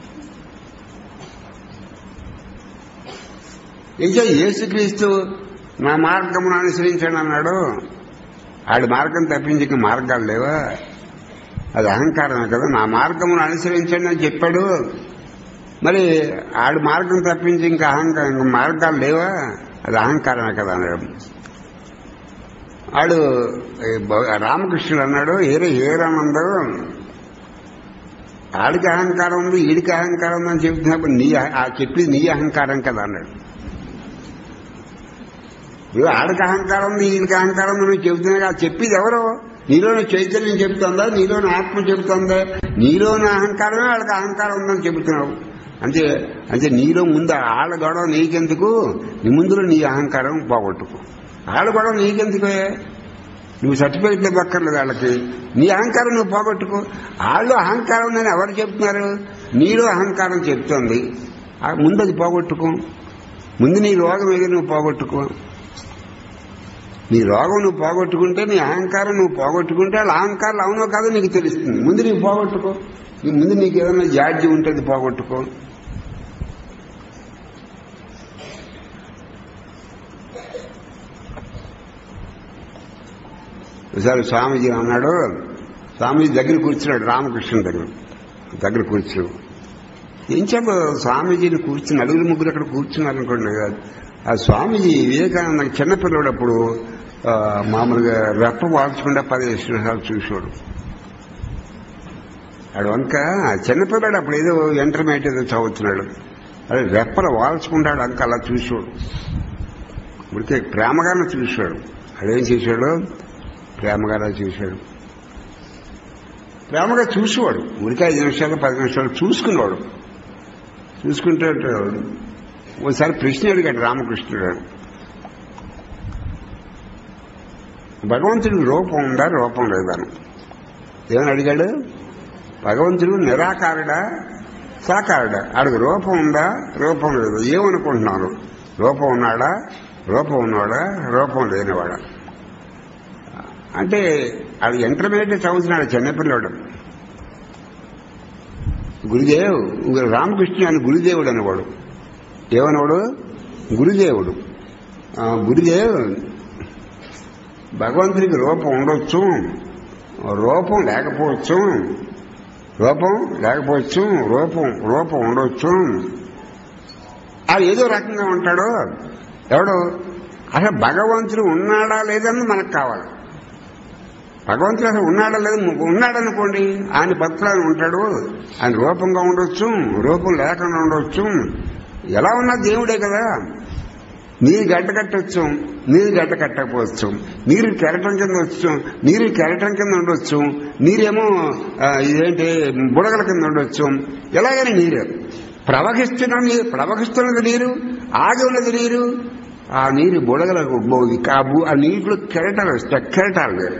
ఇంకా యేసుక్రీస్తు నా మార్గమును అనుసరించాడు అన్నాడు. ఆడి మార్గం తప్పించి ఇంకా మార్గాలు లేవా? అది అహంకారమే కదా. నా మార్గమును అనుసరించండి అని చెప్పాడు. మరి ఆడి మార్గం తప్పించి ఇంకా మార్గాలు లేవా? అది అహంకారమే కదా అన్నాడు. ఆడు రామకృష్ణుడు అన్నాడు, ఏరానందో ఆడికి అహంకారం ఉంది, ఈడికి అహంకారం ఉందని చెబుతున్నప్పుడు చెప్పింది నీ అహంకారం కదా అన్నాడు. ఆడికి అహంకారం ఉంది, ఈడికి అహంకారం ఉంది నువ్వు చెబుతున్నా, చెప్పేది ఎవరో? నీలోని చైతన్యం చెబుతుందా, నీలోని ఆత్మ చెబుతుందా? నీలోని అహంకారమే వాళ్ళకి అహంకారం ఉందని చెబుతున్నావు. అంటే నీలో ముందు ఆళ్ళ గొడవ నీకెందుకు? నీ ముందులో నీ అహంకారం పోగొట్టుకో. ఆళ్ళ గొడవ నీకెందుకు? నువ్వు సర్టిఫికెట్లు ఇవ్వక్కర్లేదు వాళ్ళకి. నీ అహంకారం నువ్వు పోగొట్టుకో. వాళ్ళు అహంకారం ఉందని ఎవరు చెప్తున్నారు? నీలో అహంకారం చెప్తోంది. ముందు అది పోగొట్టుకో. ముందు నీ రోగం ఏదో నువ్వు పోగొట్టుకో. నీ రోగం నువ్వు పోగొట్టుకుంటే, నీ అహంకారం నువ్వు పోగొట్టుకుంటే వాళ్ళ అహంకారాలు అవునో కాదో నీకు తెలుస్తుంది. ముందు నీకు పోగొట్టుకో. ముందు నీకు ఏదైనా జాడ్యం ఉంటే అది పోగొట్టుకో. ఒకసారి స్వామీజీ అన్నాడు, స్వామీజీ దగ్గర కూర్చున్నాడు, రామకృష్ణ దగ్గర కూర్చున్నాడు. ఏం చెప్ప స్వామీజీని కూర్చుని నలుగురు ముగ్గురు అక్కడ కూర్చున్నారనుకోండి. ఆ స్వామీజీ వివేకానంద చిన్నపిల్లడు అప్పుడు మామూలుగా రెప్ప వాల్చకుండా 15 నిమిషాలు చూసేవాడు. ఆడు వంక చిన్నపిల్లడు అప్పుడు ఏదో ఇంటర్మీడియట్ ఏదో చదువుతున్నాడు. అదే రెప్పలు వాల్చుకుంటాడు అంక అలా చూసేవాడు. ఇప్పటికే ప్రేమగానే చూసాడు. అదేం చేశాడు? ప్రేమగానే చూశాడు. ప్రేమగా చూసేవాడు. ఉరికి 5 నిమిషాలు 10 నిమిషాలు చూసుకునేవాడు. చూసుకుంటే ఓసారి ప్రశ్న అడిగాడు రామకృష్ణుడు, భగవంతుడికి రూపం ఉందా, రూపం లేదని. ఏమని అడిగాడు? భగవంతుడు నిరాకారుడా, సాకారుడా? ఆడికి రూపం ఉందా, రూపం లేదు. ఏమనుకుంటున్నారు? రూపం ఉన్నాడా, రూపం ఉన్నవాడా, రూపం లేనివాడా? అంటే అది ఇంటర్మీడియట్ చదువుతున్నాడు చిన్నపిల్లడు. గురుదేవ్ రామకృష్ణ అని గురుదేవుడు అనేవాడు. ఏమనేవాడు? గురుదేవుడు. గురుదేవ్ భగవంతుడికి రూపం ఉండొచ్చు, రూపం లేకపోవచ్చు, రూపం ఉండొచ్చు. అది ఏదో రకంగా ఉంటాడు. ఎవడు అసలు భగవంతుడు ఉన్నాడా లేదని మనకు కావాలి. భగవంతుడు అసలు ఉన్నాడా లేదు? ఉన్నాడనుకోండి, ఆయన భక్తులను ఉంటాడు. ఆయన రూపంగా ఉండొచ్చు, రూపం లేకుండా ఉండొచ్చు. ఎలా ఉన్నా దేవుడే కదా. నీరు గడ్డ కట్టొచ్చు, నీరు గడ్డ కట్టకపోవచ్చు. నీరు కెరటం కింద వచ్చు, నీరు కెరటం కింద ఉండొచ్చు. నీరేమో ఇదేంటి బుడగల కింద ఉండొచ్చు. ఎలాగైనా నీరు ప్రవహిస్తున్నది నీరు, ఆగి ఉన్నది నీరు. ఆ నీరు బుడగలకు కాబు, ఆ నీటిలో కెరటాలు వస్తాయి, కెరటాలు లేరు.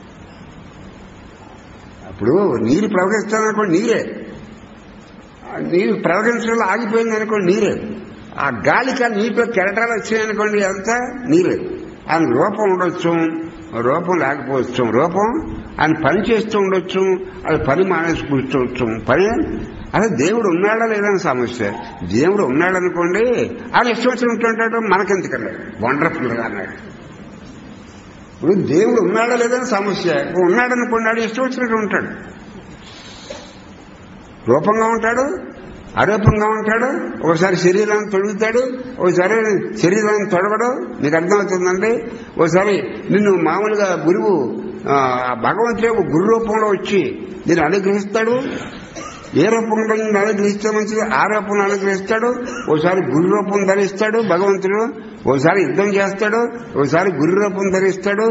అప్పుడు నీరు ప్రవహిస్తుందనుకోండి నీరే, నీరు ప్రవహించడంలో ఆగిపోయింది అనుకోండి నీరే. ఆ గాలికి ఆ నీటిలో కెరటాలు వచ్చాయనుకోండి అంతా నీరే. ఆయన రూపం ఉండొచ్చు, రూపం లేకపోవచ్చు. రూపం ఆయన పని చేస్తూ ఉండొచ్చు, అది పని మానేసి కూర్చోవచ్చు. పని అదే దేవుడు ఉన్నాడా లేదని సమస్య. దేవుడు ఉన్నాడనుకోండి ఆయన ఇష్టం వచ్చి ఉంటుంటాడు, మనకెందుకండి వండర్ఫుల్గా అన్నాడు. ఇప్పుడు దేవుడు ఉన్నాడా లేదని సమస్య. ఉన్నాడనుకోండి ఆడు ఇష్టం వచ్చినట్టు ఉంటాడు. రూపంగా ఉంటాడు, అరూపంగా ఉంటాడు. ఒకసారి శరీరాన్ని తొడుగుతాడు, ఒకసారి శరీరాన్ని తొడగడు. నీకు అర్థమవుతుందండి. ఒకసారి నిన్ను మామూలుగా గురువు భగవంతుడే ఒక గురు రూపంలో వచ్చి నేను అనుగ్రహిస్తాడు. ఏ రూపంలో నిన్ను అనుగ్రహిస్తే మంచిది ఆ రూపంలో అనుగ్రహిస్తాడు. ఒకసారి గురు రూపం ధరిస్తాడు భగవంతుడు, ఒకసారి యుద్ధం చేస్తాడు, ఒకసారి గురు రూపం ధరిస్తాడు,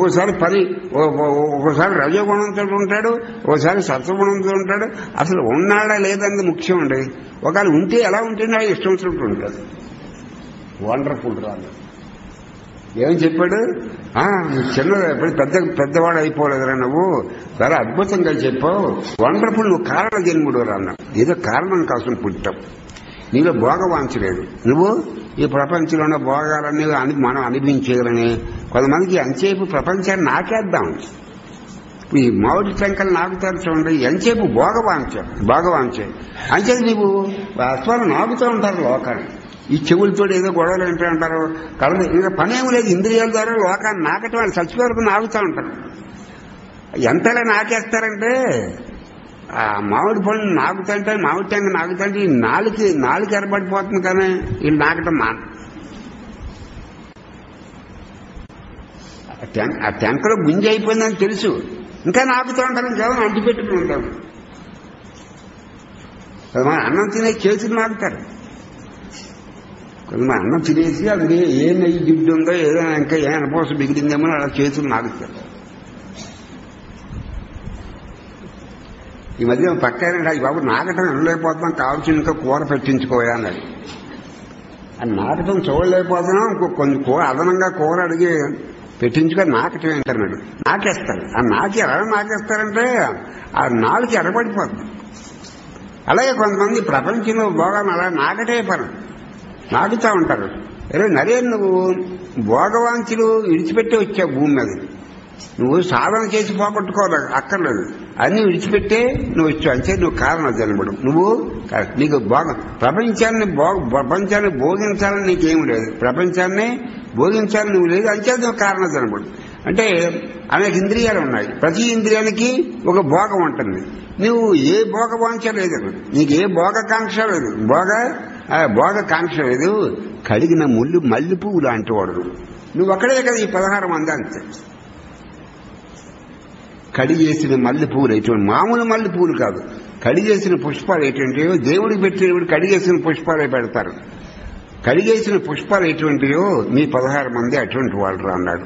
ఒకసారి రజోగుణంతో ఉంటాడు, ఒకసారి సత్వగుణంతో ఉంటాడు. అసలు ఉన్నాడా లేదన్నది ముఖ్యం అండి. ఒకవేళ ఉంటే ఎలా ఉంటుందో ఇష్టం వచ్చినట్టు ఉంటాడు. వండర్ఫుల్ రాదు. ఏమని చెప్పాడు? నువ్వు చిన్న పెద్దవాడు అయిపోలేదురా, నువ్వు చాలా అద్భుతంగా చెప్పావు, వండర్ఫుల్, నువ్వు కారణ జన్ముడు రా అన్నాడు. ఏదో కారణం కోసం పుట్టావు, నీలో భోగవాంచలేదు. నువ్వు ఈ ప్రపంచంలోనే భోగాలన్నీ మనం అనిపించేయాలని కొంతమందికి ఎంతసేపు ప్రపంచాన్ని నాకేద్దాం, ఈ మామిడి టెంకలు నాకుతారు చూడండి, ఎంతసేపు భోగవాంచ అంచేది నీవు అస్వాలు నాకుతూ ఉంటారు లోకాన్ని. ఈ చెవులతో ఏదో గొడవలు ఏంటో అంటారు, కళ్ళ ఇంకా పనేమీ లేదు, ఇంద్రియాల ద్వారా లోకాన్ని నాకటం వాళ్ళు చచ్చిపోయే వరకు నాకుతూ ఉంటారు. ఎంతలా నాకేస్తారంటే ఆ మామిడి పళ్ళు నాకుతుంటే, మామిడి టెంక నాకుతుంటే ఈ నాలుగు ఎరబడిపోతుంది, కానీ వీళ్ళు నాకటం ఆ టెంకలో గుంజి అయిపోయిందని తెలుసు, ఇంకా నాకుతూ ఉంటారు, ఇంకేమైనా అంటి పెట్టుకుని ఉంటారు. మన అన్నం తినే చేతులు నాకుతారు, కొంతమంది అన్నం తినేసి అది ఏ నెయ్యి జిడ్డు ఉందో ఏదో ఇంకా ఏ అనుభవం మిగిలిందేమో అలా చేతులు నాకుతారు. ఈ మధ్య పక్కన బాబు నాకటం వినలేకపోతున్నాం, కావాల్సిన ఇంకా కూర పెట్టించుకోయా అన్నాడు. అది నాకటం చూడలేకపోతున్నాం, కొంచెం అదనంగా కూర అడిగి పెట్టించుకొని నాకటం ఏంటన్నాడు. నాకేస్తారు. ఆ ఎలా నాకేస్తారంటే ఆ నాలుగు ఎరబడిపోతుంది. అలాగే కొంతమంది ప్రపంచంలో భోగాన్ని అలా నాకటే పని నాకుతూ ఉంటారు. నరే నువ్వు భోగవాంఛలు విడిచిపెట్టి వచ్చావు భూమి మీద, నువ్వు సాధన చేసి పోగొట్టుకోవాలి అక్కర్లేదు, అన్ని విడిచిపెట్టే నువ్వు వచ్చావు. అంతే నువ్వు కారణ జన్ముడు. నువ్వు నీకు ప్రపంచాన్ని భోగించాలని నీకేమి లేదు, ప్రపంచాన్ని భోగించాలని నువ్వు లేదు, అంతే నువ్వు కారణ జన్ముడు. అంటే అనేక ఇంద్రియాలు ఉన్నాయి, ప్రతి ఇంద్రియానికి ఒక భోగం ఉంటుంది. నువ్వు ఏ భోగవాంఛ లేదు, నీకు ఏ భోగకాంక్ష లేదు, భోగకాంక్ష లేదు. కడిగిన మల్లి పువ్వు లాంటి వాడు నువ్వు ఒక్కడే కదా ఈ 16 మంది. అంతే కడిగేసిన మల్లె పువ్వులు ఎటువంటి మామూలు మల్లె పువ్వులు కాదు, కడిగేసిన పుష్పాలు ఎటువంటివో దేవుడికి పెట్టినప్పుడు కడిగేసిన పుష్పాలే పెడతారు. కడిగేసిన పుష్పాలు ఎటువంటివో మీ 16 మంది అటువంటి వాళ్ళు అన్నాడు.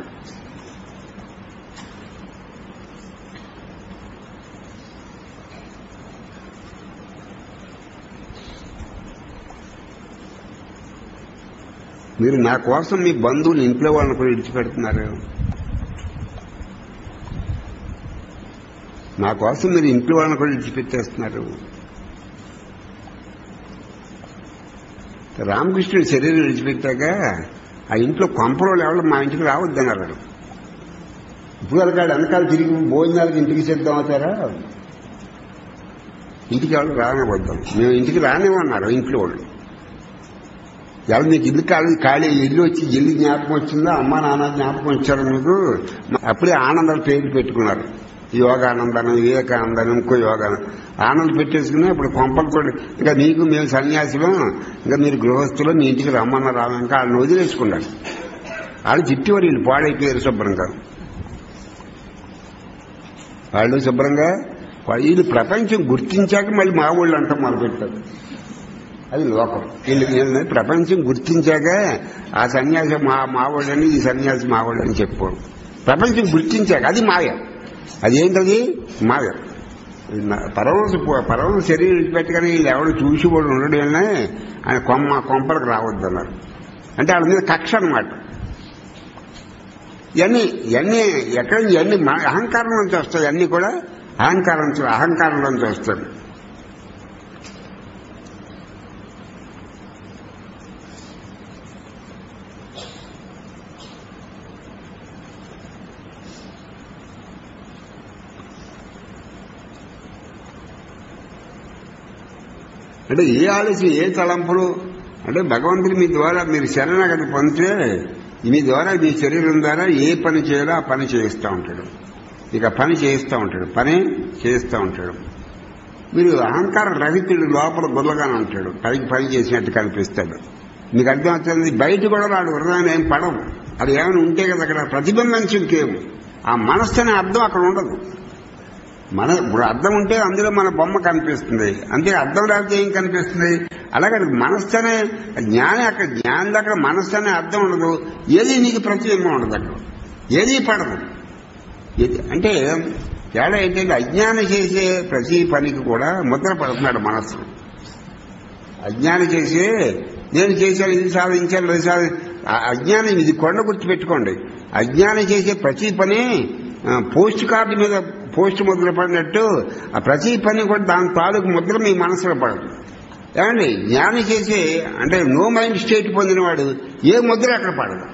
మీరు నా కోసం మీ బంధువులు ఇంట్లో వాళ్ళని కూడా విడిచిపెడుతున్నారు. నా కోసం మీరు ఇంట్లో వాళ్ళని కూడా విడిచిపెట్టేస్తున్నారు. రామకృష్ణుడి శరీరం విడిచిపెట్టాక ఆ ఇంట్లో కొంపలో ఎవరు మా ఇంటికి రావద్దన్నారు. ఇప్పుడు వరకు వెనకాల తిరిగి భోజనాలకు ఇంటికి సిద్ధం అవుతారా? ఇంటికి ఎవరు రానివద్దాం, మేము ఇంటికి రానివన్నారు ఇంట్లో వాళ్ళు. ఎవరు మీకు ఇల్లు ఖాళీ ఇల్లు వచ్చి ఇల్లు జ్ఞాపకం వచ్చిందో, అమ్మా నాన్న జ్ఞాపకం వచ్చారు మీకు, అప్పుడే ఆనందాలు పేర్లు పెట్టుకున్నారు. యోగానందనం, వివేకానందనం, ఇంకో యోగానందం ఆనందం పెట్టేసుకుని ఇప్పుడు కొంపలు కూడా ఇంకా నీకు మేము సన్యాసులు, ఇంకా మీరు గృహస్థులు, మీ ఇంటికి రమ్మన్న రామ, ఇంకా వాళ్ళని వదిలేసుకున్నారు. వాళ్ళు చిట్టివారు వీళ్ళు పాడైపోయారు శుభ్రంగా. వాళ్ళు శుభ్రంగా వీళ్ళు ప్రపంచం గుర్తించాక మళ్ళీ మా వాళ్ళు అంటాం మొదలుపెట్టారు. అది లోకం. వీళ్ళు ప్రపంచం గుర్తించాక ఆ సన్యాసి మావాళ్ళని, ఈ సన్యాసి మావాళ్ళని చెప్పుకోరు. ప్రపంచం గుర్తించాక అది మాయ. అదేంటది? మాయ. పరమహంస శరీరం విడిచిపెట్టగానే వీళ్ళు ఎవరు చూసి వాళ్ళు ఉండడం వల్లనే ఆయన కొంపలకు రావద్దన్నారు. అంటే వాళ్ళ మీద కక్ష అనమాట. ఇవన్నీ ఎక్కడ ఇవన్నీ అహంకారం నుంచి వస్తాయి. అన్నీ కూడా అహంకారంలోంచి వస్తాయి. అంటే ఏ ఆలోచన, ఏ తలంపులు అంటే భగవంతుడు మీ ద్వారా మీరు శరణాగతి పొందితే మీ ద్వారా మీ శరీరం ద్వారా ఏ పని చేయాలో ఆ పని చేయిస్తూ ఉంటాడు. ఇక పని చేయిస్తూ ఉంటాడు. మీరు అహంకార రహితుడు, లోపల గుర్రగానే ఉంటాడు, పైకి పని చేసినట్టు కనిపిస్తాడు. మీకు అర్థమవుతుంది. బయట కూడా రాడు, హృదయాన్ని ఏం పడవు. అది ఏమైనా ఉంటే కదా అక్కడ ప్రతిబింబించేందుకేమో. ఆ మనస్సు అనే అర్థం అక్కడ ఉండదు. ఇప్పుడు అర్థం ఉంటే అందులో మన బొమ్మ కనిపిస్తుంది, అంతే. అర్థం లేకపోతే ఏం కనిపిస్తుంది? అలాగే మనస్సు అనే అక్కడ జ్ఞానం దగ్గర మనస్సు అనే అర్థం ఉండదు. ఏది నీకు ప్రతిబింబం ఉండదు, అక్కడ ఏదీ పడదు. అంటే తేడా ఏంటంటే అజ్ఞానం చేసే ప్రతి పనికి కూడా ముద్ర పడుతున్నాడు మనస్సు. అజ్ఞానం చేసే నేను చేశాను, ఇది సాధించాను, అజ్ఞానం ఇది కొండ గుర్తుపెట్టుకోండి. అజ్ఞానం చేసే ప్రతి పని పోస్ట్ కార్డు మీద పోస్ట్ ముద్ర పడినట్టు ఆ ప్రతి పని కూడా దాని తాలూకు ముద్ర మీ మనసులో పడదు. ఏమండి జ్ఞానం చేసే అంటే నో మైండ్ స్టేట్ పొందినవాడు ఏ ముద్ర అక్కడ పడదు.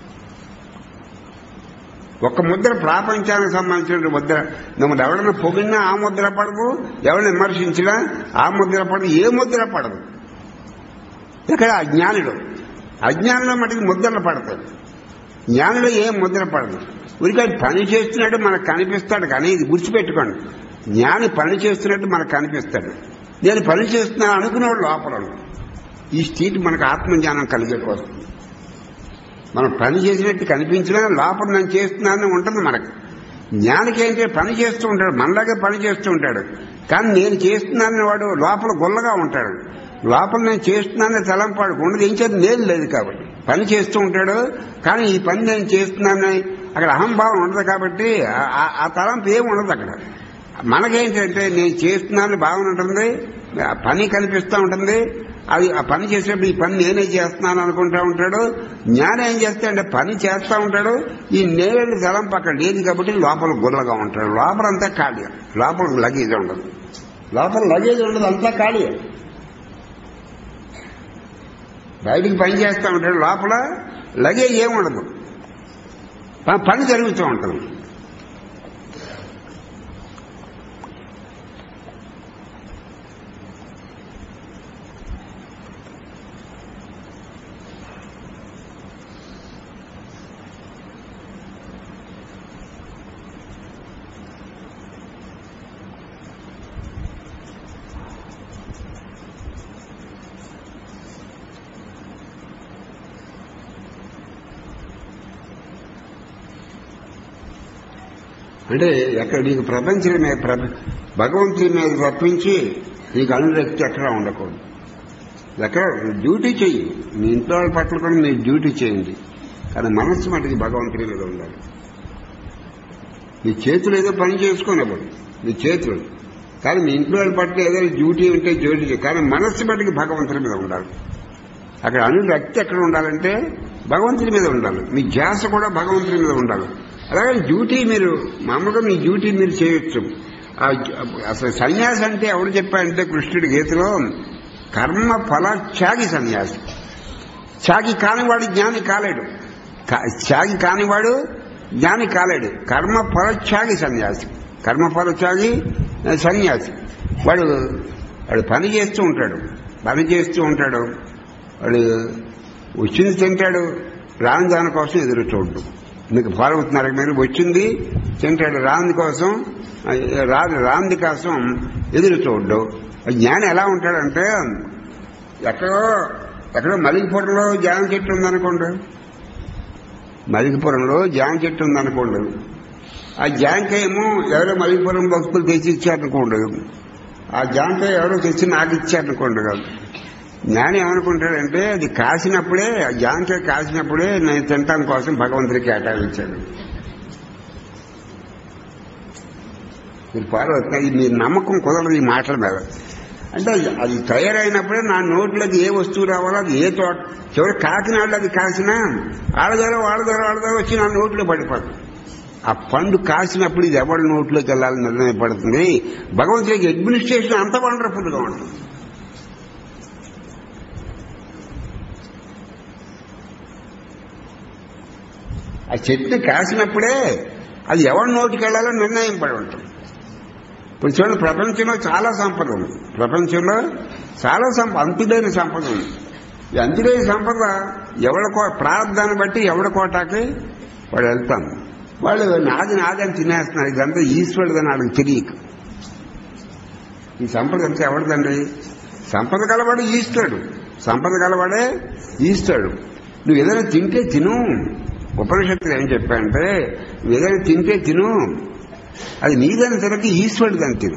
ఒక్క ముద్ర ప్రాపంచానికి సంబంధించిన ముద్ర. మిమ్మల్ని ఎవరైనా పొగిడినా ఆ ముద్ర పడదు, ఎవరిని విమర్శించినా ఆ ముద్ర పడదు, ఏ ముద్ర పడదు. ఇక్కడ అజ్ఞానంలో మటుకు ముద్రలు పడతాడు. జ్ఞానంలో ఏ ముద్ర పడదు. ఉరికి పని చేస్తున్నట్టు మనకు కనిపిస్తాడు. కానీ ఇది గుర్తుపెట్టుకోండి, జ్ఞాని పని చేస్తున్నట్టు మనకు కనిపిస్తాడు. నేను పని చేస్తున్నాను అనుకునేవాడు లోపల. ఈ స్థితి మనకు ఆత్మజ్ఞానం కలిగే కోసం. మనం పని చేసినట్టు కనిపించినా లోపల నేను చేస్తున్నానని ఉంటుంది మనకు. జ్ఞానికి ఏంటంటే పని చేస్తూ ఉంటాడు, మనలాగే పని చేస్తూ ఉంటాడు. కానీ నేను చేస్తున్నానని వాడు లోపల గుల్లగా ఉంటాడు. లోపల నేను చేస్తున్నానని తలంపాడు ఉండదు. ఏం చేత నేను లేదు కాబట్టి పని చేస్తూ ఉంటాడు. కానీ ఈ పని నేను చేస్తున్నానని అక్కడ అహంభావం ఉండదు. కాబట్టి ఆ తలంపు ఏమి ఉండదు అక్కడ. మనకేంటంటే నేను చేస్తున్నానని భావన ఉంటుంది, పని కనిపిస్తూ ఉంటుంది. అది ఆ పని చేసేటప్పుడు ఈ పని నేనే చేస్తున్నాను అనుకుంటా ఉంటాడు. జ్ఞానం ఏం చేస్తాడంటే పని చేస్తూ ఉంటాడు. ఈ నేరేడు తలంపు అక్కడ లేదు కాబట్టి లోపల గుర్రగా ఉంటాడు. లోపలంతా ఖాళీ, లోపల లగేజ్ ఉండదు. అంతా ఖాళీ. బయటికి పని చేస్తూ ఉంటాడు, లోపల లగేజ్ ఏముండదు, పని జరుగుతూ ఉంటుంది. అంటే ఎక్కడ నీకు ప్రపంచం మీద భగవంతుడి మీద తప్పించి నీకు అనురక్తి ఎక్కడా ఉండకూడదు. ఎక్కడ డ్యూటీ చెయ్యి, మీ ఇంట్లో వాళ్ళ పట్ల కూడా మీరు డ్యూటీ చేయండి. కానీ మనస్సు మటుకు భగవంతుడి మీద ఉండాలి. మీ చేతులు ఏదో పని చేసుకోనప్పుడు మీ చేతులు, కానీ మీ ఇంట్లో వాళ్ళ పట్ల ఏదైనా డ్యూటీ ఉంటే డ్యూటీ చేయాలి. కానీ మనస్సు మటుకు భగవంతుడి మీద ఉండాలి. అక్కడ అనురక్తి ఎక్కడ ఉండాలంటే భగవంతుడి మీద ఉండాలి. మీ ధ్యాస కూడా భగవంతుడి మీద ఉండాలి. అలాగే డ్యూటీ మీరు మామూలుగా మీ డ్యూటీ మీరు చేయొచ్చు. అసలు సన్యాసి అంటే ఎవరు చెప్పారంటే కృష్ణుడి గీతలో కర్మ ఫల త్యాగి సన్యాసి. త్యాగి కానివాడు జ్ఞాని కాలేడు. త్యాగి కానివాడు జ్ఞాని కాలేడు. కర్మ ఫల త్యాగి సన్యాసి. కర్మఫల త్యాగి సన్యాసి. వాడు పని చేస్తూ ఉంటాడు. వాడు వచ్చింది తింటాడు, రాని దాని కోసం ఎదురు చూడు. మీకు ఫాలో అవుతున్నారు మీరు. వచ్చింది తింటాడు, రాంది కోసం ఎదురు చూడ్డు. జ్ఞానం ఎలా ఉంటాడంటే ఎక్కడో మలికిపురంలో జామ చెట్టు ఉందనుకోండి, ఆ జాంకాయ ఏమో ఎవరో మలికిపురం భక్తులు తెచ్చి ఇచ్చారనుకోండి, ఆ జాంకాయ ఎవరో తెచ్చి నాకు ఇచ్చారనుకోండి కాదు. జ్ఞానం ఏమనుకుంటాడంటే అది కాసినప్పుడే, ఆ జాంకాయ కాసినప్పుడే నేను తినటానికి కోసం భగవంతుడికి కేటాయించాడు. మీరు పాల్గొతున్నారు. మీ నమ్మకం కుదరదు ఈ మాటల మీద. అంటే అది తయారైనప్పుడే నా నోట్లోకి ఏ వస్తువు రావాలో అది ఏ తోట చివరి కాకినాడలో అది కాసినా ఆడదారో వచ్చి నా నోట్లో పడిపోతుంది. ఆ పండు కాసినప్పుడు ఇది ఎవరి నోట్లోకి వెళ్ళాలని నిర్ణయపడుతుంది. భగవంతుడికి అడ్మినిస్ట్రేషన్ అంత వండర్ఫుల్గా ఉంటుంది. ఆ చెట్టు కాసినప్పుడే అది ఎవరి నోటికి వెళ్ళాలో నిర్ణయం పడి ఉంటుంది. ఇప్పుడు చూడండి, ప్రపంచంలో చాలా సంపద ఉంది. అంతులేని సంపద ఉంది. ఈ అంతులేని సంపద ప్రారంధాన్ని బట్టి ఎవరి కోటాకి వాడు వెళ్తాను. వాళ్ళు నాది అని తినేస్తున్నారు. ఇదంతా ఈశ్వరుడిదని వాళ్ళకి తెలియక. ఈ సంపద అంతా ఎవరిదండి? సంపద కలవాడే ఈశ్వరుడు. నువ్వు ఏదైనా తింటే తిను. ఉపనిషత్తులు ఏం చెప్పాయంటే నువ్వు ఏదైనా తింటే తిను, అది నీదని తినక ఈశ్వరుడిదని తిను.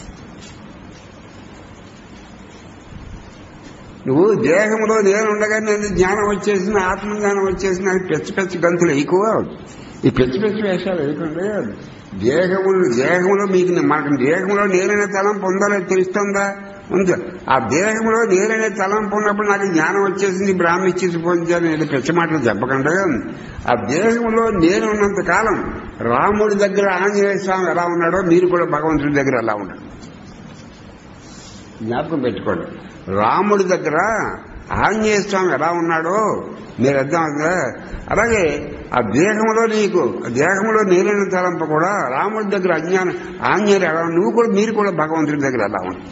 నువ్వు దేహంలో నేనుండగా నేను జ్ఞానం వచ్చేసిన, ఆత్మజ్ఞానం వచ్చేసిన పెచ్చి గంతులు ఎక్కువ. ఈ పెచ్చి వేషాలు వేయకుండా దేహంలో మీకు మనకు దేహంలో నేనైనా తలం పొందాలో తెలుస్తుందా? ఉంది. ఆ దేహంలో నేరనే తలంపు ఉన్నప్పుడు నాకు జ్ఞానం వచ్చేసింది, బ్రాహ్మణ ఇచ్చేసి పోయించాను నేను పిచ్చి మాటలు చెప్పకుండా, ఆ దేహంలో నేను ఉన్నంత కాలం రాముడి దగ్గర ఆంజనేయ స్వామి ఎలా ఉన్నాడో మీరు కూడా భగవంతుడి దగ్గర ఎలా ఉన్నాడు జ్ఞాపకం పెట్టుకోండి. రాముడి దగ్గర ఆంజనేయ స్వామి ఎలా ఉన్నాడో మీరు అర్థం అవుతుందా? అలాగే ఆ దేహంలో నేరైన తలంప కూడా రాముడి దగ్గర ఆంజనేయుడు ఎలా నువ్వు కూడా మీరు కూడా భగవంతుడి దగ్గర ఎలా ఉన్నావు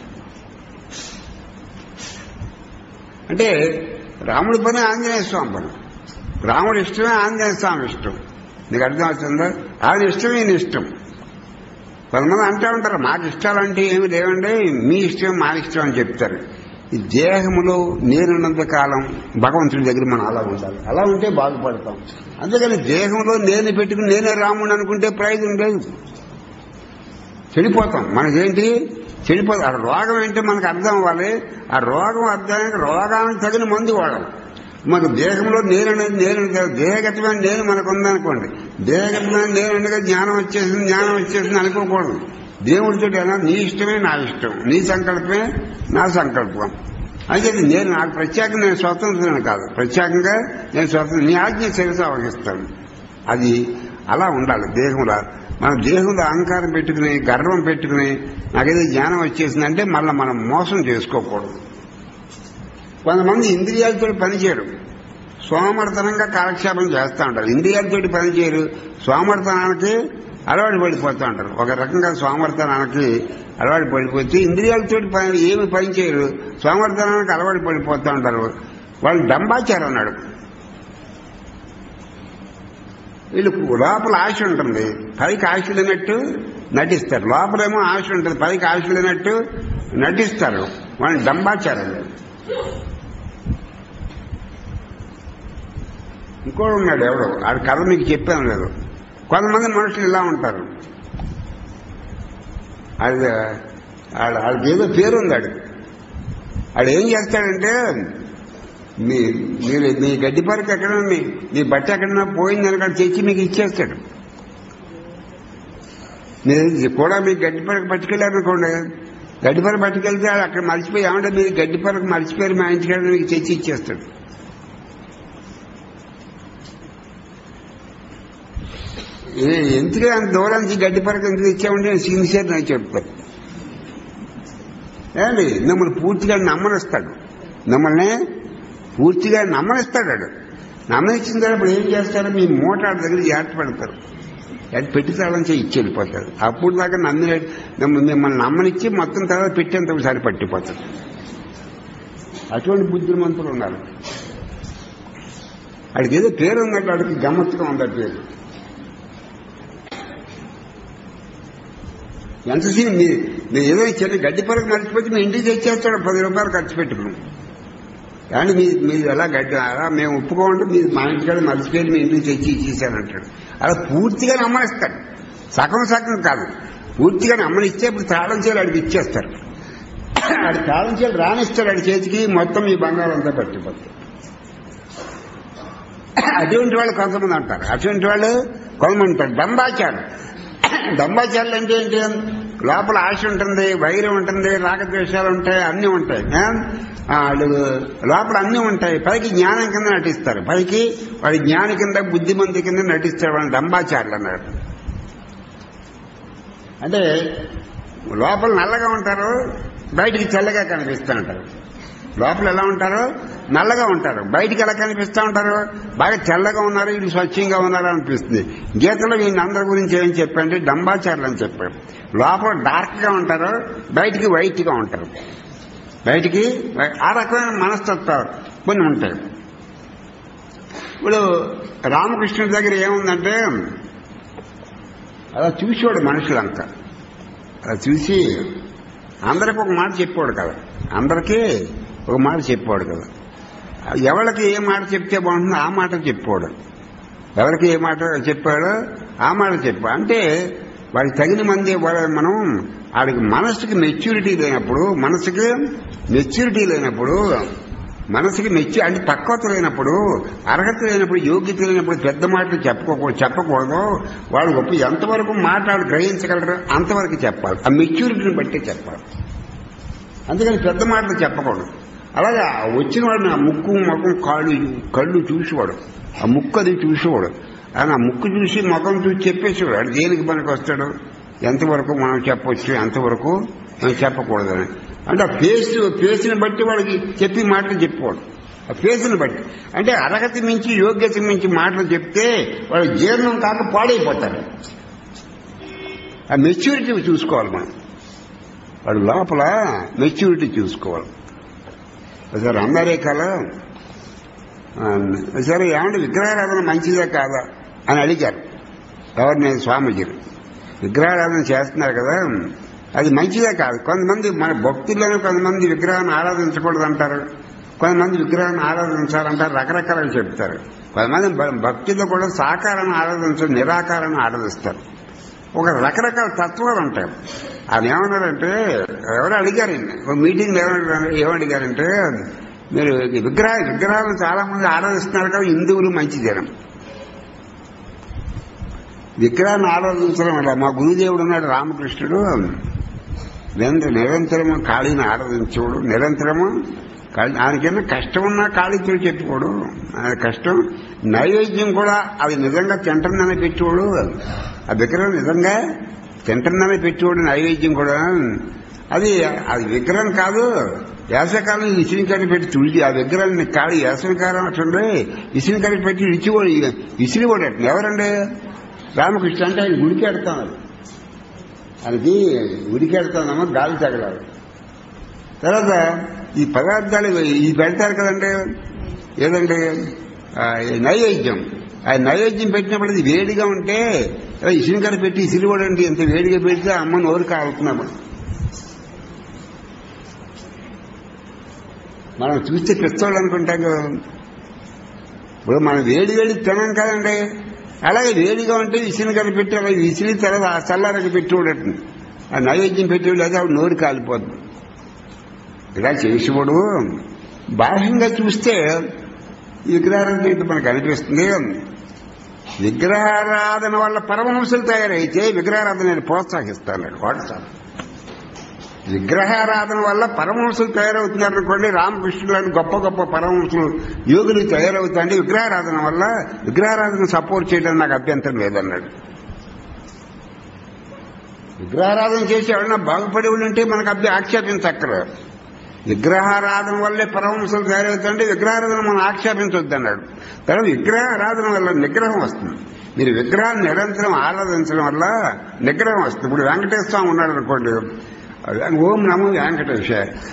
అంటే రాముడి పని ఆంజనేయ స్వామి పని. రాముడి ఇష్టమే ఆంజనేయ స్వామి ఇష్టం. నీకు అర్థం అవుతుందా? ఆయన ఇష్టం ఈయన ఇష్టం. కొంతమంది అంటూ ఉంటారు మాకు ఇష్టాలంటే ఏమి లేవండి, మీ ఇష్టం మా ఇష్టం అని చెప్తారు. ఈ దేహములో నేనున్నంత కాలం భగవంతుడి దగ్గర మనం అలా ఉండాలి. అలా ఉంటే బాగుపడతాం. అందుకని దేహంలో నేను పెట్టుకుని నేనే రాముడు అనుకుంటే ప్రయోజనం లేదు, చెడిపోతాం. మనకేంటి చెడిపోతాం. ఆ రోగం ఏంటో మనకు అర్థం అవ్వాలి. ఆ రోగం అర్థానికి రోగానికి తగిన మందు వాడాలి. మనకు దేహంలో నేను దేహగతమైన నేను మనకు ఉందనుకోండి, దేహగతమైన నేను ఉండగా జ్ఞానం వచ్చేసింది అనుకోకూడదు. దేవుడితో ఎలా నీ ఇష్టమే నా ఇష్టం, నీ సంకల్పమే నా సంకల్పం. అయితే నేను నాకు ప్రత్యేకంగా నేను స్వతంత్రం కాదు, ప్రత్యేకంగా నేను స్వతంత్రం నీ ఆజ్ఞ శిరస వహిస్తాను. అది అలా ఉండాలి దేహంలో. మన దేహంలో అహంకారం పెట్టుకుని గర్వం పెట్టుకుని నాకేదో జ్ఞానం వచ్చేసిందంటే మళ్ళీ మనం మోసం చేసుకోకూడదు. కొంతమంది ఇంద్రియాలతో పనిచేయరు, సోమర్థనంగా కాలక్షేపం చేస్తూ ఉంటారు. ఇంద్రియాలతో పనిచేయరు, సోమర్థనానికి అలవాటు పడిపోతూ ఉంటారు. ఒక రకంగా సోమర్థనానికి అలవాటు పడిపోతే ఇంద్రియాలతో ఏమి పని చేయరు, సోమర్థనానికి అలవాటు పడిపోతూ ఉంటారు. వాళ్ళు డంబాచారం అన్నాడు. వీళ్ళు లోపల ఆశ ఉంటుంది, పైకి ఆశ లేనట్టు నటిస్తారు. లోపలేమో ఆశ ఉంటుంది, పైకి ఆశ లేనట్టు నటిస్తారు. వాళ్ళని డంబాచారం. ఇంకోడు ఉన్నాడు ఎవడో, ఆడి కథ మీకు చెప్పాను లేదు. కొంతమంది మనుషులు ఇలా ఉంటారు. ఆడికి ఏదో పేరు ఉంది. ఆడు ఏం చేస్తాడంటే మీ గడ్డి పరకు ఎక్కడైనా మీ బట్ట ఎక్కడైనా పోయిందని అక్కడ తెచ్చి మీకు ఇచ్చేస్తాడు. మీరు కూడా మీ గడ్డి పరకు పట్టుకెళ్ళారనుకోండి, గడ్డి పరకు పట్టుకెళ్తే అక్కడ మర్చిపోయి ఏమంటే మీరు గడ్డి పరకు మర్చిపోయారు మా ఇంటికి మీకు తెచ్చి ఇచ్చేస్తాడు. ఎందుకే అంత దూరం నుంచి గడ్డి పరకు ఎందుకు ఇచ్చామంటే నేను సిన్సియర్ అని చెప్తాను. ఏమండి మిమ్మల్ని పూర్తిగా నమ్మనిస్తాడు, మిమ్మల్ని పూర్తిగా నమ్మనిస్తాడు. నమ్మనిచ్చిన తర్వాత ఏం చేస్తారో మీ మోటార్ దగ్గర జాగ్రత్త పెడతారు, అది పెట్టి తాళం ఇచ్చి వెళ్ళిపోతారు. అప్పుడు దాకా మిమ్మల్ని నమ్మనిచ్చి మొత్తం తర్వాత పెట్టేంత ఒకసారి పట్టిపోతారు. అటువంటి బుద్ధిమంతులు ఉన్నారు. వాడికి ఏదో పేరు ఉందంటే వాడికి గమ్మత్తుగా ఉందట పేరు. ఎంతసేపు మీరు ఏదో చిన్న గడ్డి పరకు మర్చిపోతే మీ ఇంటికి తెచ్చేస్తాడు 10 రూపాయలు ఖర్చు పెట్టుకుని. కానీ మీరు ఎలా గడ్డి అలా మేము ఒప్పుకోమంటే మీరు మా ఇంటికాడ మర్చిపోయి మీ ఇంటికి తెచ్చి ఇచ్చేసానంటాడు. అలా పూర్తిగా నమ్మనిస్తాడు, సగం కాదు, పూర్తిగా నమ్మనిస్తే ఇప్పుడు తాళం చేయాలి ఆడికి ఇచ్చేస్తారు. ఆడి తాళం చేయాలి రానిస్తాడు ఆడి చేతికి, మొత్తం ఈ బంగారం అంతా పట్టిపోతాడు. అటువంటి వాళ్ళు కొంతమంది అంటారు, అటువంటి వాళ్ళు కొంతమంది ఉంటారు దంబాచారం. దంబాచారాలు అంటే ఏంటి? లోపల ఆశ ఉంటుంది, వైరం ఉంటుంది, రాగద్వేషాలు ఉంటాయి, అన్నీ ఉంటాయి. లోపల అన్నీ ఉంటాయి, పైకి జ్ఞానం కింద నటిస్తారు. పైకి వాడి జ్ఞాని కింద బుద్ధిమంతి కింద నటిస్తారు. వాళ్ళని దంబాచారులు అన్నారు. అంటే లోపల నల్లగా ఉంటారు, బయటికి తెల్లగా కనిపిస్తూ ఉంటారు. లోపల ఎలా ఉంటారో నల్లగా ఉంటారు, బయటికి ఎలా కనిపిస్తూ ఉంటారు బాగా తెల్లగా ఉన్నారు, వీళ్ళు స్వచ్ఛంగా ఉన్నారు అనిపిస్తుంది. గీతలో వీళ్ళని అందరి గురించి ఏం చెప్పండి డంబాచారులు అని చెప్పారు. లోపల డార్క్ గా ఉంటారు, బయటికి వైట్ గా ఉంటారు. బయటికి ఆ రకమైన మనస్తత్వాలు కొన్ని ఉంటాయి. ఇప్పుడు రామకృష్ణుడి దగ్గర ఏముందంటే అలా చూసేవాడు మనుషులంతా. అలా చూసి అందరికి ఒక మాట చెప్పాడు కదా, అందరికీ ఒక మాట చెప్పాడు కదా. ఎవరికి ఏ మాట చెప్తే బాగుంటుందో ఆ మాట చెప్పాడు. ఎవరికి ఏ మాట చెప్పాడో ఆ మాట చెప్పాడు. అంటే వాడికి తగిన మంది మనం వాడికి మనసుకి మెచ్యూరిటీ లేనప్పుడు, అంటే పక్వత లేనప్పుడు, అర్హత లేనప్పుడు, యోగ్యత లేనప్పుడు పెద్ద మాటలు చెప్పకూడదు. వాడు గొప్ప ఎంతవరకు మాట్లాడు గ్రహించగలరు అంతవరకు చెప్పాలి. ఆ మెచ్యూరిటీని బట్టి చెప్పాలి. అందుకని పెద్ద మాటలు చెప్పకూడదు. అలాగే వచ్చిన వాడిని ఆ ముక్కు ముఖం కళ్ళు చూసేవాడు, ఆ ముక్కు అది చూసేవాడు. ఆయన ఆ ముక్కు చూసి ముఖం చూసి చెప్పేసేవాడు. అది దేనికి పనికి వస్తాడు, ఎంతవరకు మనం చెప్పవచ్చు, ఎంతవరకు మనం చెప్పకూడదని. అంటే ఆ ఫేస్ని బట్టి వాడికి చెప్పి మాటలు చెప్పేవాడు. ఆ ఫేస్ని బట్టి అంటే అర్హత మించి యోగ్యత మించి మాటలు చెప్తే వాడు జీర్ణం కాక పాడైపోతారు. ఆ మెచ్యూరిటీ చూసుకోవాలి మనం, వాడు లోపల మెచ్యూరిటీ చూసుకోవాలి. ఒకసారి అమెరికాలో సరే ఏమంటే విగ్రహారాధన మంచిదే కాదా అని అడిగారు. ఎవరు? నేను స్వామీజీని. విగ్రహారాధన చేస్తున్నారు కదా, అది మంచిదే కాదు. కొంతమంది మన భక్తుల్లోనే కొంతమంది విగ్రహాన్ని ఆరాధించకూడదు అంటారు, కొంతమంది విగ్రహాన్ని ఆరాధించాలంటారు, రకరకాలుగా చెప్తారు. కొంతమంది భక్తుల్లో కూడా సాకారాన్ని ఆరాధించారు, నిరాకారాన్ని ఆరాధిస్తారు. ఒక రకరకాల తత్వాలు ఉంటాయి. ఆయన ఏమన్నారంటే, ఎవరు అడిగారు ఒక మీటింగ్ ఏమడిగారంటే, మీరు విగ్రహాలను చాలా మంది ఆరాధిస్తున్నారు కదా, హిందువులు మంచిదేనం. విగ్రహాన్ని ఆరాధించడం వల్ల మా గురుదేవుడు ఉన్నాడు రామకృష్ణుడు, నిరంతరము కాళీని ఆరాధించేవాడు. నిరంతరము ఆయనకైనా కష్టం ఉన్నా కాళీతో చెప్పుకోడు, ఆయన కష్టం. నైవేద్యం కూడా అది నిజంగా తింటుందని పెట్టేవాడు, ఆ విగ్రహం నిజంగా తింటుందని పెట్టేవాడు. నైవేద్యం కూడా అది విగ్రహం కాదు, వేసవికాలం ఇసునికని పెట్టి తుడిచి ఆ విగ్రహాన్ని కాళీ వేసవికాలం అట్లండి ఇసునికని పెట్టి ఇసిరివాడు. ఎవరండి? రామకృష్ణ. అంటే ఆయన ఉడికెడతాను, ఆయనకి ఉడికెడతానమ్మా గాలి తగలాలి. తర్వాత ఈ పదార్థాలు ఇది పెడతారు కదండి, ఏదండి నైవేద్యం. ఆ నైవేద్యం పెట్టినప్పుడు అది వేడిగా ఉంటే ఇసునికని పెట్టి ఇసిరివాడండి, ఎంత వేడిగా పెడితే అమ్మ నోరు కాలుతున్నాము. మనం చూస్తే పెద్దోళ్ళు అనుకుంటాం కదా, ఇప్పుడు మనం వేడి తినాం కదండి, అలాగే వేడిగా ఉంటే విసిరికని పెట్టి అలా విసిరి తర్వాత ఆ చల్లారకి పెట్టేవాడట. ఆ నైవేద్యం పెట్టేవాడు అయితే ఆవిడ నోరు కాలిపోతుంది. ఇలా చేసేవాడు. బాహ్యంగా చూస్తే విగ్రహారాధన ఏంటో మనకు అనిపిస్తుంది. విగ్రహారాధన వల్ల పరమహంసలు తయారైతే విగ్రహారాధన ప్రోత్సహిస్తాడు వాట్సాప్. విగ్రహారాధన వల్ల పరమహంసలు తయారవుతున్నారు అనుకోండి, రామకృష్ణులని గొప్ప గొప్ప పరమహంసలు యోగులు తయారవుతాయండి. విగ్రహారాధన వల్ల విగ్రహారాధన సపోర్ట్ చేయడం నాకు అభ్యంతరం లేదన్నాడు. విగ్రహారాధన చేసి ఎవరన్నా బాగుపడే వాళ్ళు ఉంటే మనకు ఆక్షేపించక్కర్లేదు. విగ్రహారాధన వల్లే పరమహంసలు తయారవుతాయంటే విగ్రహారాధన మనం ఆక్షేపించొద్దన్నాడు. తర్వాత విగ్రహారాధన వల్ల నిగ్రహం వస్తుంది. మీరు విగ్రహాన్ని నిరంతరం ఆరాధించడం వల్ల నిగ్రహం వస్తుంది. ఇప్పుడు వెంకటేశ్వర స్వామి ఉన్నాడు అనుకోండి, ఓం నమో వెంకటేశ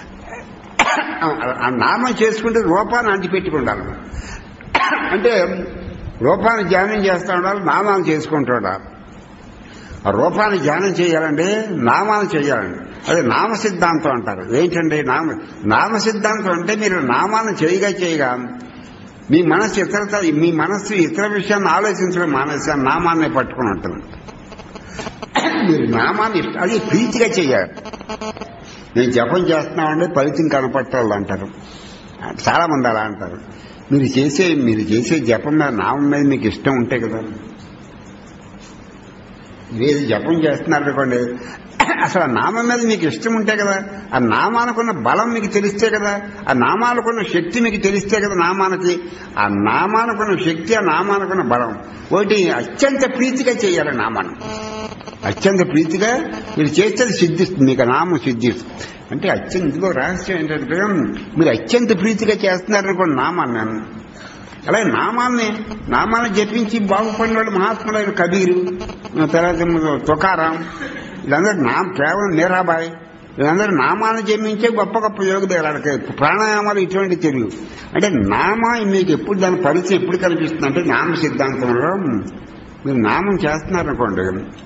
ఆ నామం చేసుకుంటే రూపాన్ని అంటిపెట్టుకుంటారు. అంటే రూపాన్ని ధ్యానం చేస్తూ ఉండాలి, నామాన్ని చేసుకుంటూ ఉండాలి. ఆ రూపాన్ని ధ్యానం చేయాలండి, నామాన్ని చేయాలండి. అదే నామ సిద్ధాంతం అంటారు. ఏంటండి నామ సిద్ధాంతం అంటే మీరు నామాన్ని చేయగా మీ మనస్సు ఇతర విషయాన్ని ఆలోచించడం మానేసి నామాన్ని పట్టుకుని ఉంటుంది. మీరు నామాన్ని అది ప్రీతిగా చేయాలి. నేను జపం చేస్తున్నామంటే ఫలితం కనపట్టాలి అంటారు చాలా మంది, అలా అంటారు. మీరు చేసే జపం మీద నామం మీద మీకు ఇష్టం ఉంటే కదా, మీరు జపం చేస్తున్నారనుకోండి, అసలు ఆ నామం మీద మీకు ఇష్టం ఉంటే కదా, ఆ నామానుకున్న బలం మీకు తెలిస్తే కదా, ఆ నామానుకున్న శక్తి మీకు తెలిస్తే కదా, ఆ నామానుకున్న శక్తి, ఆ నామానుకున్న బలం ఒకటి అత్యంత ప్రీతిగా చేయాలి. నామాన్ని అత్యంత ప్రీతిగా మీరు చేస్తే సిద్ధిస్తుంది, మీకు నామం సిద్ధిస్తుంది. అంటే ఇదిగో రహస్యం ఏంటంటే, మీరు అత్యంత ప్రీతిగా చేస్తున్నారనుకోండి నామాన్ని, అలాగే నామాన్ని జపించి బాగుపడిన వాళ్ళు మహాత్ములైన కబీరు, తర్వాత తుకారాం, వీళ్ళందరూ కేవలం మీరాబాయి, వీళ్ళందరూ నామాన్ని జపించే గొప్ప గొప్ప యోగులు. వాళ్ళకి ప్రాణాయామాలు ఇటువంటి తెలియదు. అంటే మీకు ఎప్పుడు దాని పరిచయం ఎప్పుడు కనిపిస్తుంది అంటే, నామ సిద్ధాంతంలో మీరు నామం చేస్తున్నారనుకోండి,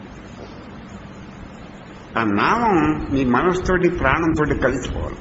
ఆ నామం మీ మనసుతోటి ప్రాణంతో కలిసిపోవాలి.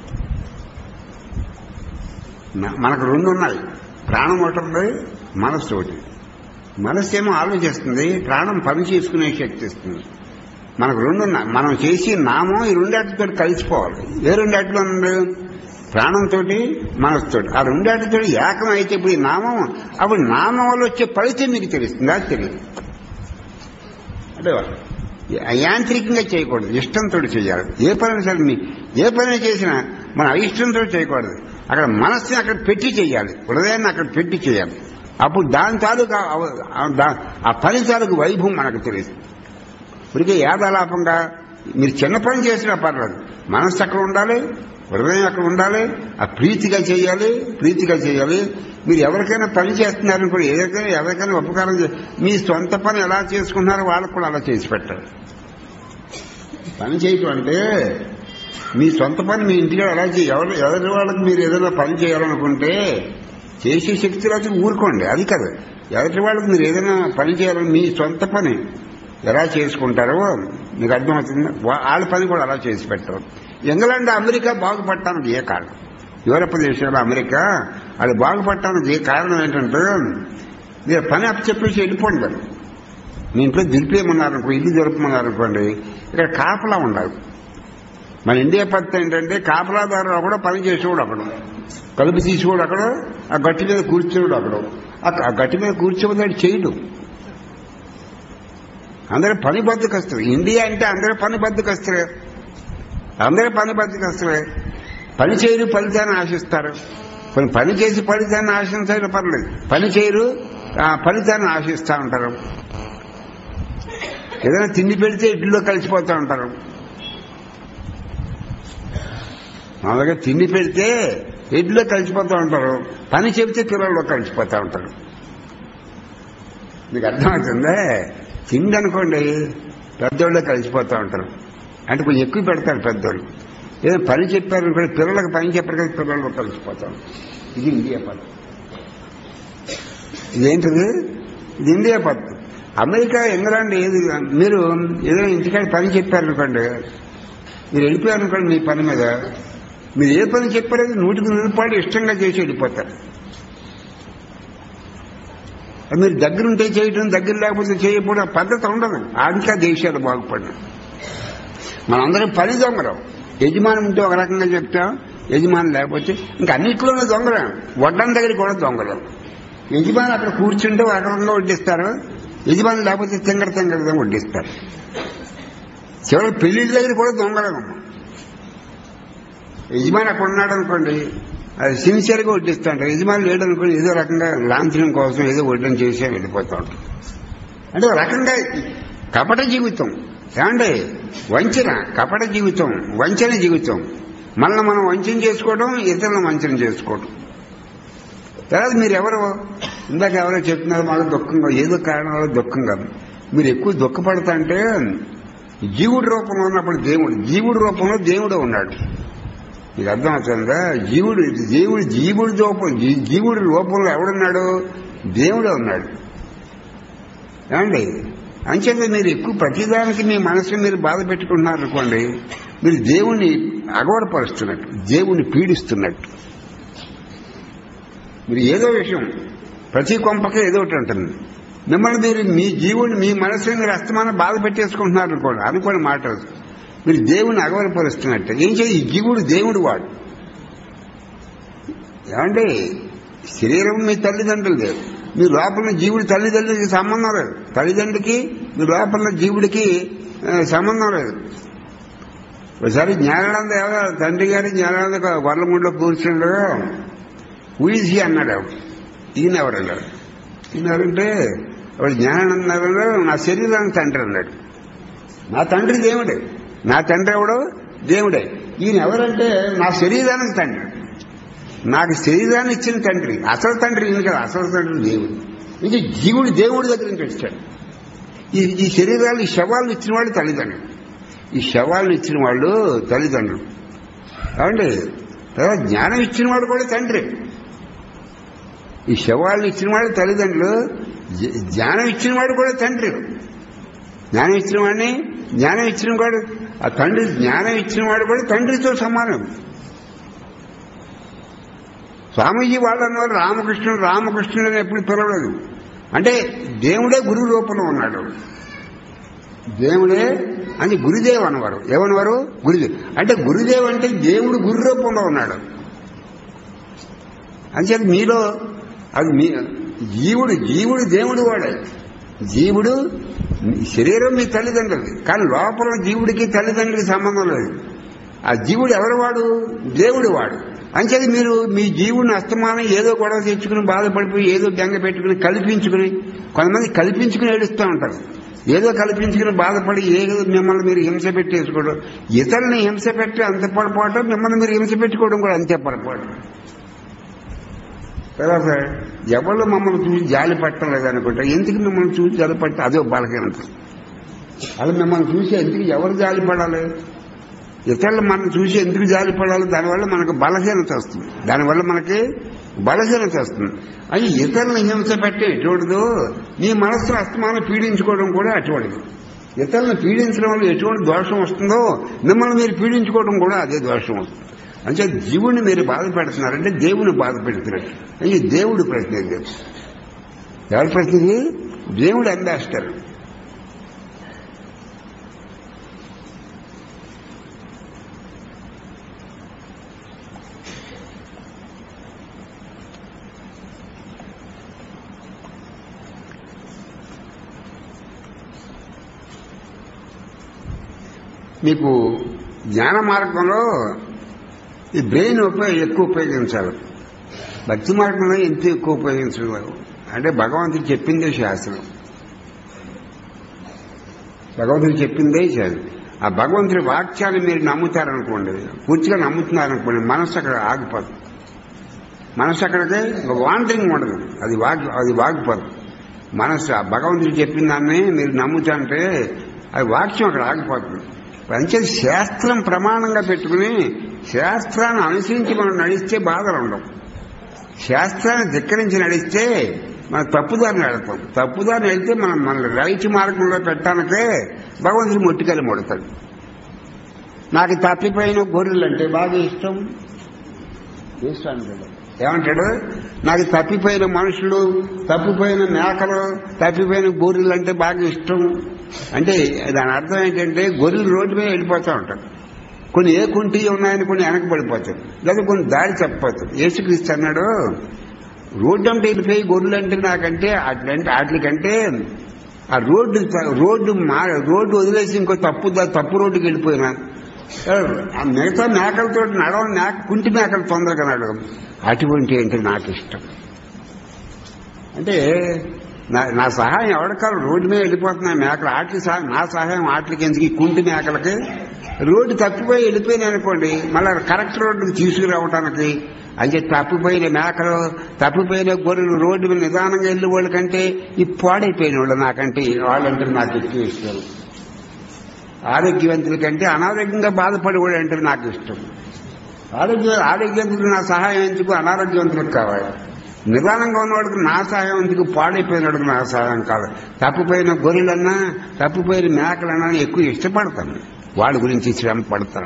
మనకు రెండు ఉన్నాయి, ప్రాణం ఒకటి ఉంది, మనస్సు ఒకటి. మనస్సు ఏమో ఆలోచిస్తుంది, ప్రాణం పని చేసుకునే శక్తి ఇస్తుంది. మనకు రెండు ఉన్నాయి. మనం చేసి నామం ఈ రెండాటితో కలిసిపోవాలి. ఏ రెండాటిలో ఉంది? ప్రాణంతో మనసుతోటి. ఆ రెండాటితో ఏకం అయితే ఇప్పుడు ఈ నామం, అప్పుడు నామం వల్ల వచ్చే ఫలితం మీకు తెలుస్తుంది, అది తెలియదు. అంటే యాంత్రికంగా చేయకూడదు, ఇష్టంతో చేయాలి. ఏ పని సరే ఏ పని చేసినా మన అయిష్టంతో చేయకూడదు. అక్కడ మనస్సుని అక్కడ పెట్టి చేయాలి, హృదయాన్ని అక్కడ పెట్టి చేయాలి. అప్పుడు దాని తాలూకు ఆ పని తాలూకు వైభవం మనకు తెలుస్తుంది. ఇప్పటికే యాదాలాపంగా మీరు చిన్న పని చేసినా పర్లేదు, మనస్సు అక్కడ ఉండాలి, హృదయం అక్కడ ఉండాలి, ఆ ప్రీతిగా చేయాలి. మీరు ఎవరికైనా పని చేస్తున్నారనుకోండి, ఎవరికైనా ఉపకారం మీ సొంత పని ఎలా చేసుకుంటున్నారో వాళ్ళకు కూడా అలా చేసి పెట్టాలి. పని చేయటం అంటే మీ సొంత పని మీ ఇంటిలో ఎలా ఎవరి వాళ్ళకి మీరు ఏదైనా పని చేయాలనుకుంటే చేసే శక్తి రాజు ఊరుకోండి, అది కదా. ఎవరి వాళ్ళకి మీరు ఏదైనా పని చేయాలని మీ సొంత పని ఎలా చేసుకుంటారో మీకు అర్థమవుతుంది. వాళ్ళ పని కూడా అలా చేసి పెట్టరు. ఇంగ్లాండ్ అమెరికా బాగుపడటానికి ఏ కారణం, యూరప్ దేశాలు అమెరికా అది బాగుపడటానికి ఏ కారణం ఏంటంటే మీరు పని అప్పచెప్పేసి వెళ్ళిపోండి. మీ ఇంట్లో దులిపేయమన్నారనుకో, ఇల్లు దులపమన్నారనుకోండి, ఇక్కడ కాపలా ఉండాలి. మన ఇండియా పద్ధతి ఏంటంటే కాపలాదారు కూడా పని చేసేవాడు అక్కడ, కలుపు తీసేవాడు అక్కడ, ఆ గట్టి మీద కూర్చోవాడు అక్కడ. ఆ గట్టి మీద కూర్చోవద్దాడు చేయడం. అందరూ పని బద్దకస్తులు. ఇండియా అంటే అందరూ పని బద్దకస్తులే. పని చేయరు, ఫలితాన్ని ఆశిస్తారు. పని చేసి ఫలితాన్ని ఆశించడం పర్లేదు, పని చేయరు, ఫలితాన్ని ఆశిస్తూ ఉంటారు. ఏదైనా తిండి పెడితే ఇడ్లీలో కలిసిపోతూ ఉంటారు. మామూలుగా తిండి పెడితే ఇడ్లీలో కలిసిపోతూ ఉంటారు, పని చెబితే పిల్లల్లో కలిసిపోతూ ఉంటారు. మీకు అర్థమవుతుందే? తిండి అనుకోండి పెద్దోళ్ళే కలిసిపోతూ ఉంటారు, అంటే కొంచెం ఎక్కువ పెడతారు పెద్దోళ్ళు. ఏదో పని చెప్పారనుకోండి పిల్లలకు పని చెప్పారు కదా, పిల్లల్లో కలిసిపోతాం. ఇది ఇండియా పద్ధతి. ఇదేంటిది? ఇది ఇండియా పద్ధతి. అమెరికా, ఇంగ్లాండ్ ఏది మీరు ఏదైనా ఇంటికాడ పని చెప్పారనుకోండి, మీరు వెళ్ళిపోయారనుకోండి మీ పని మీద, మీరు ఏ పని చెప్పారో 100% ఇష్టంగా చేసి వెళ్ళిపోతారు. మీరు దగ్గరుంటే చేయటం, దగ్గర లేకపోతే చేయకపోవడం పద్ధతి ఉండదు. ఇంకా దేశాలు బాగుపడినాయి. మనందరం పని దొంగరం. యజమాని ఉంటే ఒక రకంగా చెప్తాం, యజమాని లేకపోతే ఇంకా అన్నింటిలోనే దొంగరం. వడ్డం దగ్గర కూడా దొంగరం. యజమాని అక్కడ కూర్చుంటే ఒక రకంగా వడ్డిస్తారు, యజమాని లేకపోతే తింగరగా వడ్డిస్తారు. చివరికి పెళ్లిళ్ళ దగ్గర కూడా దొంగలం. యజమాని అక్కడ ఉన్నాడు అనుకోండి, అది సిన్సియర్గా వడ్డిస్తూ ఉంటారు. యజమాని లేడనుకోండి ఏదో రకంగా లాంఛనం కోసం ఏదో వడ్డం చేసి వెళ్ళిపోతూ ఉంటారు. అంటే ఒక రకంగా కపట జీవితం. ఏమంటే వంచన, కపట జీవితం, వంచన జీవితం. మనల్ని మనం వంచన చేసుకోవడం, ఇతరులను వంచన చేసుకోవడం. తర్వాత మీరు ఎవరో ఇందాక ఎవరో చెప్తున్నారు మాకు దుఃఖంగా, ఏదో కారణం వల్ల దుఃఖంగా మీరు ఎక్కువ దుఃఖపడతా అంటే జీవుడి రూపంలో ఉన్నప్పుడు జీవుడి రూపంలో దేవుడు ఉన్నాడు. మీకు అర్థమవుతుందా? జీవుడి రూపంలో ఎవడున్నాడు? దేవుడే ఉన్నాడు. ఏమండి అంచేత మీరు ఎక్కువ ప్రతిదానికి మీ మనసుని మీరు బాధ పెట్టుకుంటున్నారు అనుకోండి, మీరు దేవుణ్ణి అగౌరవపరుస్తున్నట్టు, దేవుణ్ణి పీడిస్తున్నట్టు. మీరు ఏదో విషయం ప్రతి కొంపకే ఏదో ఒకటి ఉంటుంది. మిమ్మల్ని మీరు మీ మనసుని మీరు అస్తమానం బాధ పెట్టేసుకుంటున్నారు అనుకోండి మాట, మీరు దేవుణ్ణి అగౌరవపరుస్తున్నట్టు. ఏం చేయాలి? ఈ జీవుడు దేవుడు వాడు. ఏమంటే శరీరం మీ తల్లిదండ్రులదే, మీ లోపల జీవుడి తల్లిదండ్రులకి సంబంధం లేదు. తల్లిదండ్రులకి మీ లోపల జీవుడికి సంబంధం లేదు. ఒకసారి జ్ఞానానంద తండ్రి గారి జ్ఞానానంద గొర్రెముడిలో కూర్చుండగా ఊసి అన్నాడు. ఈయన ఎవరన్నాడు? ఈయన ఎవరంటే వాడు జ్ఞానానంద నా శరీరానికి తండ్రి అన్నాడు. నా తండ్రి దేవుడే. నా తండ్రి ఎవడో దేవుడే. ఈయన ఎవరంటే నా శరీరానికి తండ్రి, నాకు శరీరాన్ని ఇచ్చిన తండ్రి. అసలు తండ్రి ఈయన కదా, అసలు తండ్రి దేవుడు. ఇది జీవుడు దేవుడి దగ్గర నుంచి వచ్చాడు. ఈ శరీరాలు, ఈ శవాలను ఇచ్చిన వాళ్ళు తల్లిదండ్రులు. ఈ శవాలను ఇచ్చిన వాళ్ళు తల్లిదండ్రులు. కాబట్టి తర్వాత జ్ఞానం ఇచ్చిన వాడు కూడా తండ్రి. ఈ శవాలను ఇచ్చిన వాడు తల్లిదండ్రులు, జ్ఞానం ఇచ్చిన వాడు కూడా తండ్రి. జ్ఞానం ఇచ్చిన వాడు ఆ తండ్రి, జ్ఞానం ఇచ్చిన వాడు కూడా తండ్రితో సమానం. స్వామీజీ వాళ్ళు అన్నవారు రామకృష్ణుడు అని ఎప్పుడు పిలవలేదు. అంటే దేవుడే గురు రూపంలో ఉన్నాడు. దేవుడే అని గురుదేవ్ అన్నవారు. ఏమన్నవారు? గురుదేవ్. అంటే గురుదేవ్ అంటే దేవుడు గురు రూపంలో ఉన్నాడు. అంచేది మీలో అది జీవుడు దేవుడు వాడే. జీవుడు శరీరం మీ తల్లిదండ్రులు, కానీ లోపల జీవుడికి తల్లిదండ్రులకి సంబంధం లేదు. ఆ జీవుడు ఎవరు వాడు? దేవుడు వాడు. అంచేది మీరు మీ జీవుడిని అస్తమానం ఏదో గొడవ తెచ్చుకుని బాధపడిపోయి ఏదో గంగ పెట్టుకుని కల్పించుకుని, కొంతమంది కల్పించుకుని ఏడుస్తూ ఉంటారు. ఏదో కల్పించుకుని బాధపడి ఏదో మిమ్మల్ని మీరు హింస పెట్టేసుకోవడం, ఇతరులని హింస పెట్టి అంత పొరపాటు, మిమ్మల్ని మీరు హింస పెట్టుకోవడం కూడా అంతే పొరపాటు. తర్వాత ఎవరు మమ్మల్ని చూసి జాలి పట్టలేదు అనుకుంటా, ఎందుకు మిమ్మల్ని చూసి జాలి పట్ట అదో బలహీనత. అలా మిమ్మల్ని చూసి ఎందుకు ఎవరు జాలి పడాలి? ఇతరులు మనం చూసి ఎందుకు జాలి పడాలి? దానివల్ల మనకు బలహీనత వస్తుంది, దానివల్ల మనకి బలహీనత వస్తుంది. అది ఇతరులను హింస పెట్టే ఎటువంటిదో నీ మనస్సును అస్తమానం పీడించుకోవడం కూడా అటువంటిది. ఇతరులను పీడించడం వల్ల ఎటువంటి దోషం వస్తుందో మిమ్మల్ని మీరు పీడించుకోవడం కూడా అదే దోషం వస్తుంది. అంటే జీవుడిని మీరు బాధ పెడుతున్నారంటే దేవుని బాధ పెడుతున్నట్టు. అది దేవుడు ప్రతినిధి. ఎవరి ప్రతినిధి? దేవుడు అంబాసిడర్. మీకు జ్ఞాన మార్గంలో ఈ బ్రెయిన్ ఎక్కువ ఉపయోగించాలి. భక్తి మార్గంలో ఎంత ఎక్కువ ఉపయోగించాలి అంటే భగవంతుడు చెప్పిందే శాస్త్రం, భగవంతుడు చెప్పిందే శాస్త్రం. ఆ భగవంతుడి వాక్యాన్ని మీరు నమ్ముతారనుకోండి, పూర్తిగా నమ్ముతున్నారనుకోండి, మనస్సు అక్కడ ఆగిపోదు. మనస్సు అక్కడికి వాండరింగ్ ఉండదు, అది వాగిపోదు. మనస్సు ఆ భగవంతుడు చెప్పిన దాన్ని మీరు నమ్ముతాంటే అది వాక్యం అక్కడ ఆగిపోతుంది. పంచేది శాస్త్రం ప్రమాణంగా పెట్టుకుని శాస్త్రాన్ని అనుసరించి మనం నడిస్తే బాధలు ఉండవు. శాస్త్రాన్ని ధిక్కరించి నడిస్తే మనం తప్పుదారిని వెళ్తాం. తప్పుదారిని వెళ్తే మనం మన రైట్ మార్గంలో పెట్టడానికే భగవంతుడు మొట్టికలు మొడతాడు. నాకు తప్పిపోయిన గొర్రెలు అంటే బాగా ఇష్టం. ఏమంటాడు? నాకు తప్పిపోయిన మనుషులు, తప్పిపోయిన మేకలు, తప్పిపోయిన గొర్రెలు అంటే బాగా ఇష్టం. అంటే దాని అర్థం ఏంటంటే గొర్రెలు రోడ్డు మీద వెళ్ళిపోతూ ఉంటారు. కొన్ని ఏ కుంటి ఉన్నాయని కొన్ని వెనక పడిపోతారు, లేదా కొన్ని దారి తప్పిపోతారు. యేసుక్రీస్తు అన్నాడు, రోడ్డు అంటే వెళ్ళిపోయి గొర్రెలు అంటే నాకంటే వాటికంటే ఆ రోడ్డు వదిలేసి ఇంకో తప్పు రోడ్డుకి వెళ్ళిపోయినా మిగతా మేకలతో నడవని కుంటి మేకలు తొందరగా నడవడం అటువంటి అంటే నాకు ఇష్టం. అంటే నా సహాయం ఎవరికారు? రోడ్డు మీద వెళ్ళిపోతున్నాయి మేకలు, నా సహాయం వాటికి ఎందుకు? కుంటి మేకలకి రోడ్డు తప్పిపోయి వెళ్ళిపోయినాయి అనుకోండి, మళ్ళీ కరెక్ట్ రోడ్డుకి తీసుకురావటానికి. అంటే తప్పిపోయిన మేకలు, తప్పిపోయిన గొర్రెలు రోడ్డు మీద నిదానంగా వెళ్ళే వాళ్ళ కంటే ఈ పాడైపోయిన వాళ్ళు నాకంటే వాళ్ళంటే నాకు ఎక్కువ ఇష్టం. ఆరోగ్యవంతుల కంటే అనారోగ్యంగా బాధపడేవాడు అంటే నాకు ఇష్టం. ఆరోగ్యవంతులకు నా సహాయం ఎందుకు? అనారోగ్యవంతులకు కావాలి. నిదానంగా ఉన్నవాడికి నా సహాయం ఎందుకు? పాడైపోయినవాడికి నా సహాయం కాదు. తప్పిపోయిన గొర్రెలన్నా తప్పిపోయిన మేకలన్నా ఎక్కువ ఇష్టపడతాను, వాడి గురించి శ్రమ పడతాను.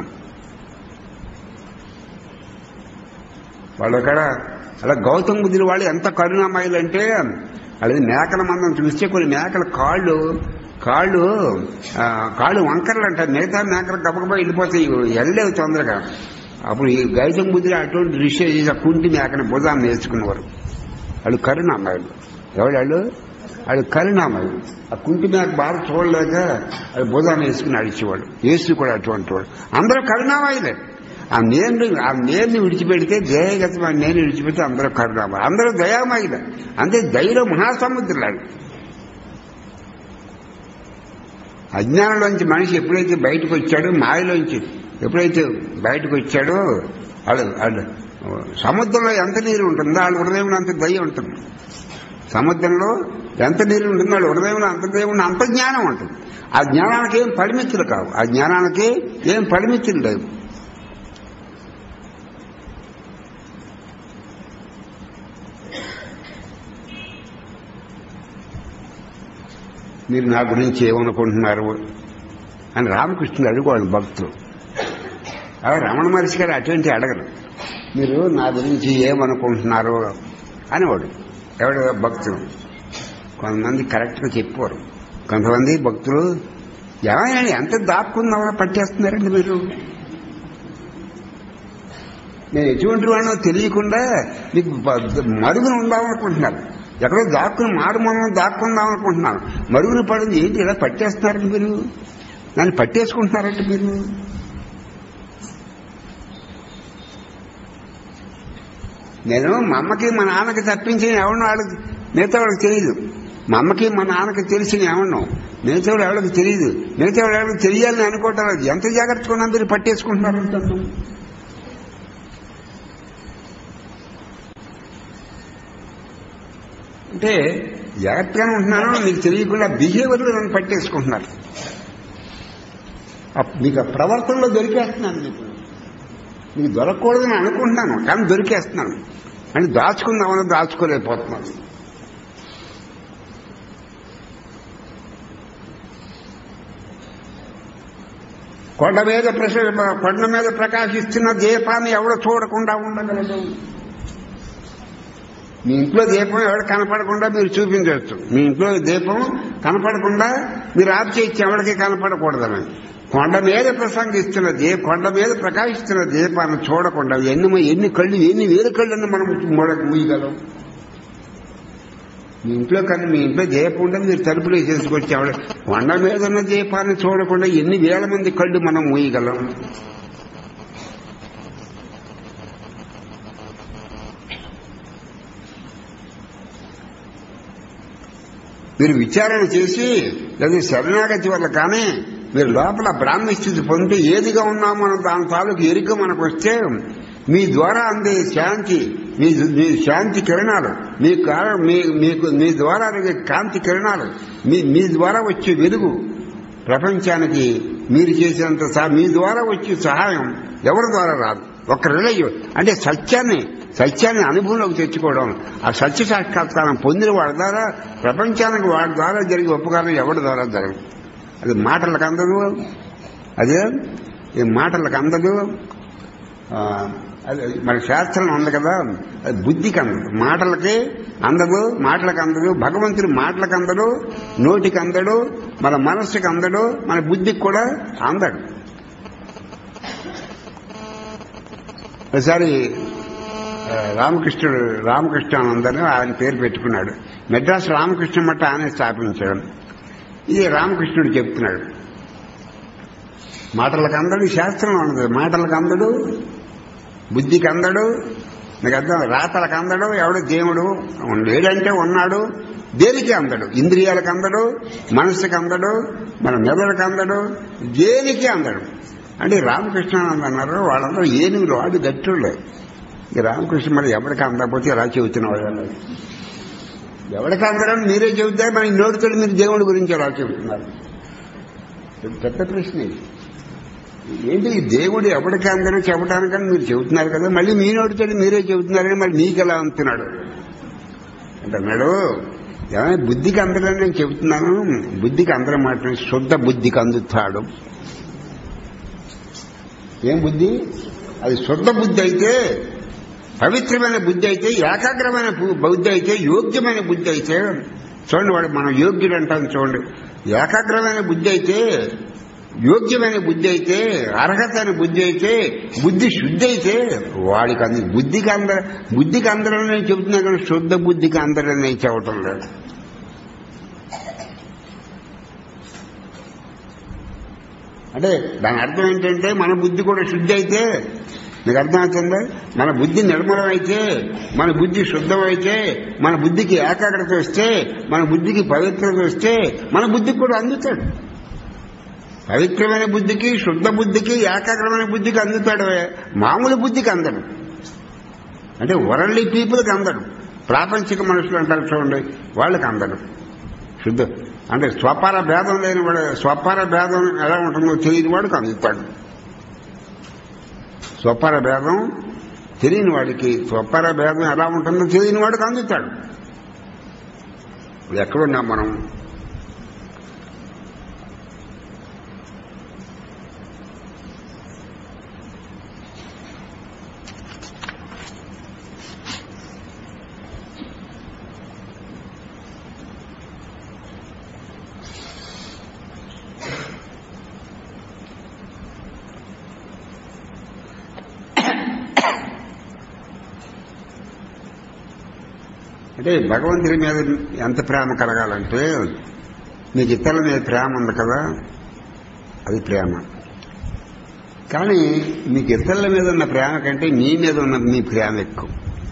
వాళ్ళక్కడ అలా గౌతమ బుద్ధులు వాళ్ళు ఎంత కరుణామయులు అంటే, అది మేకల మందం చూస్తే కొన్ని మేకల కాళ్ళు వంకరలు అంటారు. మిగతా మేకలు గబగబా వెళ్ళిపోతాయి, వెళ్ళలేవు తొందరగా. అప్పుడు ఈ గౌతమ బుద్ధులు అటువంటి దృశ్యం చేసి ఆ కుంటి మేకని భుజాన్ని నేర్చుకునేవారు. వాళ్ళు కరుణామయులు. ఎవడాళ్ళు? వాళ్ళు కరుణామయులు. ఆ కుంటి మేక బాగా చూడలేక అది భుజాన్ని వేసుకుని నడిచేవాడు. యేసు కూడా అటువంటి వాడు. అందరూ కరుణామయులే. ఆ నేరుని విడిచిపెడితే దయాగతమైన నేను విడిచిపెడితే అందరూ కరుణామయులు, అందరూ దయామయులే. అంతే ధైర్య మహాసముద్రులాడు. అజ్ఞానంలోంచి మనిషి ఎప్పుడైతే బయటకు వచ్చాడో, మాయలోంచి ఎప్పుడైతే బయటకు వచ్చాడో, వాళ్ళు సముద్రంలో ఎంత నీరు ఉంటుందో వాళ్ళ హృదయంలో అంత దయ ఉంటుంది. సముద్రంలో ఎంత నీరు ఉంటుందో వాళ్ళ హృదయంలో అంత దయ ఉంటుంది, అంత జ్ఞానం ఉంటుంది. ఆ జ్ఞానానికి ఏం పరిమితులు కావు, ఆ జ్ఞానానికి ఏం పరిమితులు లేవు. మీరు నా గురించి ఏమనుకుంటున్నారు అని రామకృష్ణుడు అడుగువాడు భక్తులు. అలా రమణ మహర్షి గారు అటువంటి అడగరు. మీరు నా గురించి ఏమనుకుంటున్నారు అనేవాడు ఎవడు భక్తులు. కొంతమంది కరెక్ట్గా చెప్పారు, కొంతమంది భక్తులు ఏమైనా ఎంత దాక్కుందామో పట్టేస్తున్నారండి. మీరు నేను ఎటువంటి వాడినో తెలియకుండా మీకు మరుగున ఉందామనుకుంటున్నారు. ఎక్కడో దాక్కుని మారుమూలం దాక్కుందాం అనుకుంటున్నాను. మరుగున పడింది ఏంటి ఇలా పట్టేస్తున్నారండి మీరు, నన్ను పట్టేసుకుంటున్నారంటే మీరు. నేను మా అమ్మకి మా నాన్నకి తప్పించి ఎవరినో వాళ్ళకి మిగతా వాళ్ళకి తెలియదు. మా అమ్మకి మా నాన్నకి తెలిసిన ఏమన్నాం, మిగతా వాళ్ళు ఎవరికి తెలియదు. మిగతా వాళ్ళు ఎవరికి తెలియాలని అనుకోవటం లేదు. ఎంత జాగ్రత్తగా మీరు పట్టేసుకుంటున్నారు అంటే జాగ్రత్తగానే ఉంటున్నాను, మీకు తెలియకుండా బిహేవియర్లో నన్ను పట్టేసుకుంటున్నారు. మీకు ఆ ప్రవర్తనలో దొరికేస్తున్నాను. మీకు దొరకకూడదని అనుకుంటున్నాను కానీ దొరికేస్తున్నాను. అంటే దాచుకుందామని దాచుకోలేకపోతున్నాను. కొండ మీద ప్రకాశిస్తున్న దీపాన్ని ఎవడో చూడకుండా ఉండగలదు. మీ ఇంట్లో దీపం ఎవరు కనపడకుండా మీరు చూపించవచ్చు. మీ ఇంట్లో దీపం కనపడకుండా మీరు ఆఫ్ చేయొచ్చు, ఎవరికి కనపడకూడదని. కొండ మీద కొండ మీద ప్రకాశిస్తున్న దీపాన్ని చూడకుండా ఎన్ని కళ్ళు, ఎన్ని వేల కళ్ళని మనం మూయగలం. మీ ఇంట్లో దీపం ఉండదు, మీరు తలుపులు చేసుకొచ్చి కొండ మీద ఉన్న దీపాన్ని చూడకుండా ఎన్ని వేల మంది కళ్ళు మనం మూయగలం. మీరు విచారణ చేసి లేదా శరణాగతి వల్ల కానీ మీరు లోపల బ్రాహ్మణ స్థితి పొందితే ఏదిగా ఉన్నామో మనం దాని తాలూకు ఎరుక మనకు వస్తే మీ ద్వారా అందే శాంతి, మీ శాంతి కిరణాలు, మీ ద్వారా కాంతి కిరణాలు, మీ ద్వారా వచ్చే వెలుగు ప్రపంచానికి మీరు చేసేంత మీ ద్వారా వచ్చే సహాయం ఎవరి ద్వారా రాదు. ఒక రిలయం అంటే సత్యాన్ని అనుభవంలోకి తెచ్చుకోవడం, ఆ సత్య సాక్షాత్కారం పొందిన వాడి ద్వారా ప్రపంచానికి వాడి ద్వారా జరిగే ఉపకారం ఎవరి ద్వారా జరగదు. అది మాటలకు అందదు, అదే మాటలకు అందదు. అది మన శాస్త్రం ఉంది కదా, అది బుద్ధికి అందదు, మాటలకి అందదు. భగవంతుడు మాటలకు అందడు, నోటికి అందడు, మన మనస్సుకి అందడు, మన బుద్ధికి కూడా అందడు. ఒకసారి రామకృష్ణానందని ఆయన పేరు పెట్టుకున్నాడు. మెడ్రాస్ రామకృష్ణ మఠ ఆయన స్థాపించాడు. ఇది రామకృష్ణుడు చెప్తున్నాడు, మాటలకు అందడు, శాస్త్రం ఉన్నది. మాటలకు అందడు, బుద్ధికి అందడు, మీకు అర్థం, రాతలకు అందడు. ఎవడు దేవుడు లేడంటే ఉన్నాడు, దేనికి అందడు, ఇంద్రియాలకు అందడు, మనస్సుకి అందడు, మన మెదడుకు అందడు, దేనికి అందడు. అంటే రామకృష్ణానంద అన్నారు, వాళ్ళందరూ ఏనుగులు, వాడు గట్టుళ్ళు. ఈ రామకృష్ణ మరి ఎవరికి అందకపోతే ఎలా చెబుతున్న వాళ్ళు, ఎవరికి అందరని మీరే చెబుతారు, మరి నోటితో మీరు దేవుడి గురించి ఎలా చెబుతున్నారు? పెద్ద ప్రశ్న ఏంటి. దేవుడు ఎవరికి అందరూ చెప్పడానికని మీరు చెబుతున్నారు కదా, మళ్ళీ మీ నోటితో మీరే చెబుతున్నారని మరి మీకు ఎలా అంటున్నాడు అంటున్నాడు. ఏమైనా బుద్ధికి అందరని నేను చెబుతున్నాను, బుద్ధికి అందరం మాట శుద్ధ బుద్ధికి అందుతాడు. ఏం బుద్ధి? అది శుద్ధ బుద్ధి అయితే, పవిత్రమైన బుద్ధి అయితే, ఏకాగ్రమైన బుద్ధి అయితే, యోగ్యమైన బుద్ధి అయితే, చూడండి వాడు మనం యోగ్యుడు అంటాం చూడండి. ఏకాగ్రమైన బుద్ధి అయితే, యోగ్యమైన బుద్ధి అయితే, అర్హత అయిన బుద్ధి అయితే, బుద్ధి శుద్ధి అయితే వాడికి అంది. బుద్ధికి అందరూ నేను చెబుతున్నా కానీ శుద్ధ బుద్ధికి అందరూ నేను చెప్పటం లేదు. అంటే దాని అర్థం ఏంటంటే మన బుద్ధి కూడా శుద్ధి అయితే, మీకు అర్థమవుతుందా? మన బుద్ధి నిర్మలమైతే, మన బుద్ధి శుద్ధమైతే, మన బుద్ధికి ఏకాగ్రత వస్తే, మన బుద్ధికి పవిత్రత వస్తే మన బుద్ధికి కూడా అందుతాడు. పవిత్రమైన బుద్ధికి, శుద్ధ బుద్ధికి, ఏకాగ్రమైన బుద్ధికి అందుతాడు. మామూలు బుద్ధికి అందడు. అంటే వరల్డ్లీ పీపుల్కి అందడు. ప్రాపంచిక మనుషులు అంటారు చూడండి, వాళ్ళకి అందడు. శుద్ధ అంటే స్వపార భేదం లేని వాడు, స్వపార భేదం ఎలా ఉంటుందో తెలియని వాడికి అందుతాడు. స్వపార భేదం తెలియని వాడికి, స్వపార భేదం ఎలా ఉంటుందో తెలియని వాడికి అందుతాడు. ఎక్కడున్నాం మనం? అంటే భగవంతుడి మీద ఎంత ప్రేమ కలగాలంటే మీకు ఇతరుల మీద ప్రేమ ఉంది కదా, అది ప్రేమ. కానీ మీకు ఇతరుల మీద ఉన్న ప్రేమ కంటే మీ మీద ఉన్న మీ ప్రేమ ఎక్కువ.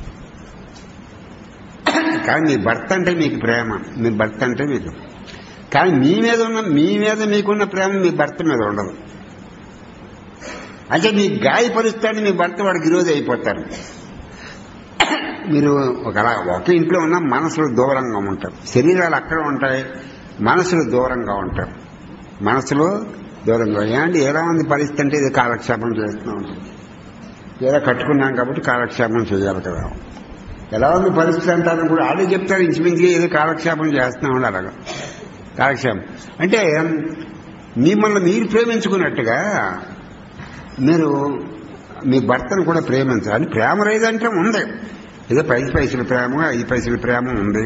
కానీ మీ భర్త అంటే మీకు ప్రేమ, మీ భర్త అంటే మీకు. కానీ మీ మీద మీకున్న ప్రేమ మీ భర్త మీద ఉండదు. అంటే మీకు గాయపరుస్తాడని మీ భర్త వాడికి విరోధి అయిపోతారు. మీరు ఒక ఇంట్లో ఉన్న మనసులు దూరంగా ఉంటారు, శరీరాలు అక్కడ ఉంటాయి, మనసులు దూరంగా ఉంటారు. మనసులో దూరంగా ఏంటి ఎలా ఉంది పరిస్థితి అంటే ఇది కాలక్షేపం చేస్తూ ఉంటాం. ఏదో కట్టుకున్నాం కాబట్టి కాలక్షేపం చేయాలి కదా. ఎలా ఉంది పరిస్థితి అంటారు కూడా ఆడే చెప్తారు, ఇంచుమించుగా ఏదో కాలక్షేపం చేస్తూ ఉండాలి. అలాగా కాలక్షేపం అంటే మిమ్మల్ని మీరు ప్రేమించుకున్నట్టుగా మీరు మీ భర్తను కూడా ప్రేమించాలి. అని ప్రేమ లేదంటే ఉంది, ఏదో 10 పైసల ప్రేమ 5 పైసల ప్రేమ ఉంది.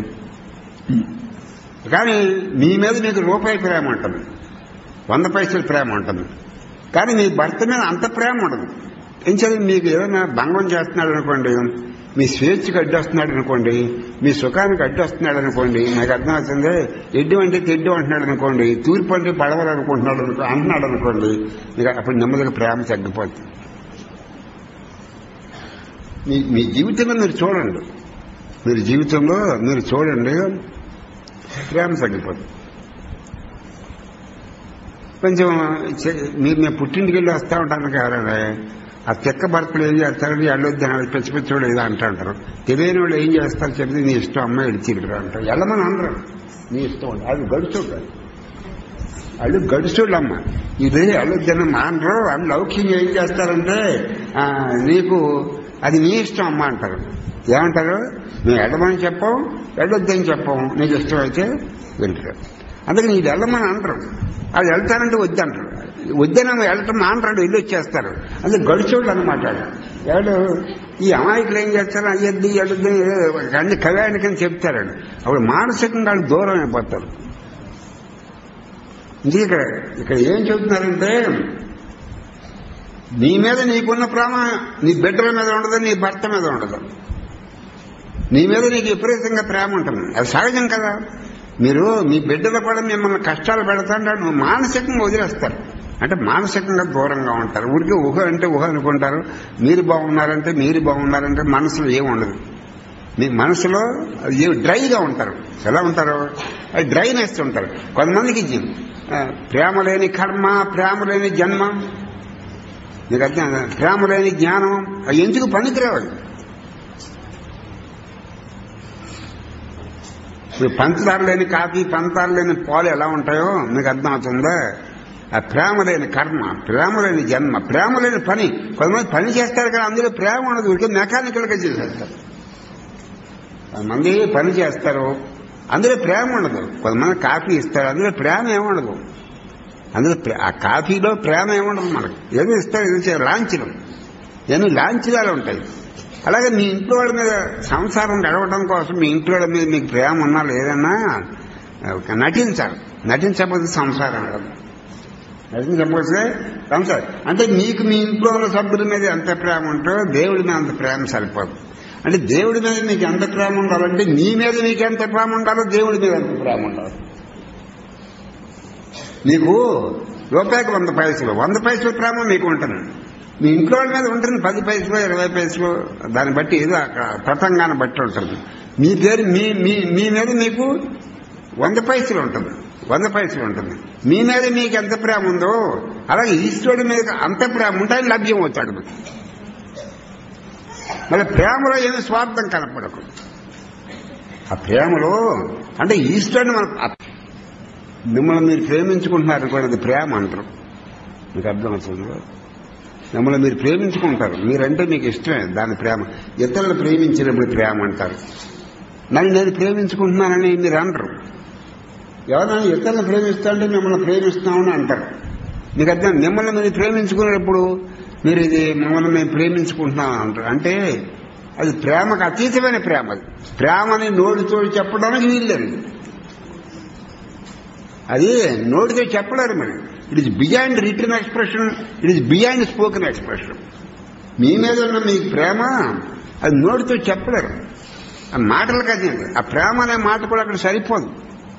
కానీ మీ మీద మీకు రూపాయి ప్రేమ ఉంటుంది, 100 పైసల ప్రేమ ఉంటుంది. కానీ మీ భర్త మీద అంత ప్రేమ ఉండదు. ఏం చదివి మీకు ఏదైనా భంగం చేస్తున్నాడు అనుకోండి, మీ స్వేచ్ఛకి అడ్డొస్తున్నాడు అనుకోండి, మీ సుఖానికి అడ్డొస్తున్నాడు అనుకోండి, నాకు అర్థమవుతుంది. ఎడ్డు అంటే తెడ్డు అంటున్నాడు అనుకోండి, తూర్పు అంటే పడవలు అంటున్నాడు అనుకోండి, మీకు అప్పుడు నెమ్మదిగా ప్రేమ తగ్గిపోతుంది. మీ జీవితంలో మీరు చూడండి, మీరు జీవితంలో మీరు చూడండి, ప్రేమ తగ్గిపోతుంది. కొంచెం మేము పుట్టింటికి వెళ్ళి వస్తూ ఉంటాను కదా, ఆ చెక్క భర్తలు ఏం చేస్తారని వెళ్ళొద్దు పిచ్చి పిచ్చోడు ఏదో అంటారు. తెలియని వాళ్ళు ఏం చేస్తారు చెప్తే నీ ఇష్టం అమ్మాయి ఇడిచిరు అంటారు. వెళ్ళమని అనరు, నీ ఇష్టం. అది గడుచుడు, వాళ్ళు గడుచుడు అమ్మ. ఇది వెళ్ళొద్దని మానరు. వాళ్ళు లౌక్యంగా ఏం చేస్తారంటే నీకు అది నీ ఇష్టం అమ్మ అంటారు. ఏమంటారు, నువ్వు వెళ్ళమని చెప్పం, వెళ్ళొద్దని చెప్పం, నీకు ఇష్టం అయితే వింటారు. అందుకని ఇది వెళ్ళమని అంటారు. అది వెళ్తానంటే వద్దంటారు, వద్దని వెళ్ళటం మానరాడు, వెళ్ళి వచ్చేస్తారు. అందుకే గడిచోళ్ళు అనమాట. ఎవడు ఈ అమాయకులు ఏం చేస్తారు, అయ్యద్ది వెళ్ళొద్దు అన్ని కవ్యానికని చెప్తారు. అప్పుడు మానసికంగా వాళ్ళు దూరం అయిపోతారు. ఇందుకే ఇక్కడ ఏం చెబుతున్నారంటే నీ మీద నీకున్న ప్రేమ నీ బిడ్డల మీద ఉండదు, నీ భర్త మీద ఉండదు. నీ మీద నీకు విపరీతంగా ప్రేమ ఉంటుంది, అది సహజం కదా. మీరు మీ బిడ్డలు కూడా మిమ్మల్ని కష్టాలు పెడతాంటే నువ్వు మానసికంగా వదిలేస్తారు. అంటే మానసికంగా దూరంగా ఉంటారు. ఊరికి ఊహ అంటే ఊహ అనుకుంటారు. మీరు బాగున్నారంటే మీరు బాగున్నారంటే మనసులో ఏముండదు. మీ మనసులో డ్రైగా ఉంటారు. ఎలా ఉంటారు, అది డ్రైనెస్ ఉంటారు. కొంతమందికి ప్రేమ లేని కర్మ, ప్రేమ లేని జన్మ, మీకు అర్థం, ప్రేమ లేని జ్ఞానం, అవి ఎందుకు పనికిరావాలి. ఇప్పుడు పంచదార లేని కాఫీ, పంచదార లేని పాలు ఎలా ఉంటాయో మీకు అర్థం అవుతుందా. ఆ ప్రేమ లేని కర్మ, ప్రేమ లేని జన్మ, ప్రేమ లేని పని. కొంతమంది పని చేస్తారు కానీ అందులో ప్రేమ ఉండదు, ఊరికే మెకానికల్గా చేసేస్తారు. కొంతమంది పని చేస్తారు, అందులో ప్రేమ ఉండదు. కొంతమంది కాఫీ ఇస్తారు, అందులో ప్రేమ ఏముండదు. అందులో ఆ కాఫీలో ప్రేమ ఏముండదు. మనకు ఏదో ఇస్తారు, ఏదో లాంఛనం, ఏమో లాంఛనాలు ఉంటాయి. అలాగే మీ ఇంట్లో వాళ్ళ మీద సంసారం గడవడం కోసం మీ ఇంట్లో వాళ్ళ మీద మీకు ప్రేమ ఉన్నా లేదన్నా నటించాలి. నటించకపోతే సంసారం గడదు. నటించకపోతే సంసారం అంటే మీకు మీ ఇంట్లో ఉన్న సభ్యుల మీద ఎంత ప్రేమ ఉంటుందో దేవుడి మీద అంత ప్రేమ సరిపోదు. అంటే దేవుడి మీద మీకు ఎంత ప్రేమ ఉండాలంటే మీ మీద మీకు ఎంత ప్రేమ ఉండాలో దేవుడి మీద ఎంత ప్రేమ ఉండాలి. మీకు రూపాయికి 100 పైసలు, 100 పైసల ప్రేమ మీకు ఉంటుంది. మీ ఇంట్లో వాళ్ళ మీద ఉంటుంది 10 పైసలు 20 పైసలు, దాన్ని బట్టి ఏదో అక్కడ ప్రసంగాన్ని బట్టి ఉంటుంది. మీ పేరు మీ మీద మీకు 100 పైసలు ఉంటుంది, 100 పైసలు ఉంటుంది. మీ మీద మీకు ఎంత ప్రేమ ఉందో అలాగే ఈశ్వరుడి మీద అంత ప్రేమ ఉంటే ఆయన లభ్యం అవుతాడు. మళ్ళీ ప్రేమలో ఏమి స్వార్థం కనపడకు. ఆ ప్రేమలో అంటే ఈశ్వరుని మిమ్మల్ని మీరు ప్రేమించుకుంటున్నారు కూడా అది ప్రేమ అంటారు. మీకు అర్థమవుతుందో, మిమ్మల్ని మీరు ప్రేమించుకుంటారు, మీరంటే మీకు ఇష్టమే, దాని ప్రేమ. ఇతరులను ప్రేమించినప్పుడు ప్రేమ అంటారు. నేను ప్రేమించుకుంటున్నానని మీరు అంటారు. ఎవరైనా ఇతరులను ప్రేమిస్తుంటే మిమ్మల్ని ప్రేమిస్తున్నామని అంటారు. మీకు అర్థం, మిమ్మల్ని మీరు ప్రేమించుకునేటప్పుడు మీరు ఇది మిమ్మల్ని మేము ప్రేమించుకుంటున్నాం అంటారు. అంటే అది ప్రేమకు అతీతమైన ప్రేమ. అది ప్రేమని నోటితో చెప్పడానికి వీల్లేదు, అది నోటితో చెప్పలేరు. మరి it is beyond written expression, it is beyond spoken expression. మీ మీద ఉన్న మీకు ప్రేమ అది నోటితో చెప్పలేరు. ఆ మాటలు కదా, ఆ ప్రేమ అనే మాట కూడా అక్కడ సరిపోదు.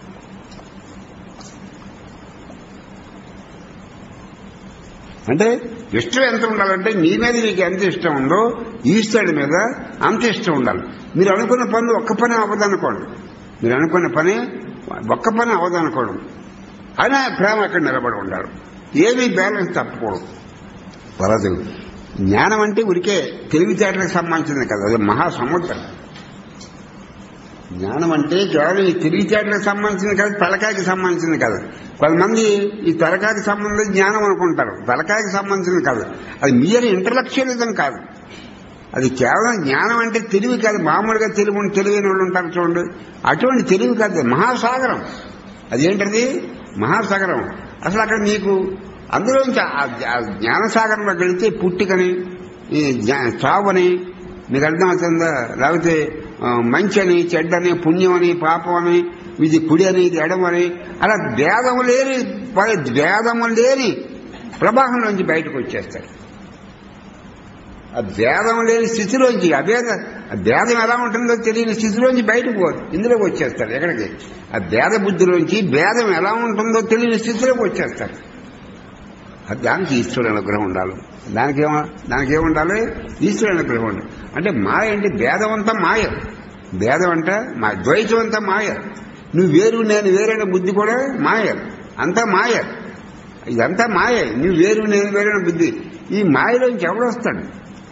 అంటే ఇష్టం ఎంత ఉండాలంటే నీ మీద నీకు ఎంత ఇష్టం ఉందో ఈశ్వరుడి మీద అంత ఇష్టం ఉండాలి. మీరు అనుకున్న పని ఒక్క పని అవ్వదనుకోండి, మీరు అనుకున్న పని ఒక్క పని అవ్వదనుకోవడం, అయినా ప్రేమ అక్కడ నిలబడి ఉండాలి. ఏమీ బ్యాలెన్స్ తప్పకూడదు. వరదు జ్ఞానం అంటే ఉరికే తెలివితేటలకు సంబంధించింది కదా, అది మహాసముద్రం. జ్ఞానం అంటే కేవలం ఈ తెలివితేటలకు సంబంధించింది కాదు, తలకాయకి సంబంధించింది కాదు. కొంతమంది ఈ తలకాయకి సంబంధించిన జ్ఞానం అనుకుంటారు, తలకాయకి సంబంధించింది కాదు. అది మీరు ఇంటలెక్చువలిజం కాదు, అది కేవలం జ్ఞానం అంటే తెలివి కాదు. మామూలుగా తెలివైన వాళ్ళు ఉంటారు చూడండి, అటువంటి తెలివి కాదు, మహాసాగరం. అదేంటది? మహాసాగరం. అసలు అక్కడ మీకు అందులోంచి ఆ జ్ఞానసాగరంలో వెళితే పుట్టికని చావని మీకు అర్థమవుతుందా, లేకపోతే మంచి అని చెడ్డని పుణ్యం అని పాపం అని ఇది కుడి అని ఇది ఎడమని అలా భేదము లేని ప్రవాహంలోంచి బయటకు వచ్చేస్తారు. ఆ భేదం లేని స్థితిలోంచి భేదం ఎలా ఉంటుందో తెలియని స్థితిలోంచి బయటకు పోదు, ఇందులోకి వచ్చేస్తారు. ఎక్కడికి? ఆ భేద బుద్ధిలోంచి భేదం ఎలా ఉంటుందో తెలియని స్థితిలోకి వచ్చేస్తారు. దానికి ఈశ్వరుడు అనుగ్రహం ఉండాలి. దానికేముండాలి? ఈశ్వరుడు అనుగ్రహం ఉండాలి. అంటే మాయ అంటే భేదం అంతా మాయ, భేదం అంటే మా ద్వైతం అంతా మాయ. నువ్వు వేరు నేను వేరైన బుద్ధి కూడా మాయ, అంతా మాయ. ఇదంతా మాయ. నువ్వు వేరు నేను వేరైన బుద్ధి. ఈ మాయలోంచి ఎవడొస్తాడు?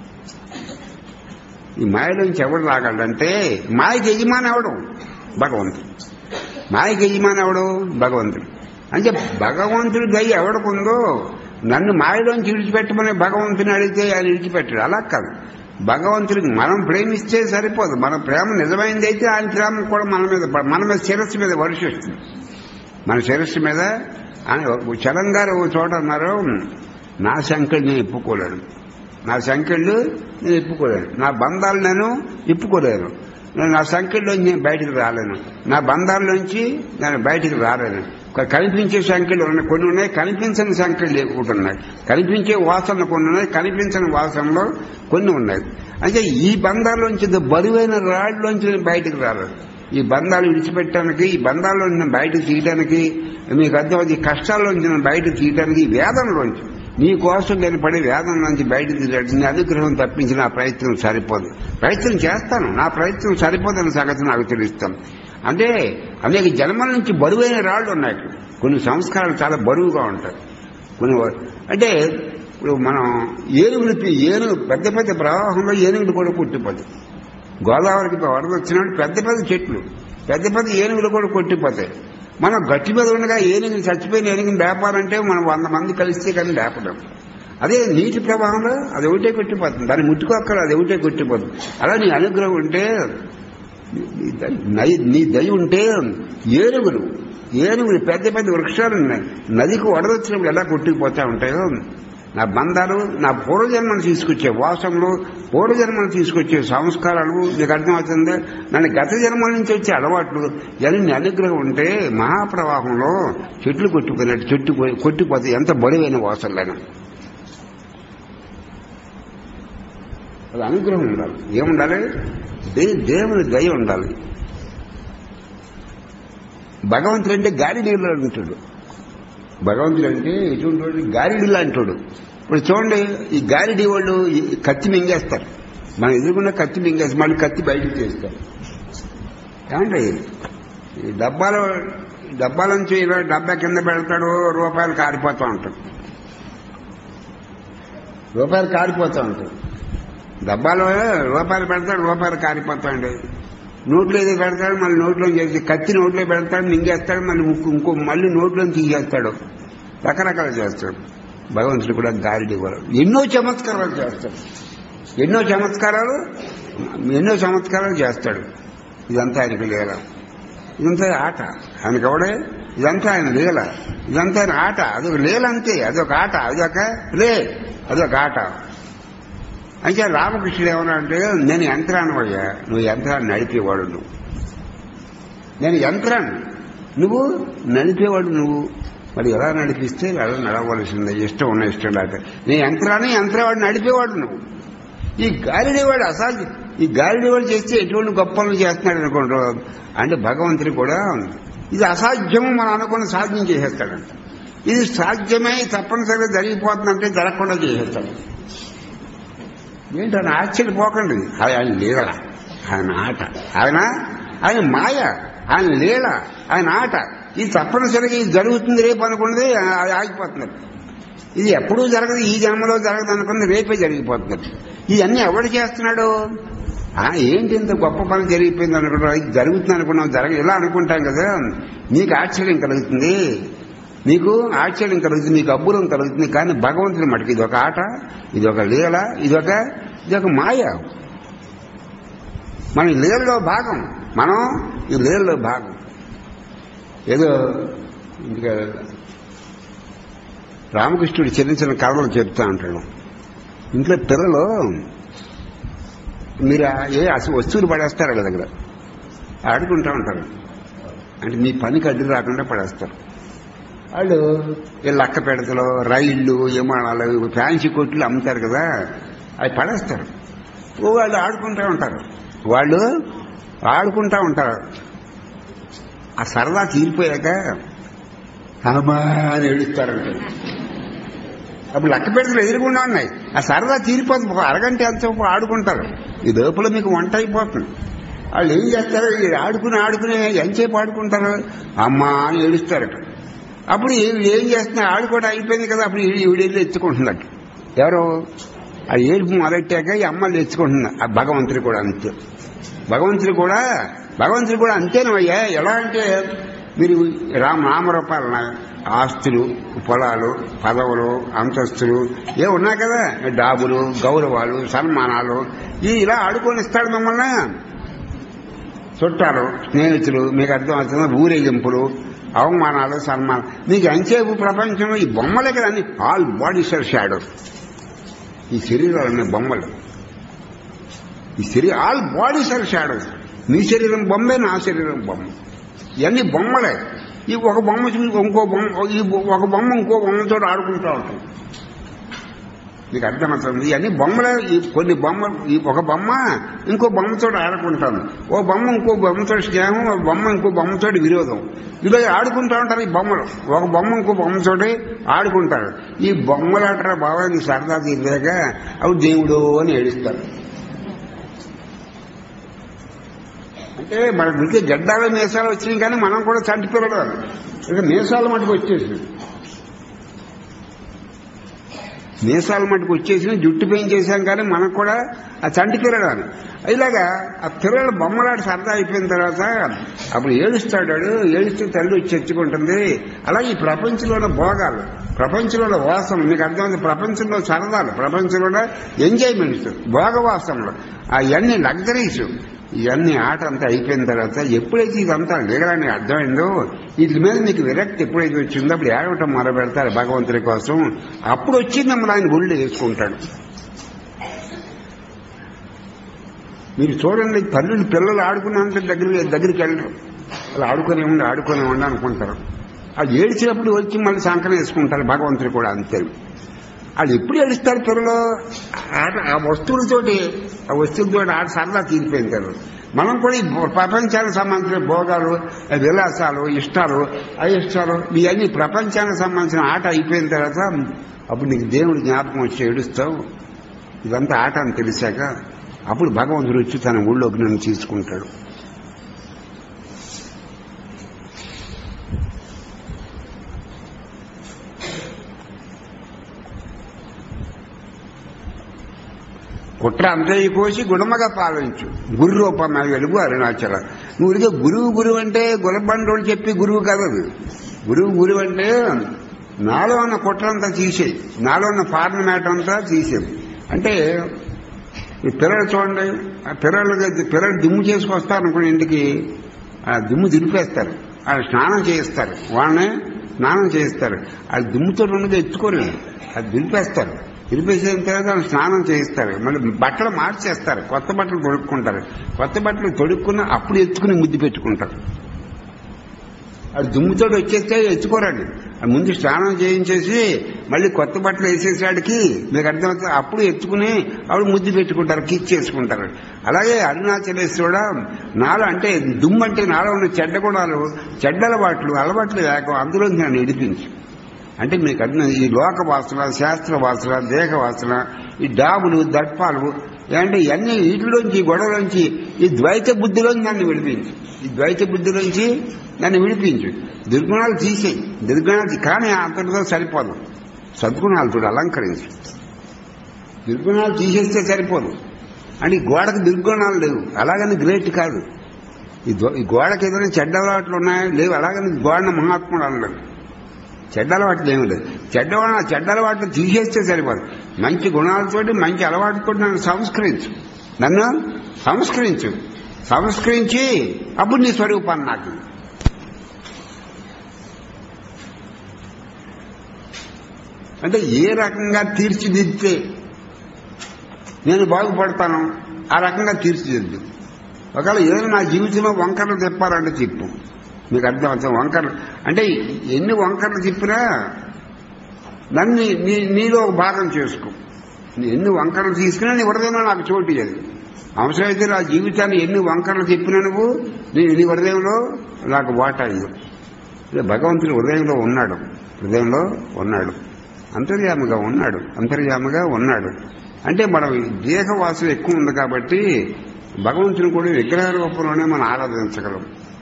ఈ మాయలోంచి ఎవడు రాగలడంటే మాయకి యజమాని అవడం భగవంతుడు. మాయకి యజమాని అవడం భగవంతుడు. అంటే భగవంతుడి దయ ఎవడకుందో, నన్ను మాయలోంచి విడిచిపెట్టమని భగవంతుని అడిగితే ఆయన విడిచిపెట్టాడు. అలా కాదు, భగవంతుడికి మనం ప్రేమిస్తే సరిపోదు. మన ప్రేమ నిజమైంది అయితే ఆయన ప్రేమ కూడా మన మీద శిరస్సు మీద వర్షిస్తుంది. మన శిరస్సు మీద చలం గారు ఓ చోట అన్నారు, నా సంఖ్యలు నేను ఇప్పుకోలేను, నా సంఖ్యలు నేను ఇప్పుకోలేను, నా బంధాలు నేను ఇప్పుకోలేను, నా సంఖ్యల్లోంచి నేను బయటకు రాలేను, నా బంధాల్లోంచి నేను బయటకు రాలేను. కనిపించే సంఖ్యలు కొన్ని ఉన్నాయి, కనిపించని సంఖ్యలు ఒకటి ఉన్నాయి. కనిపించే వాసనలు కొన్ని ఉన్నాయి, కనిపించని వాసనలో కొన్ని ఉన్నాయి. అంటే ఈ బంధాల్లోంచి బరువైన రాళ్ళలోంచి బయటకు రాలేదు. ఈ బంధాలు విడిచిపెట్టడానికి, ఈ బంధాల్లోంచి బయటకు తీయడానికి, మీకు అర్థం ఈ కష్టాల్లోంచి బయటకు తీయడానికి, ఈ వేదనలోంచి నీ కోసం నేను పడే వేదన నుంచి బయటకు తీయడానికి నీ అనుగ్రహం తప్పించి నా ప్రయత్నం సరిపోదు. ప్రయత్నం చేస్తాను, నా ప్రయత్నం సరిపోదని సంగతి నాకు తెలుస్తాను. అంటే అనేక జన్మల నుంచి బరువైన రాళ్ళు ఉన్నాయి. కొన్ని సంస్కారాలు చాలా బరువుగా ఉంటాయి. కొన్ని అంటే ఇప్పుడు మనం ఏనుగు పెద్ద పెద్ద ప్రవాహంలో ఏనుగులు కూడా కొట్టిపోతాయి. గోదావరికి వరద వచ్చినప్పుడు పెద్ద పెద్ద చెట్లు, పెద్ద పెద్ద ఏనుగులు కూడా కొట్టిపోతాయి. మనం గట్టి మీద ఉండగా ఏనుగుని చచ్చిపోయిన ఏనుగుని లేపాలంటే మనం 100 మంది కలిస్తే కానీ లేపడం. అదే నీటి ప్రవాహంలో అది ఒకటే కొట్టిపోతుంది, దాన్ని ముట్టుకోక్కల అది ఒకటే కొట్టిపోతుంది. అలా నీ అనుగ్రహం ఉంటే, నీ దయ ఉంటే ఏనుగులు పెద్ద పెద్ద వృక్షాలు నదికి వడదొచ్చినప్పుడు ఎలా కొట్టుకుపోతా ఉంటాయో, నా బంధాలు, నా పూర్వజన్మను తీసుకొచ్చే వాసనలు, పూర్వజన్మను తీసుకొచ్చే సంస్కారాలు, నీకు అర్థమవుతుంది. నన్ను గత జన్మల నుంచి వచ్చే అలవాట్లు ఇవన్నీ అనుగ్రహం ఉంటే మహాప్రవాహంలో చెట్లు కొట్టిపోయినట్టు కొట్టిపోతే ఎంత బరువైన వాసనలైనా అది అనుగ్రహం ఉండాలి. ఏముండాలి? దేవుని దయ ఉండాలి. భగవంతుడు అంటే గాలిడీలో అంటాడు. భగవంతుడు అంటే ఎటువంటి వాడు? గాలిడీలా అంటాడు. ఇప్పుడు చూడండి, ఈ గాలిడీ వాళ్ళు కత్తి మింగేస్తారు, మనం ఎదుర్కొన్న కత్తి మింగేసి మళ్ళీ కత్తి బయటకు చేస్తారు. ఏమంటే ఈ డబ్బాల నుంచి ఇలా డబ్బా కింద పెడతాడు, రూపాయలు కారిపోతూ ఉంటాడు. డబ్బాలో రూపాయలు పెడతాడు, రూపాయలు కారిపోతాడు. నోట్లో ఏదో పెడతాడు, మళ్ళీ నోట్లో చేసి కత్తి నోట్లో పెడతాడు, మింగేస్తాడు, మళ్ళీ నోట్లో తీసేస్తాడు. రకరకాలు చేస్తాడు. భగవంతుడు కూడా గాలిడి ఇవ్వరు. ఎన్నో చమత్కారాలు చేస్తాడు. ఇదంతా ఆయనకు లీల, ఇదంతా ఆట. ఆయనకు ఎవడే? ఇదంతా ఆయన లీల, ఇదంతా ఆయన ఆట. అదొక లీల అంతే, అదొక ఆట, అదొక ఆట. అంటే రామకృష్ణుడు ఏమన్నా అంటే, నేను యంత్రాన్నవయ్యా, నువ్వు యంత్రాన్ని నడిపేవాడు, నేను యంత్రాన్ని, నువ్వు నడిపేవాడు. నువ్వు మరి ఎలా నడిపిస్తే అలా నడవలసిందే, ఇష్టం ఉన్న ఇష్టం లేక. నీ యంత్రవాడు నడిపేవాడు నువ్వు. ఈ గాలిడేవాడు అసాధ్యం. ఈ గాలిడి వాడు చేస్తే ఎటువంటి గొప్ప పనులు చేస్తున్నాడు అనుకుంటారు. అంటే భగవంతుడు కూడా ఇది అసాధ్యము మనం అనుకున్న సాధ్యం చేసేస్తాడంట. ఇది సాధ్యమై తప్పనిసరిగా జరిగిపోతుందంటే జరగకుండా చేసేస్తాడు. ఏంటని ఆశ్చర్యపోకండి. ఆయన లీల, ఆయన ఆట, ఆయన మాయ, ఆయన లీల, ఆయన ఆట. ఇది తప్పనిసరిగా ఇది జరుగుతుంది రేపు అనుకున్నది అది ఆగిపోతున్నారు. ఇది ఎప్పుడూ జరగదు, ఈ జన్మలో జరగదు అనుకున్నది రేపే జరిగిపోతున్నారు. ఇవన్నీ ఎవడు చేస్తున్నాడు? ఏంటి ఇంత గొప్ప పని జరిగిపోయింది అనుకుంటాం, ఇది జరుగుతుంది అనుకున్నాం, ఇలా అనుకుంటాం కదా. నీకు ఆశ్చర్యం కలుగుతుంది, నీకు ఆశ్చర్యం కలుగుతుంది, నీకు అబ్బురం కలుగుతుంది. కానీ భగవంతుని మటుకు ఇది ఒక ఆట, ఇది ఒక లీల, ఇది ఒక మాయ. మన ఈ లీలలో భాగం, మనం ఈ లీలలో భాగం. ఏదో ఇంకా రామకృష్ణుడు చిన్న చిన్న కథలు చెప్తా ఉంటాడు. ఇంట్లో పిల్లలు మీరు అసలు వస్తువులు పడేస్తారు వాళ్ళ దగ్గర, ఆడుకుంటూ ఉంటారు. అంటే మీ పనికి అడ్డు రాకుండా పడేస్తారు. వాళ్ళు లక్క పెడతలు, రైళ్లు, విమానాలు, ఫ్యాన్సీ కొట్లు అమ్ముతారు కదా, అవి పడేస్తారు. వాళ్ళు ఆడుకుంటూ ఉంటారు. ఆ సరదా తీరిపోయాక అమ్మా అని ఏడుస్తారంట. అప్పుడు లక్క పెడతలు ఎదురుగుండా ఉన్నాయి. ఆ సరదా తీరిపోతుంది, అరగంట ఎంతసేపు ఆడుకుంటారు. ఈ లోపల మీకు వంట అయిపోతుంది. వాళ్ళు ఏం చేస్తారు, ఆడుకుని ఎంతసేపు ఆడుకుంటారు, అమ్మా అని ఏడుస్తారట. అప్పుడు ఏం చేస్తున్నారు, ఆడుకోవడం అయిపోయింది కదా, అప్పుడు ఈవిడెళ్ళి ఎత్తుకుంటున్నట్టు. ఎవరు ఆ ఏడుపు మొదలెట్టాక ఈ అమ్మలు ఎత్తుకుంటున్నారు. ఆ భగవంతుడు కూడా అంతే. భగవంతుడు కూడా అంతేనయ్యా. ఎలా అంటే మీరు నామరూపాలన ఆస్తులు, పొలాలు, పదవులు, అంతస్తులు ఉన్నాయి కదా, డాబులు, గౌరవాలు, సన్మానాలు, ఇలా ఆడుకొని ఇస్తాడు మిమ్మల్ని. చుట్టాలు, స్నేహితులు, మీకు అర్థం అవుతుంది, ఊరేగింపులు, అవమానాలు, సన్మానాలు. మీకు అంచేపు ప్రపంచంలో ఈ బొమ్మలే కదా అన్ని. All bodies are shadows. ఈ శరీరాలన్నీ బొమ్మలు. All bodies are shadows. మీ శరీరం బొమ్మే, నా శరీరం బొమ్మ. ఇవన్నీ బొమ్మలే. ఈ ఒక బొమ్మ చూసి ఇంకో బొమ్మతో ఆడుకుంటూ ఉంటాం. మీకు అర్థమవుతుంది. ఇవన్నీ బొమ్మలే. కొన్ని బొమ్మలు, ఒక బొమ్మ ఇంకో బొమ్మతో ఆడుకుంటాను, ఓ బొమ్మ ఇంకో బొమ్మతో స్నేహం, ఒక బొమ్మ ఇంకో బొమ్మతో విరోధం. ఇలా ఆడుకుంటూ ఉంటారు ఈ బొమ్మలు. ఒక బొమ్మ ఇంకో బొమ్మతోటి ఆడుకుంటారు. ఈ బొమ్మలు అంటారా బాబా నీ సరదా తీరలేక అవి దేవుడు అని ఏడుస్తారు. అంటే మనకి ఇంకే గడ్డాలు మీసాలు వచ్చినాయి, కానీ మనం కూడా చంటి పిల్లలు. ఇక మీసాలు మటుకు వచ్చేసిన జుట్టు పెంచేసాం, కానీ మనకు కూడా ఆ చంటి పిల్లడాలి. ఇలాగా ఆ పిల్లలు బొమ్మలాడి సరదా అయిపోయిన తర్వాత అప్పుడు ఏడుస్తాడు. ఏడిస్తే తల్లి వచ్చి తెచ్చుకుంటుంది. అలాగే ఈ ప్రపంచంలోని భోగాలు, ప్రపంచంలో వాసనలు, మీకు అర్థమైంది, ప్రపంచంలో సరదాలు, ప్రపంచంలో ఎంజాయ్మెంట్స్, భోగవాసనలు, అవన్నీ లగ్జరీస్, ఇవన్నీ ఆట అంతా అయిపోయిన తర్వాత ఎప్పుడైతే ఇదంతా లీలని అర్థమైందో, వీటి మీద మీకు విరక్తి ఎప్పుడైతే వచ్చిందో అప్పుడు ఏడవటం మొదలు పెడతారు భగవంతుడి కోసం. అప్పుడు వచ్చి మిమ్మల్ని ఆయన ఒళ్ళు వేసుకుంటాడు. మీరు చూడండి, పిల్లలు ఆడుకున్నంత దగ్గరికి వెళ్ళరు. వాళ్ళు ఆడుకునే ఉండి అనుకుంటారు. అది ఏడ్చినప్పుడు వచ్చి మళ్ళీ సంకలం వేసుకుంటారు. భగవంతుడు కూడా అంతే. వాళ్ళు ఎప్పుడు ఏడుస్తారు పిల్లలు? ఆ వస్తువులతోటి ఆట సరదా తీరిపోయింది కదా. మనం కూడా ఈ ప్రపంచానికి సంబంధించిన భోగాలు, విలాసాలు, ఇష్టాలు, అయిష్టాలు, ఇవన్నీ ప్రపంచానికి సంబంధించిన ఆట అయిపోయిన తర్వాత అప్పుడు నీకు దేవుడు జ్ఞాపకం వచ్చి ఏడుస్తావు. ఇదంతా ఆట అని తెలిసాక అప్పుడు భగవంతుడు వచ్చి తన ఊళ్ళోకి నన్ను తీసుకుంటాడు. కుట్ర అంతయ్య కోసి గుణమగా పాలించు, గురు రూపమ వెలుగు అరుణాచల. నువ్వు గురువు అంటే గులబండోడు చెప్పి గురువు కదదు. గురువు అంటే నాలో ఉన్న కుట్రంతా తీసేయి, నాలో ఉన్న ఫారెన్ మ్యాటర్ అంతా తీసేది. అంటే ఈ పిల్లలు చూడండి, పిల్లలు దుమ్ము చేసుకొస్తారు అనుకోండి, ఇంటికి ఆ దుమ్ము దులిపేస్తారు, వాళ్ళు స్నానం చేయిస్తారు, వాళ్ళనే స్నానం చేయిస్తారు. అది దుమ్ముతో ఉన్నది ఎత్తుకోలేదు, అది దులిపేస్తారు. దులిపేసిన తర్వాత స్నానం చేయిస్తారు, మళ్ళీ బట్టలు మార్చేస్తారు, కొత్త బట్టలు తొడుక్కుంటారు. కొత్త బట్టలు తొడుక్కున్న అప్పుడు ఎత్తుకుని ముద్దు పెట్టుకుంటారు. అది దుమ్ముతో వచ్చేస్తే ఎత్తుకోరండి. ముందు స్నానం చేయించేసి మళ్ళీ కొత్త బట్టలు వేసేసాడికి మీకు అర్థమవుతుంది. అప్పుడు ఎత్తుకుని అప్పుడు ముద్దు పెట్టుకుంటారు, కిచ్ చేసుకుంటారు. అలాగే అరుణాచలేశ్వరుడు నాలో అంటే దుమ్ము అంటే నాలో ఉన్న చెడ్డ గుణాలు, చెడ్డ అలవాట్లు లేక అందులో నన్ను విడిపించు. అంటే మీకు అర్థం, ఈ లోక వాసన, శాస్త్ర వాసన, దేహ వాసన, ఈ డాబులు, దర్పాలు అంటే ఇవన్నీ వీటిలోంచి, ఈ గొడవలోంచి, ఈ ద్వైత బుద్ధిలోంచి నన్ను విడిపించు. ఈ ద్వైత బుద్ధిలోంచి నన్ను విడిపించు. దుర్గుణాలు తీసేయి, దుర్గుణాలు కానీ అంతటితో సరిపోదు. సద్గుణాలతో అలంకరించు. దుర్గుణాలు తీసేస్తే సరిపోదు. అంటే ఈ గోడకు దుర్గుణాలు లేవు, అలాగని గ్రేట్ కాదు. ఈ గోడకి ఏదైనా చెడ్డ అలవాట్లు ఉన్నాయా? లేవు, అలాగని గోడను మహాత్ముడు అనలేదు. చెడ్డ అలవాట్లు ఏమి లేదు. చెడ్డ అలవాట్లు తీసేస్తే సరిపోదు. మంచి గుణాలతోటి, మంచి అలవాటుతో నన్ను సంస్కరించి అప్పుడు నీ స్వరూపాన్ని నాకు. అంటే ఏ రకంగా తీర్చిదిద్దితే నేను బాగుపడతాను ఆ రకంగా తీర్చిదిద్దు. ఒకవేళ ఏదైనా నా జీవితంలో వంకరలు తిప్పాలంటే చెప్పు. మీకు అర్థమవుతుంది. వంకరలు అంటే ఎన్ని వంకరలు చెప్పినా నన్ను నీలో ఒక భాగం చేసుకో. ఎన్ని వంకరలు తీసుకున్నా నీ హృదయంలో నాకు చోటు ఇయ్యదు. అవసరమైతే నా జీవితాన్ని ఎన్ని వంకరలు చెప్పినా నువ్వు నీ హృదయంలో నాకు వాటా ఇవ్వు. భగవంతుడు హృదయంలో ఉన్నాడు, అంతర్యామిగా ఉన్నాడు. అంటే మనం దేహవాసన ఎక్కువ ఉంది కాబట్టి భగవంతుని కూడా విగ్రహ రూపంలోనే మనం ఆరాధించగలం.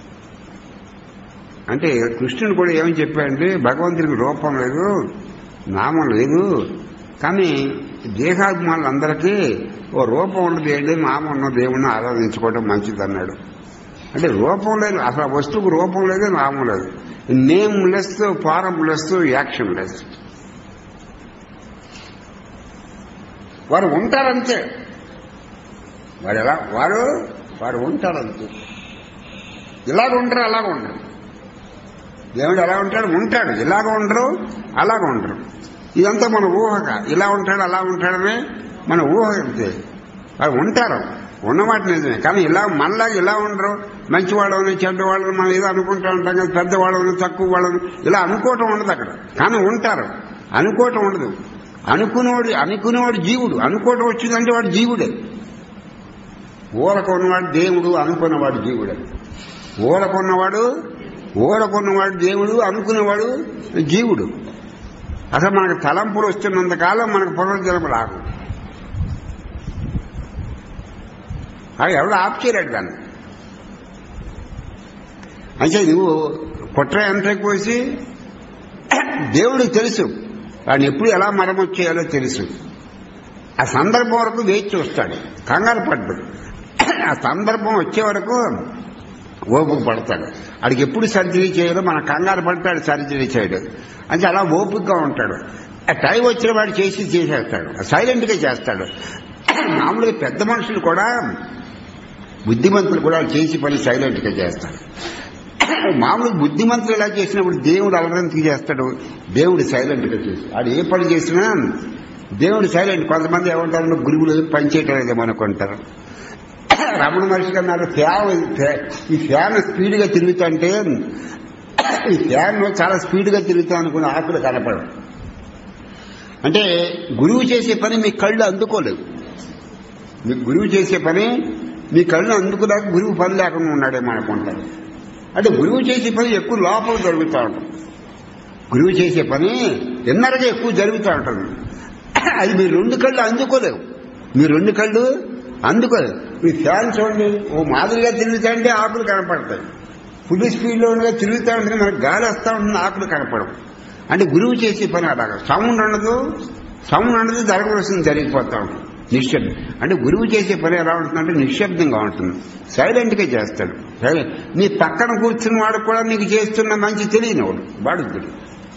అంటే కృష్ణుడు కూడా ఏమని చెప్పాడంటే భగవంతుడికి రూపం లేదు, నామం లేదు, కానీ దేహాభిమానులందరికీ ఓ రూపం ఉన్న దేవుడి, నామం ఉన్న దేవుడిని ఆరాధించుకోవడం మంచిది అన్నాడు. అంటే రూపం లేదు, అసలు వస్తువుకు రూపం లేదు, నామం లేదు. Nameless, formless, actionless. వారు ఉంటారంతే. వారు ఉంటారంతే. ఇలాగ ఉంటారు, అలాగ ఉండరు. దేవుడు ఎలా ఉంటాడు, ఇలాగ ఉండరు, అలాగ ఉండరు. ఇదంతా మన ఊహగా, ఇలా ఉంటాడు అలా ఉంటాడనే మన ఊహ. అంతే. వారు ఉంటారు, ఉన్నమాట నిజమే, కానీ ఇలా మనలాగా ఇలా ఉండరు. మంచివాళ్ళని, చెడ్డవాళ్ళని మనం ఏదో అనుకుంటూ ఉంటాం కదా, పెద్దవాళ్ళని, తక్కువ వాళ్ళని ఇలా అనుకోవటం ఉండదు అక్కడ. కానీ ఉంటారు, అనుకోవటం ఉండదు. అనుకునేవాడు జీవుడు. అనుకోవటం వచ్చిందంటే వాడు జీవుడే. ఊరకున్నవాడు దేవుడు, అనుకున్నవాడు జీవుడే. ఊరకున్నవాడు దేవుడు, అనుకునేవాడు జీవుడు. అసలు మనకు తలంపులు వస్తున్నంతకాలం మనకు పునర్జన్మ రాదు. అవి ఎవడు ఆఫ్ చేయలేడు దాన్ని. అంటే నువ్వు కుట్ర ఎంత కోసి దేవుడికి తెలుసు, వాడిని ఎప్పుడు ఎలా మరమొచ్చేయాలో తెలుసు. ఆ సందర్భం వరకు వేచి చూస్తాడు, కంగారు పడ్డాడు. ఆ సందర్భం వచ్చే వరకు ఓపిక పడతాడు. వాడికి ఎప్పుడు సర్జరీ చేయాలో మన కంగారు పడతాడు, సర్జరీ చేయడు. అంటే అలా ఓపికగా ఉంటాడు. ఆ టైం వచ్చిన వాడు చేసేస్తాడు, సైలెంట్గా చేస్తాడు. మామూలుగా పెద్ద మనుషులు కూడా, బుద్ధిమంతులు కూడా చేసి పని సైలెంట్గా చేస్తాడు. మామూలుగా బుద్ధిమంతులు ఎలా చేసినప్పుడు దేవుడు అలరంతికి చేస్తాడు, దేవుడు సైలెంట్గా చేసి. వాడు ఏ పని చేసినా దేవుడు సైలెంట్. కొంతమంది ఏమంటారు, గురువులు పని చేయటం లేదేమో అనుకుంటారు. రమణ మహర్షి అన్నారు, ఈ ఫ్యాన్ స్పీడ్గా తిరుగుతుంటే, ఈ ఫ్యాన్ చాలా స్పీడ్గా తిరుగుతా అనుకున్న ఆకులు కనపడవు. అంటే గురువు చేసే పని మీ కళ్ళు అందుకోలేవు. మీకు గురువు చేసే పని మీ కళ్ళు అందుకున్నాక గురువు పని లేకుండా ఉన్నాడేమో అనుకుంటారు. అంటే గురువు చేసే పని ఎక్కువ లోపల జరుగుతూ ఉంటుంది. గురువు చేసే పని ఎన్నరగా ఎక్కువ జరుగుతూ ఉంటుంది. అది మీ రెండు కళ్ళు అందుకోలేవు. ఈ ఫ్యాన్ చూడండి, ఓ మాదిరిగా తిరుగుతా ఉంటే ఆకులు కనపడతాయి. ఫుల్ స్పీడ్లో ఉండగా తిరుగుతూ ఉంటుంది, మనకు గాలి వస్తూ ఉంటుంది, ఆకులు కనపడవు. అంటే గురువు చేసే పని అలాగా సౌండ్ ఉండదు, జరగవలసింది జరిగిపోతా ఉంటుంది, నిశ్శబ్దం. అంటే గురువు చేసే పని ఎలా ఉంటుందంటే నిశ్శబ్దంగా ఉంటుంది, సైలెంట్గా చేస్తాడు. నీ పక్కన కూర్చున్న వాడు కూడా నీకు చేస్తున్న మంచి తెలియనివాడు, వాడు గురువు.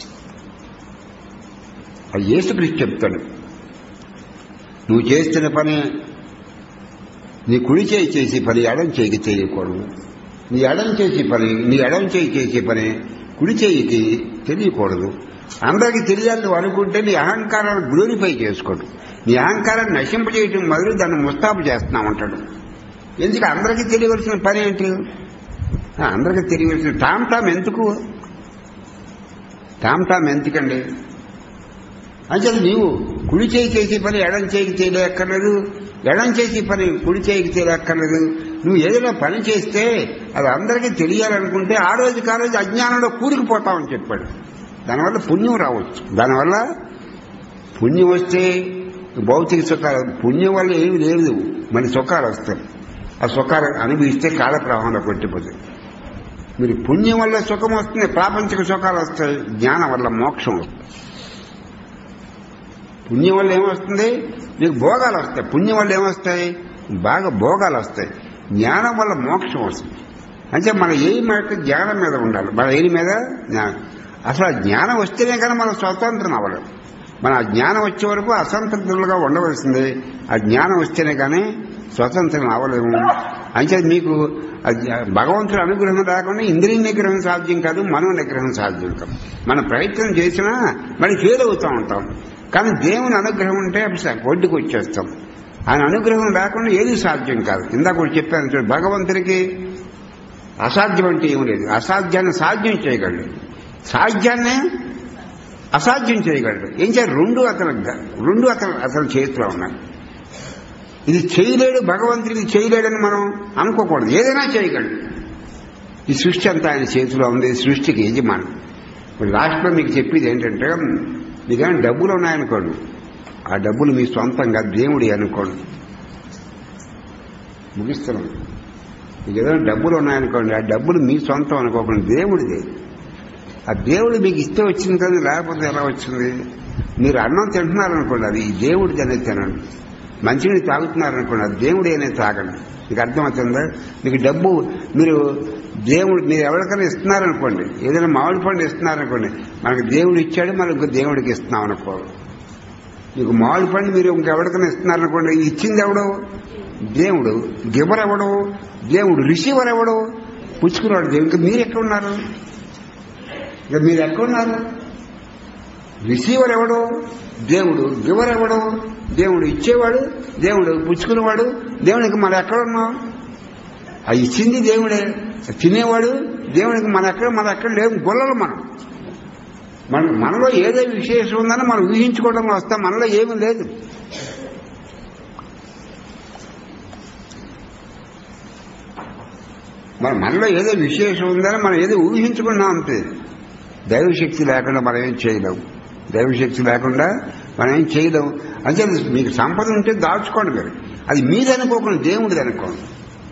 అది యేసుక్రీస్తు చెప్తాడు, నువ్వు చేస్తున్న పని నీ కుడి చేయి చేసే పని ఎడం చేయికి చేయకూడదు. నీ ఎడం చేయి చేసే పని కుడి చేయికి తెలియకూడదు. అందరికీ తెలియాలి నువ్వు అనుకుంటే నీ అహంకారాన్ని గ్లోరిఫై చేసుకోడు. నీ అహంకారాన్ని నశింపజేయటం మొదలు దాన్ని ముస్తాబు చేస్తున్నామంటాడు. ఎందుకు అందరికీ తెలియవలసిన పని ఏంటి? అందరికీ తెలియవలసిన టామ్ టామ్ ఎందుకండి? అంటే నీవు కుడి చేయి చేసే పని ఎడం చేయికి చేయలేక్కర్లేదు, ఎడం చేసే పని కుడి చేయికి చేయలేక్కర్లేదు. నువ్వు ఏదైనా పని చేస్తే అది అందరికీ తెలియాలనుకుంటే ఆ రోజుకి ఆ రోజు అజ్ఞానంలో కూరుకుపోతామని చెప్పాడు. దానివల్ల పుణ్యం రావచ్చు. దానివల్ల పుణ్యం వస్తే భౌతిక సుఖాలు, పుణ్యం వల్ల ఏమి లేదు, మన సుఖాలు వస్తాయి. ఆ సుఖాలు అనుభవిస్తే కాల ప్రవాహంలో కొట్టిపోతాయి. మీరు పుణ్యం వల్ల సుఖం వస్తుంది, ప్రాపంచిక సుఖాలు వస్తాయి. జ్ఞానం వల్ల మోక్షం వస్తుంది. పుణ్యం వల్ల ఏమొస్తుంది? మీకు భోగాలు వస్తాయి. పుణ్యం వల్ల ఏమొస్తాయి? బాగా భోగాలు వస్తాయి. జ్ఞానం వల్ల మోక్షం వస్తుంది. అంటే మన ఏమి మాట జ్ఞానం మీద ఉండాలి. మన ఏమి మీద జ్ఞానం. అసలు ఆ జ్ఞానం వస్తేనే కానీ మనం స్వతంత్రం అవ్వలేదు. మన ఆ జ్ఞానం వచ్చే వరకు అసంతృప్తులుగా ఉండవలసింది. ఆ జ్ఞానం వస్తేనే కానీ స్వతంత్రం అవ్వలేము. అంటే మీకు భగవంతుడి అనుగ్రహం రాకుండా ఇంద్రియ నిగ్రహం సాధ్యం కాదు, మనో నిగ్రహం సాధ్యం కాదు. మనం ప్రయత్నం చేసినా మళ్ళీ ఫెయిల్ అవుతూ ఉంటాం. కానీ దేవుని అనుగ్రహం ఉంటే ఒడ్డుకు వచ్చేస్తాం. ఆయన అనుగ్రహం లేకుండా ఏది సాధ్యం కాదు. ఇందాక కూడా చెప్పాను చూడు, భగవంతుడికి అసాధ్యం అంటే ఏమి లేదు. అసాధ్యాన్ని సాధ్యం చేయగలడు, సాధ్యాన్ని అసాధ్యం చేయగలడు. ఏం చేయాలి? రెండు అతను చేతిలో ఉన్నాయి. ఇది చేయలేడు, భగవంతుడికి చేయలేడని మనం అనుకోకూడదు. ఏదైనా చేయగలడు. ఈ సృష్టి అంతా ఆయన చేతిలో ఉంది. సృష్టికి యజమాని. ఇప్పుడు లాస్ట్లో మీకు చెప్పేది ఏంటంటే, మీకేమైనా డబ్బులు ఉన్నాయనుకోండి, ఆ డబ్బులు మీ సొంతంగా దేవుడి అనుకోండి. ముగిస్తున్నాం. మీకు ఏదైనా డబ్బులు ఉన్నాయనుకోండి, ఆ డబ్బులు మీ సొంతం అనుకోకుండా దేవుడిదే. ఆ దేవుడు మీకు ఇస్తే వచ్చింది కానీ లేకపోతే ఎలా వచ్చింది? మీరు అన్నం తింటున్నారనుకోండి, అది దేవుడిది అనేది తినండి. మంచినీళ్ళు తాగుతున్నారనుకోండి, అది దేవుడి అనేది తాగండి. మీకు అర్థమవుతుందా? మీకు డబ్బు మీరు ఎవరికైనా ఇస్తున్నారనుకోండి, ఏదైనా మామిడి పండు ఇస్తున్నారనుకోండి, మనకు దేవుడు ఇచ్చాడు, మనం ఇంకో దేవుడికి ఇస్తున్నాం అనుకో. మీకు మామిడి పండు మీరు ఇంకెవరికైనా ఇస్తున్నారనుకోండి, ఇచ్చింది ఎవడు? దేవుడు. గివర్ ఎవడు? దేవుడు. రిసీవర్ ఎవడు? పుచ్చుకున్నాడు దేవుడు. ఇంకా మీరు ఎక్కడున్నారు? రిసీవర్ ఎవడు? దేవుడు. గివర్ ఎవడు? దేవుడు. ఇచ్చేవాడు దేవుడు, పుచ్చుకునేవాడు దేవుడికి. మనం ఎక్కడున్నాం? ఆ ఇచ్చింది దేవుడే, తినేవాడు దేవుడికి. మన ఎక్కడ లేవు గొల్లలు. మనలో ఏదో విశేషం ఉందని మనం ఊహించుకోవడం వస్తాం. మనలో ఏమీ లేదు. మనలో ఏదో విశేషం ఉందని మనం ఏదో ఊహించుకున్నాం అంతే. దైవశక్తి లేకుండా మనం ఏం చేయలేము. దైవశక్తి లేకుండా మనం ఏం చేయలేము. అంటే మీకు సంపద ఉంటే దాచుకోండి. మీరు అది మీది అనుకోకుండా దేవుడిది అనుకోండి.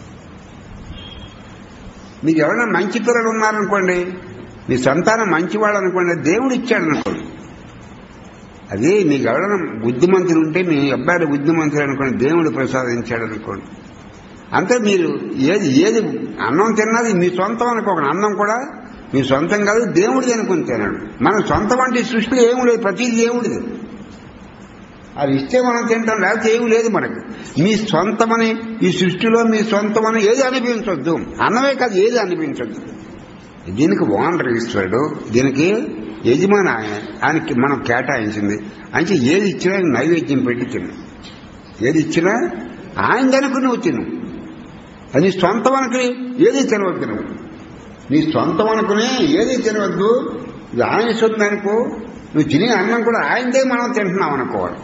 మీకు ఎవరైనా మంచి పిల్లలు ఉన్నారనుకోండి, మీ సంతానం మంచివాడు అనుకోండి, దేవుడు ఇచ్చాడు అనుకోండి. అదే మీకు ఎవరైనా బుద్ధిమంతులు ఉంటే, మీ అబ్బాయిలు బుద్ధిమంతులు అనుకోండి, దేవుడు ప్రసాదించాడు అనుకోండి. అంతే. మీరు ఏది అన్నం తిన్నది మీ సొంతం అనుకోకండి. అన్నం కూడా మీ సొంతం కాదు, దేవుడిది అనుకుని తినాడు. మన సొంతం అంటే సృష్టిలో ఏమి లేదు, ప్రతిదీ దేవుడిది. అది ఇస్తే మనం తింటాం, లేకపోతే ఏమి లేదు మనకి. మీ సొంతమని ఈ సృష్టిలో మీ సొంతమని ఏది అనిపించొద్దు. అన్నమే కాదు, ఏది అనిపించొద్దు. దీనికి ఓనర్ ఈశ్వరుడు, దీనికి యజమాని ఆయనకి మనం కేటాయించింది. అంటే ఏది ఇచ్చినా ఆయన నైవేద్యం పెట్టి తిను. ఏది ఇచ్చినా ఆయన అనుకుని నువ్వు తిను. అది సొంతం అనుకుని ఏది తినవద్దు. నువ్వు నీ సొంతం అనుకుని ఏది తినవద్దు. ఇది ఆయన సొంతం అనుకో. నువ్వు తినే అన్నం కూడా ఆయనదే మనం తింటున్నాం అనుకోవాలి.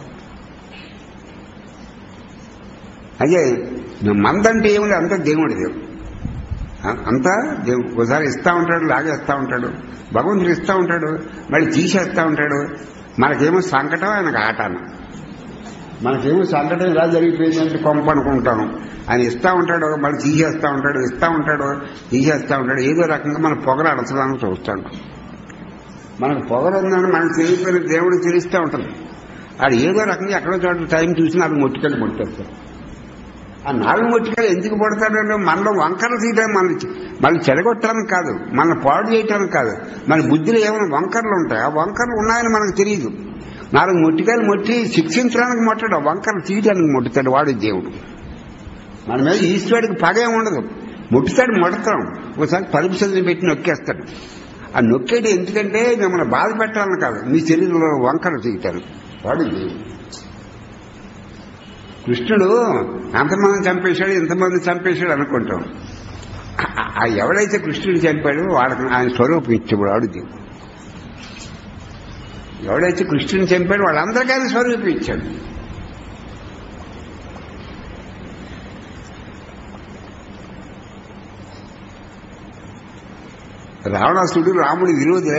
అదే మందంటే ఏముంది, అంతా దేవుడిది. అంతా దేవుడు. ఒకసారి ఇస్తా ఉంటాడు, లాగేస్తా ఉంటాడు. భగవంతుడు ఇస్తా ఉంటాడు, మళ్ళీ తీసేస్తా ఉంటాడు. మనకేమో సంకటం, ఆయనకు ఆటాను. మనకేమో సంకటం ఇలా జరిగిపోయిందంటే కొంప అనుకుంటాను. ఆయన ఇస్తా ఉంటాడు, మళ్ళీ తీసేస్తా ఉంటాడు, ఇస్తా ఉంటాడు, తీసేస్తా ఉంటాడు. ఏదో రకంగా మన పొగరు అడచడానికి చూస్తాడు. మనకు పొగరు ఉందని మనకు తెలియపోయిన దేవుడు తెలుస్తూ ఉంటుంది. అది ఏదో రకంగా ఎక్కడో చోట టైం చూసి నాకు మొట్టికెళ్ళి మొట్టేస్తాడు. ఆ నాలుగు మొట్టికెళ్ళి ఎందుకు పడతాడంటే మనలో వంకరలు తీయడానికి, మళ్ళీ చెడగొట్టడానికి కాదు, మనల్ని పాడు చేయడానికి కాదు. మన బుద్ధిలో ఏమైనా వంకరలు ఉంటాయి. ఆ వంకరలు ఉన్నాయని మనకు తెలియదు. నాలుగు మొట్టికాయలు మొట్టి శిక్షించడానికి మొట్టడు, వంకరలు తీయడానికి మొట్టుతాడు వాడు దేవుడు. మన మీద ఈశ్వరుడికి పగే ఉండదు. మొట్టుతాడు, మొడతాం. ఒకసారి పరుపు సందుని పెట్టి నొక్కేస్తాడు. ఆ నొక్కేది ఎందుకంటే మిమ్మల్ని బాధ పెట్టాలని కాదు, మీ శరీరంలో వంకరలు తీయటారు. వాడు దేవుడు. కృష్ణుడు అంతమంది చంపేశాడు, ఇంతమంది చంపేశాడు అనుకుంటాం. ఎవడైతే కృష్ణుడు చంపాడో వాడికి ఆయన స్వరూపం ఇచ్చేవాడు వాడు దేవుడు. ఎవడైతే కృష్ణుని చంపాడు వాళ్ళందరికీ ఆయన స్వరూపం ఇచ్చాడు. రావణాసుడు రాముడి విరోధే.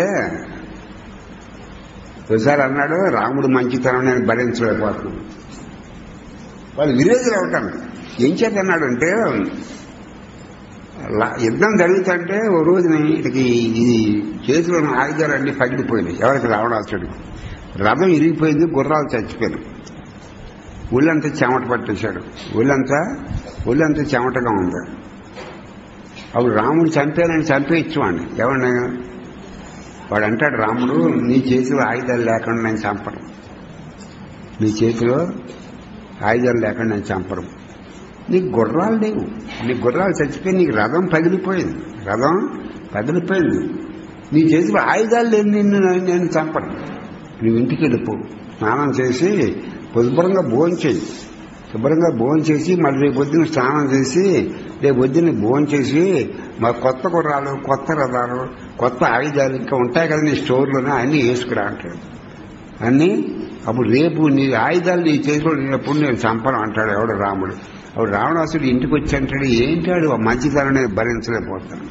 ఒకసారి అన్నాడు, రాముడు మంచితనం నేను భరించలేకపోతున్నాను. వాళ్ళు విరోధులు అవటాను. ఏం చేతన్నాడు అంటే, యుద్ధం జరుగుతుంటే ఓ రోజున ఇటుకి ఈ చేతిలో ఆయుధాలన్నీ పగిలిపోయినాయి. ఎవరికి? రావణాసుడు. రథం ఇరిగిపోయింది, గుర్రాలు చచ్చిపోయారు. ఒళ్ళంతా చెమట పట్టేశాడు. ఒళ్ళంతా చెమటగా ఉంది. అప్పుడు రాముడు చంపేయచ్చు వాడిని. ఎవరిని? వాడు అంటాడు, రాముడు నీ చేతిలో ఆయుధాలు లేకుండా నేను చంపను, నీ చేతిలో ఆయుధాలు లేకుండా నేను చంపను. నీకు గుర్రాలు లేవు, నీకు గుర్రాలు చచ్చిపోయి నీకు రథం పగిలిపోయింది, నీ చేతిలో ఆయుధాలు లేని నిన్ను నేను చంపను. నువ్వు ఇంటికి వెళ్ళిపో, స్నానం చేసి శుభ్రంగా భోజనం చేసి మళ్ళీ రేపు పొద్దున స్నానం చేసి రేపు పొద్దున్న భోజనం చేసి మా కొత్త గుర్రాలు, కొత్త రథాలు, కొత్త ఆయుధాలు ఇంకా ఉంటాయి కదా నీ స్టోర్లోనే, అన్నీ వేసుకురా అంటాడు. అన్నీ అప్పుడు రేపు నీ ఆయుధాలు నీ చేతిలో లేనప్పుడు నేను చంపను అంటాడు ఎవడు? రాముడు. అప్పుడు రావణాసుడు ఇంటికి వచ్చి అంటాడు, ఏంటాడు ఆ మంచితనం నేను భరించలేకపోతాను.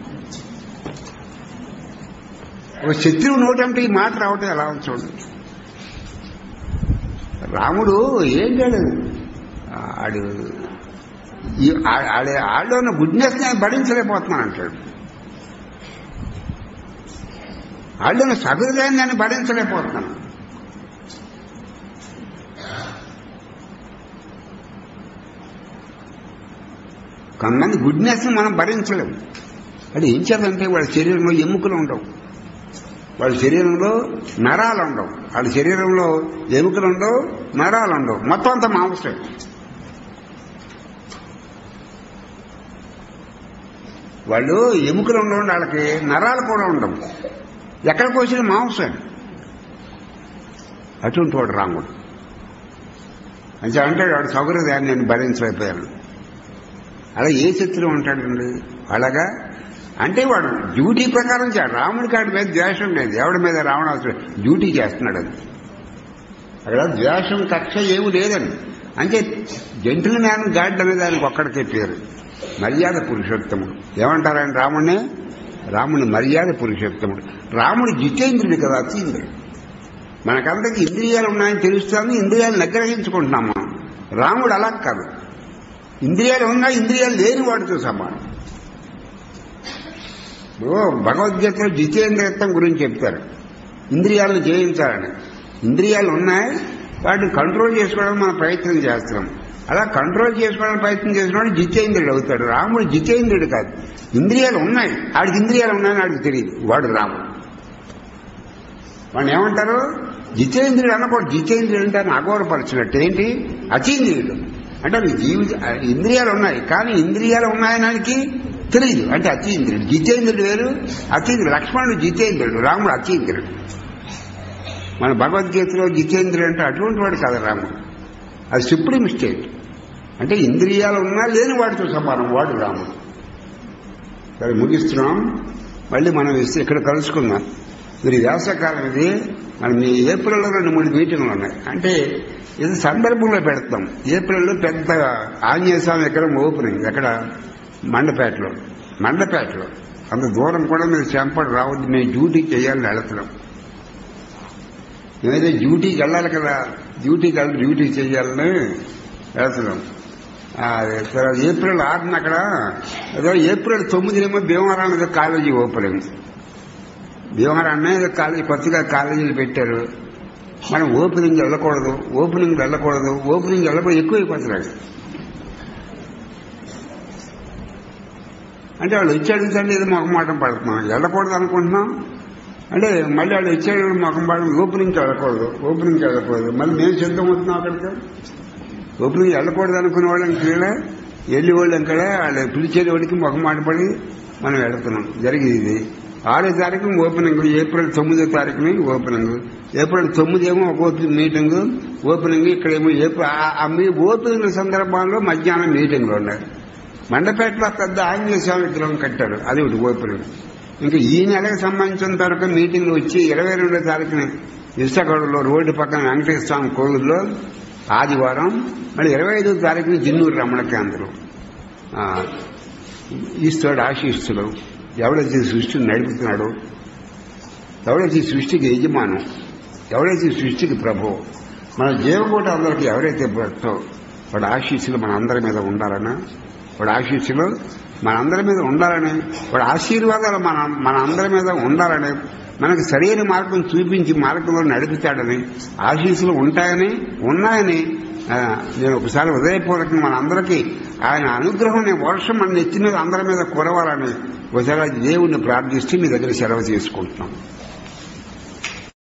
ఒక శత్రువు నోటంటే ఈ మాట రావటం ఎలా చూడండి. రాముడు ఏంటాడు? ఆడలో ఉన్న గుడ్నెస్ నేను భరించలేకపోతున్నాను అంటాడు. ఆడలో ఉన్న సహృదయాన్ని నేను భరించలేకపోతున్నాను. కొంతమంది గుడ్నెస్ మనం భరించలేము. అది ఏం చేద్దంటే వాళ్ళ శరీరంలో ఎముకలు ఉండవు, వాళ్ళ శరీరంలో నరాలు ఉండవు, వాళ్ళ శరీరంలో ఎముకలు ఉండవు, నరాలు ఉండవు, మొత్తం అంతా మాంసం. వాళ్ళు ఎముకలు ఉండవు, వాళ్ళకి నరాలు కూడా ఉండవు, ఎక్కడ కోసిన మాంసం. అటువంటి వాడు రాముడు. అంటే అంటాడు వాడు సౌకర్యాన్ని నేను భరించలేకపోయాను. అలా ఏ శత్రువు ఉంటాడండి అలాగా? అంటే వాడు డ్యూటీ ప్రకారం రాముడి కాడి మీద ద్వేషం లేదు, ఎవడి మీద? రావణాసుడు డ్యూటీ చేస్తున్నాడు. అది అక్కడ ద్వేషం కక్ష ఏమి లేదని. అంటే జంతువులు నేను గాడ్ అనే దానికి ఒక్కడికే పేరు. మర్యాద పురుషోత్తముడు ఏమంటారని రాముడిని మర్యాద పురుషోత్తముడు. రాముడు జితేంద్రుడు కదా, అతీంద్రుడు. మనకందరికీ ఇంద్రియాలు ఉన్నాయని తెలుస్తుంది, ఇంద్రియాలు నిగ్రహించుకుంటున్నాము. రాముడు అలా కాదు, ఇంద్రియాలు ఉన్నా ఇంద్రియాలు లేని వాడితో సమానం. భగవద్గీతలో జితేంద్రియత్వం గురించి చెప్తారు, ఇంద్రియాలను జయించాలని. ఇంద్రియాలు ఉన్నాయి, వాటిని కంట్రోల్ చేసుకోవడానికి మనం ప్రయత్నం చేస్తున్నాం. అలా కంట్రోల్ చేసుకోవడానికి ప్రయత్నం చేసినవాడు జితేంద్రుడు అవుతాడు. రాముడు జితేంద్రుడు కాదు, ఇంద్రియాలు ఉన్నాయి, ఆడికి ఇంద్రియాలు ఉన్నాయని ఆడికి తెలియదు, వాడు రాముడు. వాడిని ఏమంటారు? జితేంద్రుడు అనకూడదు. జితేంద్రుడు అంటే అఘోరపరచినట్టు. ఏంటి? అతీంద్రియుడు అంటే ఇంద్రియాలు ఉన్నాయి కానీ ఇంద్రియాలు ఉన్నాయనానికి తెలియదు, అంటే అతీంద్రుడు. జితేంద్రుడు వేరు, అతీంద్రుడు. లక్ష్మణుడు జితేంద్రుడు, రాముడు అతీంద్రుడు. మన భగవద్గీతలో జితేంద్రుడు అంటే అటువంటి వాడు కాదు రాముడు, అది సుప్రీం స్టేట్. అంటే ఇంద్రియాలు ఉన్నా లేని వాడితో సమానం వాడు రాముడు. సరే ముగిస్తున్నాం, మళ్ళీ మనం ఇక్కడ కలుసుకుందాం. మీరు వేసవకాలం ఇది, మనం ఏప్రిల్లో 2-3 మీటింగ్లు ఉన్నాయి. అంటే ఇది సందర్భంలో పెడతాం. ఏప్రిల్లో పెద్ద ఆంజనేయ స్వామి విగ్రహం ఓపెనింగ్, ఎక్కడ? మండపేటలో. అంత దూరం కూడా మీరు చెంపడు రావద్దు, మేము డ్యూటీ చేయాలని వెళుతున్నాం. మేమైతే డ్యూటీకి వెళ్ళాలి కదా, డ్యూటీ చేయాలని వెళుతున్నాం. ఏప్రిల్ 6న అక్కడ ఏదో ఏప్రిల్ 9 భీమవరం ఏదో కాలేజీ ఓపెనింగ్. భీమవరం ఏదో కాలేజీ, కొత్తగా కాలేజీలు పెట్టారు. మనం ఓపెనింగ్ వెళ్ళకూడదు, ఓపెనింగ్ వెళ్ళకపోతే ఎక్కువైపోతున్నాడు. అంటే వాళ్ళు వచ్చి అడుగుతాండి, ఏదో మొహమాటం పడుతున్నాం, వెళ్ళకూడదు అనుకుంటున్నాం. అంటే మళ్ళీ వాళ్ళు వచ్చాడు మొహమాటం, ఓపెనింగ్కి వెళ్ళకూడదు. మళ్ళీ మేము సిద్ధం అవుతున్నాం అక్కడికి. ఓపెనింగ్ వెళ్ళకూడదు అనుకునే వాళ్ళం ఇక్కడ, వెళ్ళి వాళ్ళం ఇక్కడ, వాళ్ళు పిలిచేది వాడికి మొహమాట పడి మనం వెళుతున్నాం. జరిగింది 6వ తారీఖు ఓపెనింగ్, ఏప్రిల్ 9వ తారీఖుని ఓపెనింగ్. ఏప్రిల్ 9 ఏమో ఒక మీటింగ్ ఓపెనింగ్, ఇక్కడేమో ఓపెనింగ్ సందర్భాల్లో మధ్యాహ్నం మీటింగ్లు ఉన్నాయి. మండపేటలో పెద్ద ఆంజనేయ స్వామి విగ్రహం కట్టారు, అది ఒకటి ఓపెనింగ్. ఇంకా ఈ నెలకు సంబంధించినంత వరకు మీటింగ్లు వచ్చి 22వ తారీఖుని విశాఖలో రోడ్డు పక్కన వెంకటేశ్వర స్వామి కోవిల్లో ఆదివారం, మళ్ళీ 25వ తారీఖున జిన్నూరు రమణ కేంద్రం. ఈశ్వరుడు ఆశీస్సులు. ఎవడైతే సృష్టిని నడుపుతున్నాడో, ఎవడైతే సృష్టికి యజమానం, ఎవడైతే సృష్టికి ప్రభు, మన జీవకోటాందరికి ఎవరైతే భక్తో వాడు ఆశీస్సులు మన అందరి మీద ఉండాలని, వాడు ఆశీస్సులు మన అందరి మీద ఉండాలని, వాడు ఆశీర్వాదాలు మన అందరి మీద ఉండాలని, మనకు సరైన మార్గం చూపించి మార్గంలో నడుపుతాడని, ఆశీస్సులు ఉంటాయని ఉన్నాయని నేను ఒకసారి హృదయపూర్వకంగా మన అందరికీ ఆయన అనుగ్రహం వర్షం మన నెత్తి మీద అందరి మీద కురవాలని ఒకసారి దేవుణ్ణి ప్రార్థిస్తూ మీ దగ్గర సెలవు చేసుకుంటున్నాం.